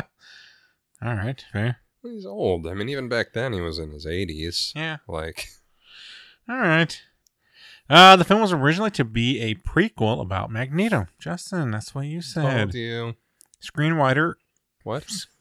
[SPEAKER 2] All right, fair.
[SPEAKER 1] Well, he's old. I mean, even back then he was in his eighties.
[SPEAKER 2] Yeah.
[SPEAKER 1] Like.
[SPEAKER 2] All right. Uh, the film was originally to be a prequel about Magneto. Justin, that's what you said.
[SPEAKER 1] Told you.
[SPEAKER 2] Screenwriter.
[SPEAKER 1] What?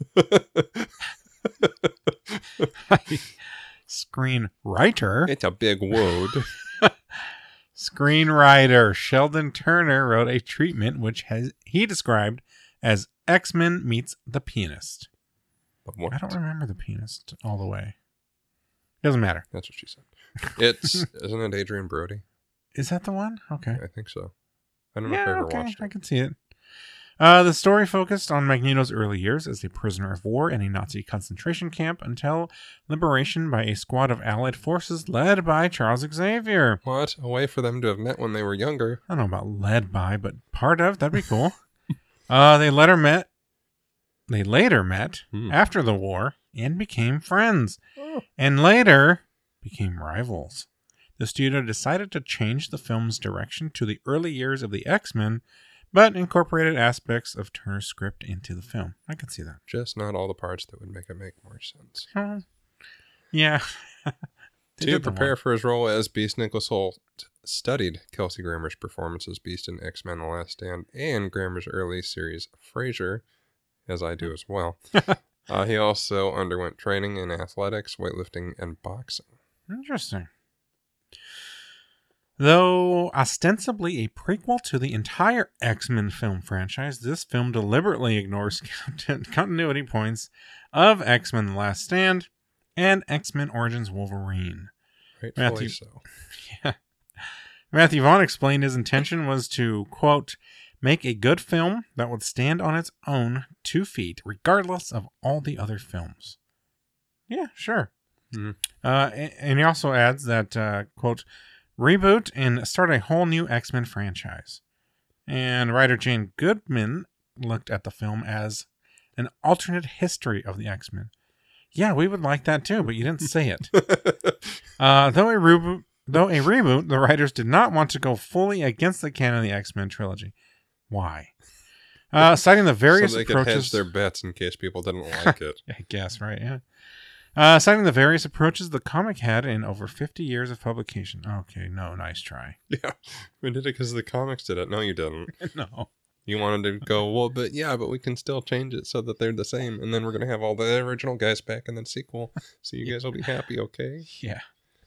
[SPEAKER 2] Screenwriter.
[SPEAKER 1] It's a big word.
[SPEAKER 2] Screenwriter Sheldon Turner wrote a treatment which has he described as X-Men meets The Pianist.
[SPEAKER 1] What?
[SPEAKER 2] I don't remember The Pianist all the way. Doesn't matter.
[SPEAKER 1] That's what she said. It's isn't it Adrian Brody?
[SPEAKER 2] Is that the one? Okay.
[SPEAKER 1] I think so. I don't know
[SPEAKER 2] yeah,
[SPEAKER 1] if I ever
[SPEAKER 2] okay.
[SPEAKER 1] watched it.
[SPEAKER 2] I can see it. Uh, the story focused on Magneto's early years as a prisoner of war in a Nazi concentration camp until liberation by a squad of Allied forces led by Charles Xavier.
[SPEAKER 1] What? A way for them to have met when they were younger.
[SPEAKER 2] I don't know about led by, but part of. That'd be cool. uh, they later met. They later met
[SPEAKER 1] hmm.
[SPEAKER 2] after the war and became friends.
[SPEAKER 1] Oh.
[SPEAKER 2] And later became rivals. The studio decided to change the film's direction to the early years of the X-Men, but incorporated aspects of Turner's script into the film. I can see that.
[SPEAKER 1] Just not all the parts that would make it make more sense.
[SPEAKER 2] Uh, yeah.
[SPEAKER 1] To prepare for his role as Beast, Nicholas Hoult studied Kelsey Grammer's performance as Beast in X-Men The Last Stand and Grammer's early series Frasier, as I do as well. uh, he also underwent training in athletics, weightlifting, and boxing.
[SPEAKER 2] Interesting. Though ostensibly a prequel to the entire X-Men film franchise, this film deliberately ignores continuity points of X-Men The Last Stand and X-Men Origins Wolverine.
[SPEAKER 1] Rightfully
[SPEAKER 2] Matthew,
[SPEAKER 1] so.
[SPEAKER 2] Yeah. Matthew Vaughn explained his intention was to, quote, make a good film that would stand on its own two feet, regardless of all the other films. Yeah, sure.
[SPEAKER 1] Mm-hmm.
[SPEAKER 2] Uh, and he also adds that, uh, quote, reboot and start a whole new X-Men franchise. And writer Jane Goodman looked at the film as an alternate history of the X-Men. Yeah, we would like that too, but you didn't say it. uh, though a reboot, though a reboot, the writers did not want to go fully against the canon of the X-Men trilogy. Why? Uh, citing the various
[SPEAKER 1] so they
[SPEAKER 2] approaches.
[SPEAKER 1] could hedge their bets in case people didn't like it.
[SPEAKER 2] I guess, right? Yeah. Uh, citing the various approaches the comic had in over fifty years of publication. Okay, no, nice try.
[SPEAKER 1] Yeah, we did it because the comics did it. No, you didn't.
[SPEAKER 2] No.
[SPEAKER 1] You wanted to go, well, but yeah, but we can still change it so that they're the same. And then we're going to have all the original guys back in the sequel. So you guys will be happy, okay?
[SPEAKER 2] Yeah.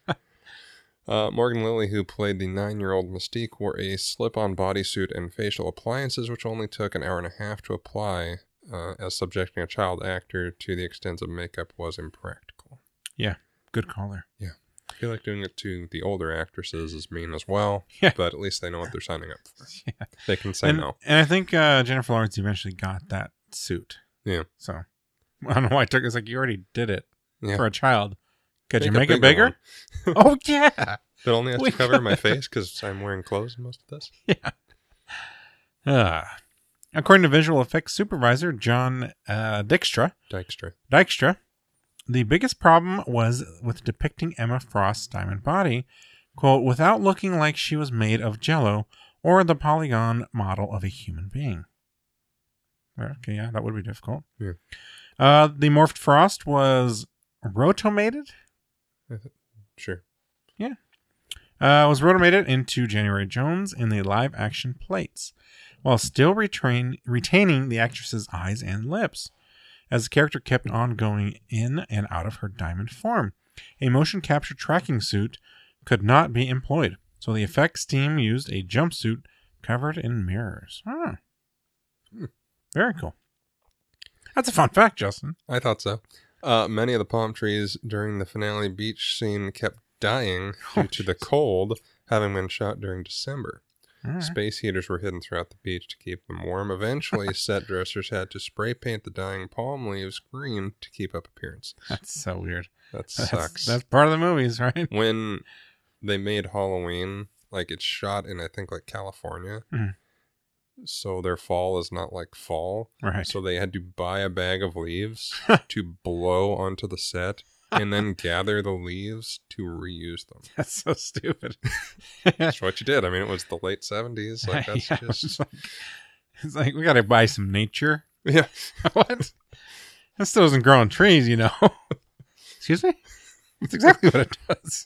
[SPEAKER 1] uh, Morgan Lilley, who played the nine-year-old Mystique, wore a slip-on bodysuit and facial appliances, which only took an hour and a half to apply, uh, as subjecting a child actor to the extent of makeup was impractical.
[SPEAKER 2] Yeah. Good call there.
[SPEAKER 1] Yeah. I feel like doing it to the older actresses is mean as well,
[SPEAKER 2] yeah.
[SPEAKER 1] but at least they know what they're signing up for.
[SPEAKER 2] Yeah.
[SPEAKER 1] They can say
[SPEAKER 2] and,
[SPEAKER 1] no.
[SPEAKER 2] And I think uh, Jennifer Lawrence eventually got that suit.
[SPEAKER 1] Yeah.
[SPEAKER 2] So I don't know why I took it. It's like, you already did it
[SPEAKER 1] yeah.
[SPEAKER 2] for a child. Could
[SPEAKER 1] make
[SPEAKER 2] you make
[SPEAKER 1] a
[SPEAKER 2] it bigger? Oh, yeah.
[SPEAKER 1] It only has
[SPEAKER 2] We
[SPEAKER 1] to cover
[SPEAKER 2] could.
[SPEAKER 1] my face because I'm wearing clothes in most of this.
[SPEAKER 2] Yeah. Uh, according to visual effects supervisor John uh, Dykstra,
[SPEAKER 1] Dykstra.
[SPEAKER 2] Dykstra, the biggest problem was with depicting Emma Frost's diamond body, quote, without looking like she was made of jello or the polygon model of a human being. Okay, yeah, that would be difficult.
[SPEAKER 1] Yeah.
[SPEAKER 2] Uh, the morphed Frost was rotomated.
[SPEAKER 1] Sure.
[SPEAKER 2] Yeah. Uh, was rotomated into January Jones in the live-action plates, while still retrain, retaining the actress's eyes and lips, as the character kept on going in and out of her diamond form. A motion capture tracking suit could not be employed, so the effects team used a jumpsuit covered in mirrors. Huh.
[SPEAKER 1] Hmm.
[SPEAKER 2] Very cool. That's a fun fact, Justin.
[SPEAKER 1] I thought so. Uh, many of the palm trees during the finale beach scene kept dying due
[SPEAKER 2] Oh,
[SPEAKER 1] to the
[SPEAKER 2] geez.
[SPEAKER 1] cold, having been shot during December.
[SPEAKER 2] All right.
[SPEAKER 1] Space heaters were hidden throughout the beach to keep them warm. Eventually, set dressers had to spray paint the dying palm leaves green to keep up appearance.
[SPEAKER 2] That's so weird.
[SPEAKER 1] That
[SPEAKER 2] That's,
[SPEAKER 1] sucks.
[SPEAKER 2] that's part of the movies, right?
[SPEAKER 1] When they made Halloween, like it's shot in, I think, like California.
[SPEAKER 2] Mhm.
[SPEAKER 1] So their fall is not like fall.
[SPEAKER 2] Right.
[SPEAKER 1] So they had to buy a bag of leaves to blow onto the set and then gather the leaves to reuse them.
[SPEAKER 2] That's so stupid.
[SPEAKER 1] That's what you did. I mean, it was the late seventies. Like, that's
[SPEAKER 2] Yeah,
[SPEAKER 1] just...
[SPEAKER 2] It's like, it's like, we got to buy some nature.
[SPEAKER 1] Yeah.
[SPEAKER 2] What? That still doesn't grow on trees, you know. Excuse me? That's exactly what it does.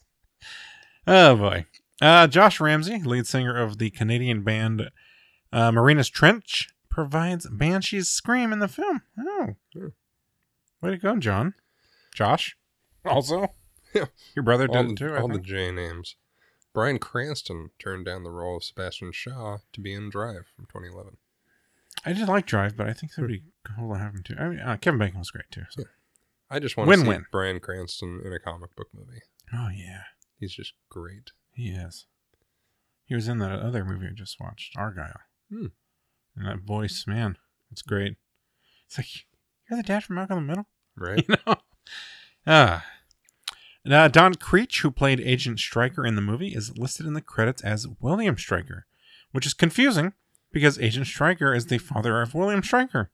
[SPEAKER 2] Oh, boy. Uh, Josh Ramsey, lead singer of the Canadian band uh, Marina's Trench, provides Banshee's scream in the film. Oh.
[SPEAKER 1] Yeah.
[SPEAKER 2] Way to go, John. Josh, also.
[SPEAKER 1] Yeah.
[SPEAKER 2] Your brother
[SPEAKER 1] all
[SPEAKER 2] did
[SPEAKER 1] the,
[SPEAKER 2] it too, I
[SPEAKER 1] all the
[SPEAKER 2] think.
[SPEAKER 1] J names. Bryan Cranston turned down the role of Sebastian Shaw to be in Drive from twenty eleven.
[SPEAKER 2] I did like Drive, but I think that'd be cool to have him too. I mean, uh, Kevin Bacon was great too. So.
[SPEAKER 1] Yeah. I just want to see
[SPEAKER 2] Win-win.
[SPEAKER 1] Bryan Cranston in a comic book movie.
[SPEAKER 2] Oh, yeah.
[SPEAKER 1] He's just great.
[SPEAKER 2] He is. He was in that other movie I just watched, Argyle.
[SPEAKER 1] Hmm.
[SPEAKER 2] And that voice, man, it's great. It's like, you're the dad from Malcolm in the Middle?
[SPEAKER 1] Right?
[SPEAKER 2] You know? Ah. Now, Don Creech, who played Agent Stryker in the movie, is listed in the credits as William Stryker, which is confusing because Agent Stryker is the father of William Stryker.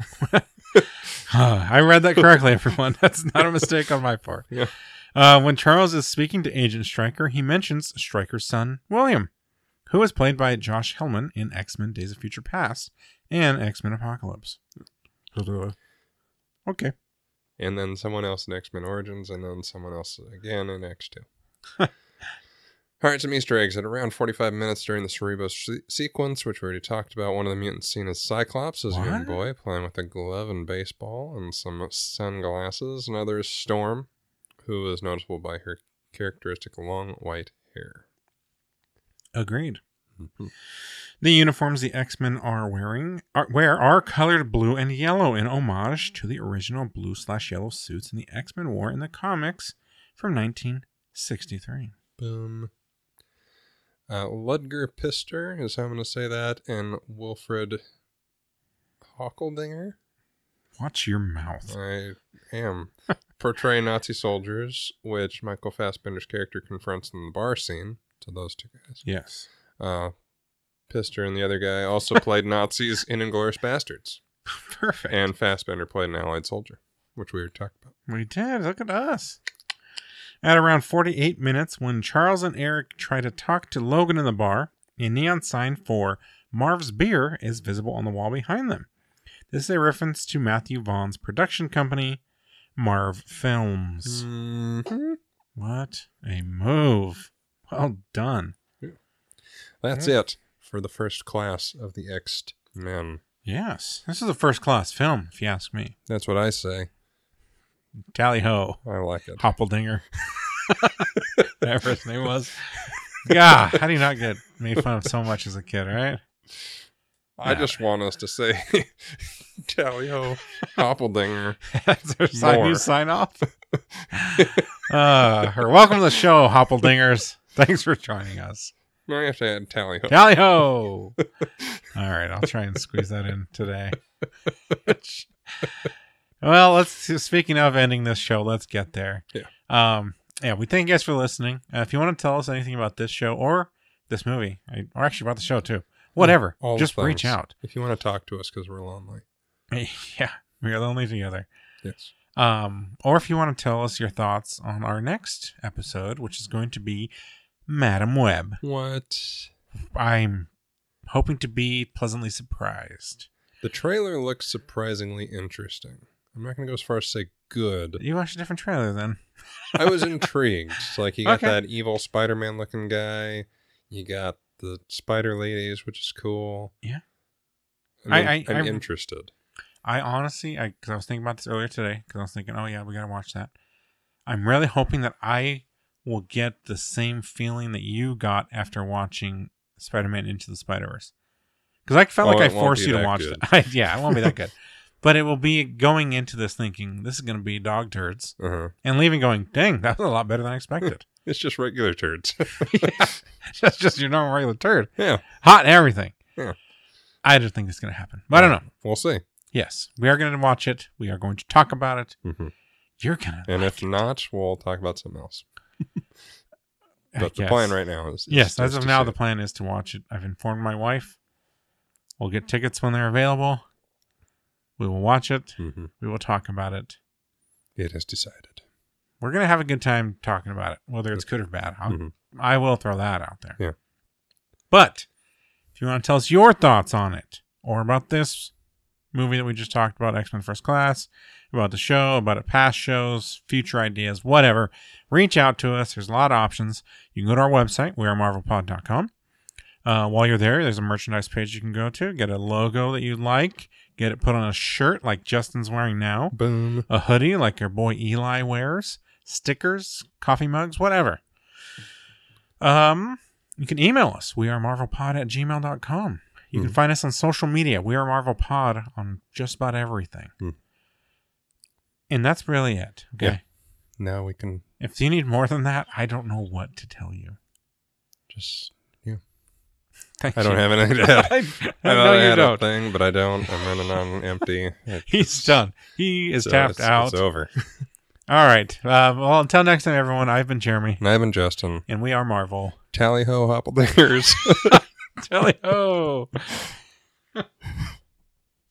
[SPEAKER 2] I read that correctly, everyone. That's not a mistake on my part.
[SPEAKER 1] Yeah.
[SPEAKER 2] Uh, when Charles is speaking to Agent Stryker, he mentions Stryker's son, William, who is played by Josh Hillman in X-Men Days of Future Past and X-Men Apocalypse. Okay.
[SPEAKER 1] And then someone else in X-Men Origins, and then someone else again in X two. All right, some Easter eggs. At around forty-five minutes during the Cerebos se- sequence, which we already talked about, one of the mutants seen as Cyclops, as a young
[SPEAKER 2] What?
[SPEAKER 1] boy, playing with a glove and baseball and some sunglasses. Another is Storm, who is noticeable by her characteristic long white hair.
[SPEAKER 2] Agreed.
[SPEAKER 1] Mm-hmm.
[SPEAKER 2] The uniforms the X-Men are wearing are, wear are colored blue and yellow in homage to the original blue slash yellow suits in the X-Men wore in the comics from nineteen sixty-three.
[SPEAKER 1] Boom. Uh, Ludger Pister, is how I'm going to say that, and Wilfred Hockeldinger.
[SPEAKER 2] Watch your mouth.
[SPEAKER 1] I am. Portray Nazi soldiers, which Michael Fassbender's character confronts in the bar scene. To those two guys.
[SPEAKER 2] Yes.
[SPEAKER 1] Uh, Pister and the other guy also played Nazis in Inglourious Bastards.
[SPEAKER 2] Perfect.
[SPEAKER 1] And Fassbender played an Allied soldier, which we already talked about.
[SPEAKER 2] We did. Look at us. At around forty-eight minutes, when Charles and Eric try to talk to Logan in the bar, a neon sign for Marv's Beer is visible on the wall behind them. This is a reference to Matthew Vaughn's production company, Marv Films.
[SPEAKER 1] Mm-hmm.
[SPEAKER 2] What a move. Well done.
[SPEAKER 1] That's
[SPEAKER 2] Yeah.
[SPEAKER 1] it for the first class of the X Man,
[SPEAKER 2] Yes. This is a first-class film, if you ask me.
[SPEAKER 1] that's what I say.
[SPEAKER 2] Tally-ho.
[SPEAKER 1] I like it.
[SPEAKER 2] Hoppeldinger. Whatever his name was. God, how do you not get made fun of so much as a kid, right?
[SPEAKER 1] I just want us to say Tally-ho, Hoppeldinger.
[SPEAKER 2] That's our sign,
[SPEAKER 1] More.
[SPEAKER 2] you sign off. uh, or welcome to the show, Hoppeldingers. Thanks for joining us.
[SPEAKER 1] No, you have to add Tally-ho.
[SPEAKER 2] Tally-ho! All right, I'll try and squeeze that in today. Well, let's. Speaking of ending this show, let's get there.
[SPEAKER 1] Yeah.
[SPEAKER 2] Um. Yeah, we thank you guys for listening. Uh, if you want to tell us anything about this show or this movie, or actually about the show too, whatever,
[SPEAKER 1] All
[SPEAKER 2] just
[SPEAKER 1] things.
[SPEAKER 2] reach out.
[SPEAKER 1] If you want to talk to us because we're lonely.
[SPEAKER 2] Yeah, we are lonely together.
[SPEAKER 1] Yes.
[SPEAKER 2] Um, or if you want to tell us your thoughts on our next episode, which is going to be Madam Web.
[SPEAKER 1] What?
[SPEAKER 2] I'm hoping to be pleasantly surprised.
[SPEAKER 1] The trailer looks surprisingly interesting. I'm not going to go as far as say good.
[SPEAKER 2] You watched a different trailer then.
[SPEAKER 1] I was intrigued. It's like you got
[SPEAKER 2] Okay.
[SPEAKER 1] that evil Spider-Man looking guy. You got the spider ladies, which is cool.
[SPEAKER 2] Yeah.
[SPEAKER 1] I mean,
[SPEAKER 2] I-
[SPEAKER 1] I,
[SPEAKER 2] I-
[SPEAKER 1] am
[SPEAKER 2] I-
[SPEAKER 1] interested.
[SPEAKER 2] I honestly, I because I was thinking about this earlier today, because I was thinking, oh yeah, we got to watch that. I'm really hoping that I will get the same feeling that you got after watching Spider-Man Into the Spider-Verse. Because I felt
[SPEAKER 1] Oh,
[SPEAKER 2] like I
[SPEAKER 1] it won't
[SPEAKER 2] forced
[SPEAKER 1] be
[SPEAKER 2] you to
[SPEAKER 1] that
[SPEAKER 2] watch
[SPEAKER 1] good.
[SPEAKER 2] that. yeah, it won't be that good. But it will be going into this thinking, this is going to be dog turds.
[SPEAKER 1] Uh-huh.
[SPEAKER 2] And leaving going, dang, that was a lot better than I expected.
[SPEAKER 1] It's just regular turds.
[SPEAKER 2] yeah, that's just your normal regular turd.
[SPEAKER 1] Yeah.
[SPEAKER 2] Hot and everything.
[SPEAKER 1] Yeah.
[SPEAKER 2] I just think it's going to happen. But I don't know.
[SPEAKER 1] We'll see.
[SPEAKER 2] Yes, we are going to watch it. We are going to talk about it.
[SPEAKER 1] Mm-hmm.
[SPEAKER 2] You're going to.
[SPEAKER 1] And if not, we'll talk about something else. But the
[SPEAKER 2] Yes.
[SPEAKER 1] plan right now is... is
[SPEAKER 2] Yes,
[SPEAKER 1] is
[SPEAKER 2] as of
[SPEAKER 1] to
[SPEAKER 2] now,
[SPEAKER 1] see
[SPEAKER 2] the
[SPEAKER 1] it.
[SPEAKER 2] plan is to watch it. I've informed my wife. We'll get tickets when they're available. We will watch it.
[SPEAKER 1] Mhm.
[SPEAKER 2] We will talk about it.
[SPEAKER 1] It is decided.
[SPEAKER 2] We're going to have a good time talking about it, whether it's good or bad. I'll,
[SPEAKER 1] Mhm.
[SPEAKER 2] I will throw that out there.
[SPEAKER 1] Yeah.
[SPEAKER 2] But if you want to tell us your thoughts on it or about this movie that we just talked about, X-Men First Class, about the show, about it, past shows, future ideas, whatever, reach out to us. There's a lot of options. You can go to our website, we are marvel pod dot com. Uh, while you're there, there's a merchandise page you can go to, get a logo that you like, get it put on a shirt like Justin's wearing now,
[SPEAKER 1] Boom.
[SPEAKER 2] a hoodie like our boy Eli wears, stickers, coffee mugs, whatever. Um, you can email us. We are marvelpod at gmail dot com. You
[SPEAKER 1] Mm.
[SPEAKER 2] can find us on social media. We are marvelpod on just about everything.
[SPEAKER 1] Mm.
[SPEAKER 2] And that's really it. Okay.
[SPEAKER 1] Yeah. Now we can
[SPEAKER 2] If you need more than that, I don't know what to tell you.
[SPEAKER 1] just... Yeah.
[SPEAKER 2] Thank
[SPEAKER 1] I don't
[SPEAKER 2] you.
[SPEAKER 1] have anything to add.
[SPEAKER 2] I,
[SPEAKER 1] I
[SPEAKER 2] I
[SPEAKER 1] thought
[SPEAKER 2] know
[SPEAKER 1] I
[SPEAKER 2] you
[SPEAKER 1] had a
[SPEAKER 2] don't.
[SPEAKER 1] thing, but I don't. I'm running on empty.
[SPEAKER 2] He's done. He is
[SPEAKER 1] So
[SPEAKER 2] tapped
[SPEAKER 1] it's,
[SPEAKER 2] out.
[SPEAKER 1] It's over.
[SPEAKER 2] All right. Uh, well, until next time, everyone, I've been Jeremy,
[SPEAKER 1] And I've been Justin.
[SPEAKER 2] and we are Marvel.
[SPEAKER 1] Tally ho, Hoppeldingers.
[SPEAKER 2] Tally ho!